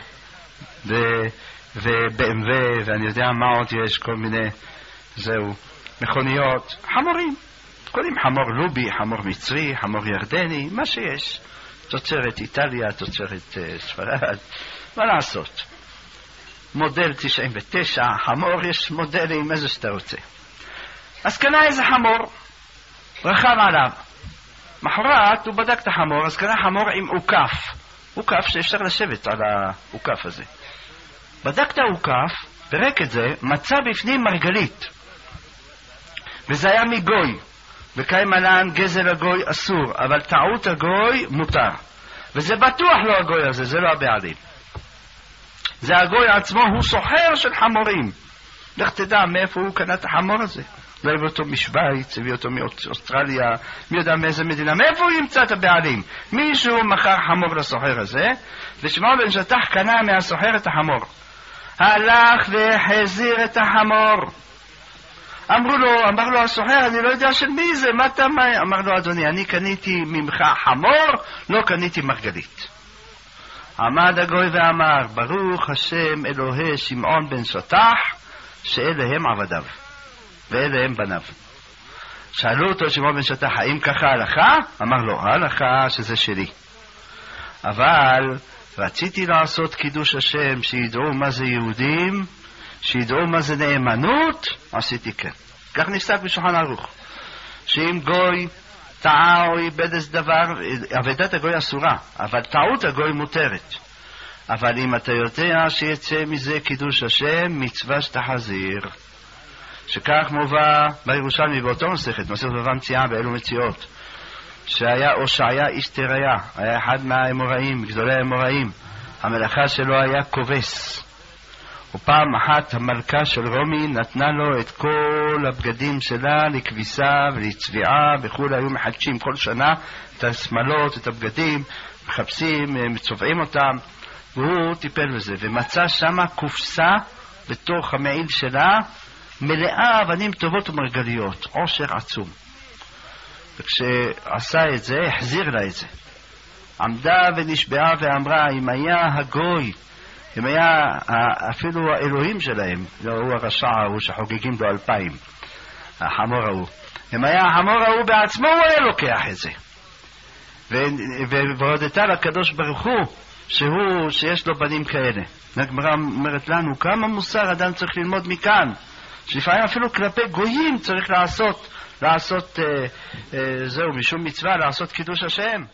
וב-אם דאבליו ואני יודע מה עוד יש, כל מיני, זהו, מכוניות, חמורים. קונים חמור לובי, חמור מצרי, חמור ירדני, מה שיש. תוצרת איטליה, תוצרת uh, ספרד, מה לעשות? מודל תשעים ותשע, חמור, יש מודלים, איזה שאתה רוצה. אז קנה איזה חמור, רכב עליו. מחרת הוא בדק את החמור, אז קנה חמור עם עוקף. עוקף שאפשר לשבת על העוקף הזה. בדק את העוקף, פרק את זה, מצא בפנים מרגלית. וזה היה מגוי. וקיים עליהן גזל הגוי אסור, אבל טעות הגוי מותר. וזה בטוח לא הגוי הזה, זה לא הבעלים. זה הגוי עצמו, הוא סוחר של חמורים. לך תדע מאיפה הוא קנה את החמור הזה. לא הביא אותו משוויץ, הביא אותו מאוסטרליה, מי יודע מאיזה מדינה, מאיפה הוא ימצא את הבעלים? מישהו מכר חמור לסוחר הזה, ושמעון בן שטח קנה מהסוחר את החמור. הלך והחזיר את החמור. אמרו לו, אמר לו הסוחר, אני לא יודע של מי זה, מה אתה מה? אמר לו, אדוני, אני קניתי ממך חמור, לא קניתי מרגלית. עמד הגוי ואמר, ברוך השם אלוהי שמעון בן שטח, שאלה הם עבדיו, ואלה הם בניו. שאלו אותו שמעון בן שטח, האם ככה הלכה? אמר לו, הלכה שזה שלי. אבל רציתי לעשות קידוש השם, שידעו מה זה יהודים, שידעו מה זה נאמנות, עשיתי כן. כך נפסק בשולחן ערוך. שאם גוי טעה או איבד איזה דבר, עבודת הגוי אסורה, אבל טעות הגוי מותרת. אבל אם אתה יודע שיצא מזה קידוש השם, מצווה שתחזיר. שכך מובא בירושלמי באותו מסכת, מסכת בבא מציעא באלו מציאות. שהיה הושעיה איש תריה, היה אחד מהאמוראים, גדולי האמוראים. המלאכה שלו היה כובס. ופעם אחת המלכה של רומי נתנה לו את כל הבגדים שלה לכביסה ולצביעה וכולי, היו מחדשים כל שנה את השמלות, את הבגדים, מחפשים, מצובעים אותם, והוא טיפל בזה ומצא שמה קופסה בתוך המעיל שלה מלאה אבנים טובות ומרגליות, עושר עצום. וכשעשה את זה החזיר לה את זה, עמדה ונשבעה ואמרה, אם היה הגוי, אם היה אפילו האלוהים שלהם, לא הוא הרשע ההוא שחוגגים לו אלפיים, החמור ההוא, אם היה החמור ההוא בעצמו, הוא היה לוקח את זה. והודתה לקדוש ברוך הוא שהוא, שיש לו בנים כאלה. הגמרא אומרת לנו כמה מוסר אדם צריך ללמוד מכאן, שלפעמים אפילו כלפי גויים צריך לעשות, לעשות אה, אה, זהו, משום מצווה, לעשות קידוש השם.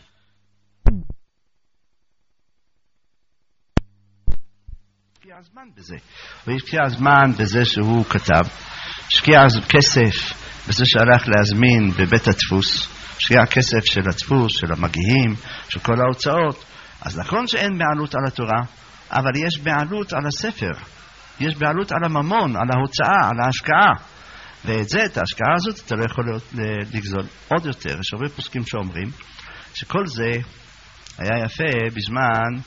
זמן בזה. הוא השקיע זמן בזה שהוא כתב, השקיע כסף בזה שהלך להזמין בבית הדפוס, השקיע כסף של הדפוס, של המגיעים, של כל ההוצאות. אז נכון שאין בעלות על התורה, אבל יש בעלות על הספר, יש בעלות על הממון, על ההוצאה, על ההשקעה. ואת זה, את ההשקעה הזאת, אתה לא יכול לגזול עוד יותר. יש הרבה פוסקים שאומרים שכל זה היה יפה בזמן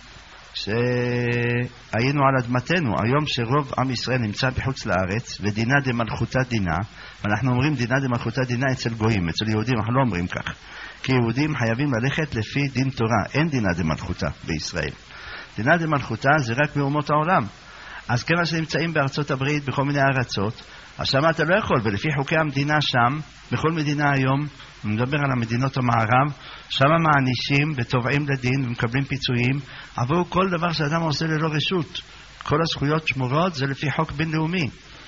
שהיינו על אדמתנו. היום שרוב עם ישראל נמצא בחוץ לארץ, ודינה דמלכותה דינה, ואנחנו אומרים דינה דמלכותה דינה אצל גויים, אצל יהודים אנחנו לא אומרים כך. כי יהודים חייבים ללכת לפי דין תורה, אין דינה דמלכותה בישראל. דינה דמלכותה זה רק באומות העולם. אז כמה שנמצאים בארצות הברית, בכל מיני ארצות, אז שם אתה לא יכול, ולפי חוקי המדינה שם, בכל מדינה היום, אני מדבר על המדינות המערב, שם מענישים ותובעים לדין ומקבלים פיצויים, עבור כל דבר שאדם עושה ללא רשות. כל הזכויות שמורות זה לפי חוק בינלאומי.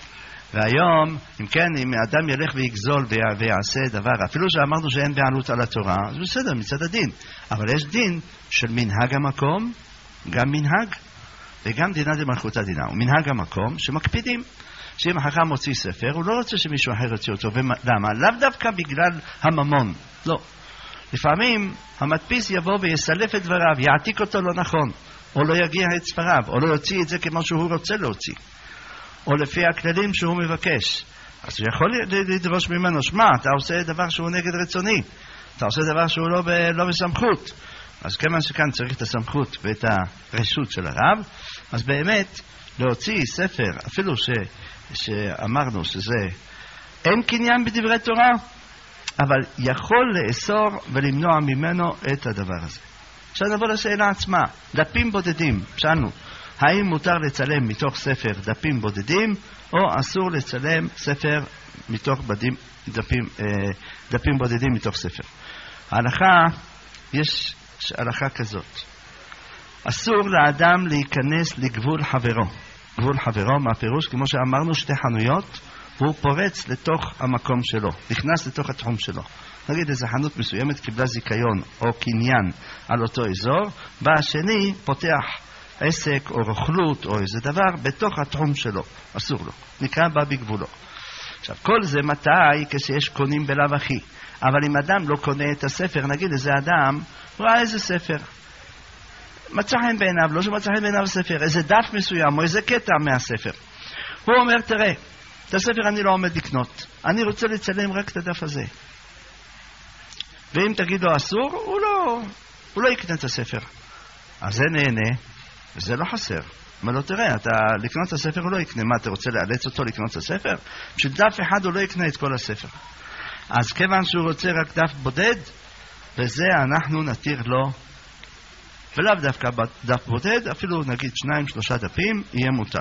והיום, אם כן, אם אדם ילך ויגזול ויעשה דבר, אפילו שאמרנו שאין בעלות על התורה, אז בסדר, מצד הדין. אבל יש דין של מנהג המקום, גם מנהג, וגם דינה דמלכותה דינה. ומנהג המקום שמקפידים. שאם החכם מוציא ספר, הוא לא רוצה שמישהו אחר יוציא אותו. ולמה? לאו דווקא בגלל הממון. לא. לפעמים המדפיס יבוא ויסלף את דבריו, יעתיק אותו לא נכון, או לא יגיע את ספריו, או לא יוציא את זה כמו שהוא רוצה להוציא, או לפי הכללים שהוא מבקש. אז הוא יכול לדרוש ממנו, שמה, אתה עושה דבר שהוא נגד רצוני, אתה עושה דבר שהוא לא, ב, לא בסמכות. אז כמה שכאן צריך את הסמכות ואת הרשות של הרב, אז באמת להוציא ספר, אפילו ש, שאמרנו שזה אין קניין בדברי תורה, אבל יכול לאסור ולמנוע ממנו את הדבר הזה. עכשיו נבוא לשאלה עצמה, דפים בודדים, שאלנו, האם מותר לצלם מתוך ספר דפים בודדים, או אסור לצלם ספר מתוך בדים, דפים, דפים בודדים מתוך ספר? ההלכה, יש הלכה כזאת, אסור לאדם להיכנס לגבול חברו. גבול חברו, מה הפירוש? כמו שאמרנו, שתי חנויות, והוא פורץ לתוך המקום שלו, נכנס לתוך התחום שלו. נגיד איזו חנות מסוימת קיבלה זיקיון או קניין על אותו אזור, והשני פותח עסק או רוכלות או איזה דבר בתוך התחום שלו, אסור לו, נקרא בא בגבולו. עכשיו, כל זה מתי? כשיש קונים בלאו הכי. אבל אם אדם לא קונה את הספר, נגיד איזה אדם ראה איזה ספר, מצא חן בעיניו, לא שמצא חן בעיניו ספר, איזה דף מסוים או איזה קטע מהספר, הוא אומר, תראה, את הספר אני לא עומד לקנות, אני רוצה לצלם רק את הדף הזה. ואם תגיד לו אסור, הוא לא, הוא לא יקנה את הספר. אז זה נהנה, וזה לא חסר. מה לא תראה, אתה לקנות את הספר הוא לא יקנה, מה אתה רוצה לאלץ אותו לקנות את הספר? בשביל דף אחד הוא לא יקנה את כל הספר. אז כיוון שהוא רוצה רק דף בודד, וזה אנחנו נתיר לו, ולאו דווקא דף בודד, אפילו נגיד שניים, שלושה דפים, יהיה מותר.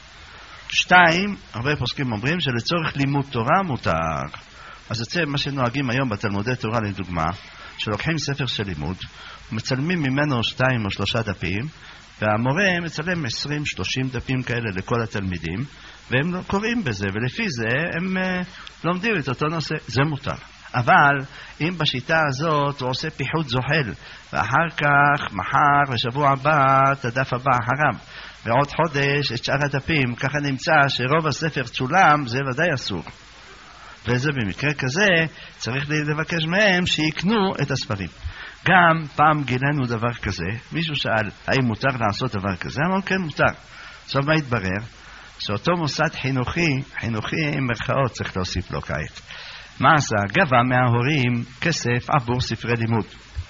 שתיים, הרבה פוסקים אומרים שלצורך לימוד תורה מותר. אז זה מה שנוהגים היום בתלמודי תורה לדוגמה, שלוקחים ספר של לימוד, מצלמים ממנו שתיים או שלושה דפים, והמורה מצלם עשרים שלושים דפים כאלה לכל התלמידים, והם קוראים בזה, ולפי זה הם uh, לומדים את אותו נושא. זה מותר. אבל אם בשיטה הזאת הוא עושה פיחות זוחל, ואחר כך, מחר ושבוע הבא, את הדף הבא אחריו, ועוד חודש את שאר הדפים, ככה נמצא שרוב הספר צולם, זה ודאי אסור. וזה במקרה כזה, צריך לבקש מהם שיקנו את הספרים. גם פעם גילינו דבר כזה, מישהו שאל, האם מותר לעשות דבר כזה? אמרו, כן, מותר. עכשיו מה התברר? שאותו מוסד חינוכי, חינוכי עם מרכאות צריך להוסיף לו כעת. מה עשה? גבה מההורים כסף עבור ספרי לימוד.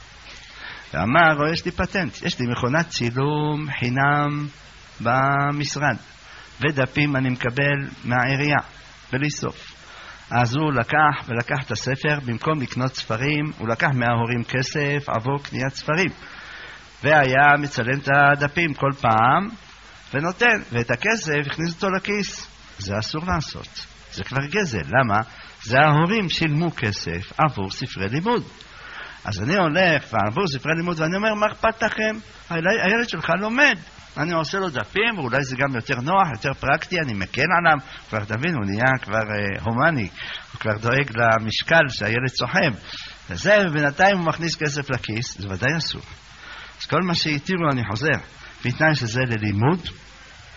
ואמר, יש לי פטנט, יש לי מכונת צילום חינם במשרד, ודפים אני מקבל מהעירייה, בלי סוף. אז הוא לקח ולקח את הספר, במקום לקנות ספרים, הוא לקח מההורים כסף עבור קניית ספרים. והיה מצלם את הדפים כל פעם, ונותן, ואת הכסף הכניס אותו לכיס. זה אסור לעשות. זה כבר גזל. למה? זה ההורים שילמו כסף עבור ספרי לימוד. אז אני הולך ועבור ספרי לימוד, ואני אומר, מה אכפת לכם? הילד שלך לומד. אני עושה לו דפים, ואולי זה גם יותר נוח, יותר פרקטי, אני מקל עליו. כבר תבין, הוא נהיה כבר אה, הומני, הוא כבר דואג למשקל שהילד סוחב. וזה, ובינתיים הוא מכניס כסף לכיס, זה ודאי אסור. אז כל מה שהתירו אני חוזר, בתנאי שזה ללימוד,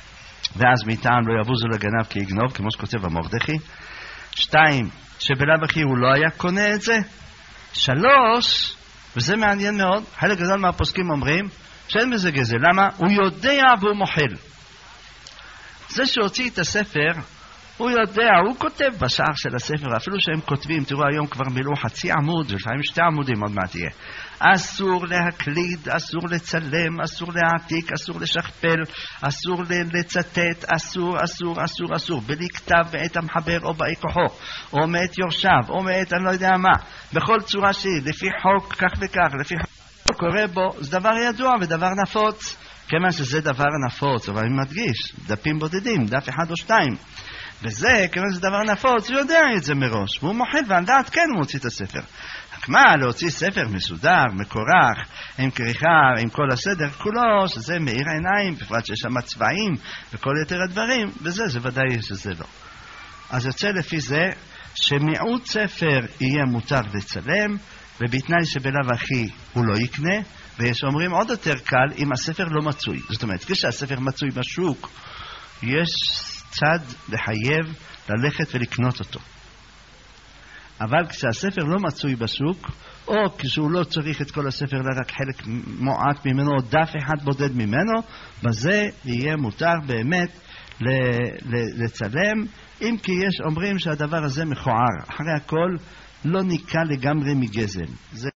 ואז מטעם לא יבוזו לגנב כי יגנוב, כמו שכותב המרדכי. שתיים, שבלאו הכי הוא לא היה קונה את זה. שלוש, וזה מעניין מאוד, חלק גדול מהפוסקים אומרים שאין בזה גזל. למה? הוא יודע והוא מוחל. זה שהוציא את הספר, הוא יודע, הוא כותב בשער של הספר, אפילו שהם כותבים, תראו היום כבר מילאו חצי עמוד, ולפעמים שתי עמודים עוד מעט יהיה. אסור להקליד, אסור לצלם, אסור להעתיק, אסור לשכפל, אסור לצטט, אסור, אסור, אסור, אסור, בלי כתב בעת המחבר או באי כוחו, או מאת יורשיו, או מאת אני לא יודע מה, בכל צורה שהיא, לפי חוק כך וכך, לפי חוק קורא בו, זה דבר ידוע ודבר נפוץ, כמה שזה דבר נפוץ, אבל אני מדגיש, דפים בודדים, דף אחד או שתיים, וזה, כיוון שזה דבר נפוץ, הוא יודע את זה מראש, והוא מוחל, ועל דעת כן הוא מוציא את הספר. רק מה, להוציא ספר מסודר, מקורח, עם כריכה, עם כל הסדר, כולו, שזה מאיר עיניים, בפרט שיש שם צבעים, וכל יותר הדברים, וזה, זה ודאי שזה לא. אז יוצא לפי זה, שמיעוט ספר יהיה מותר לצלם, ובתנאי שבלאו הכי הוא לא יקנה, ויש אומרים עוד יותר קל, אם הספר לא מצוי. זאת אומרת, כשהספר מצוי בשוק, יש צד לחייב ללכת ולקנות אותו. אבל כשהספר לא מצוי בשוק, או כשהוא לא צריך את כל הספר, אלא רק חלק מועט ממנו, או דף אחד בודד ממנו, בזה יהיה מותר באמת לצלם, אם כי יש אומרים שהדבר הזה מכוער. אחרי הכל לא ניקה לגמרי מגזל. זה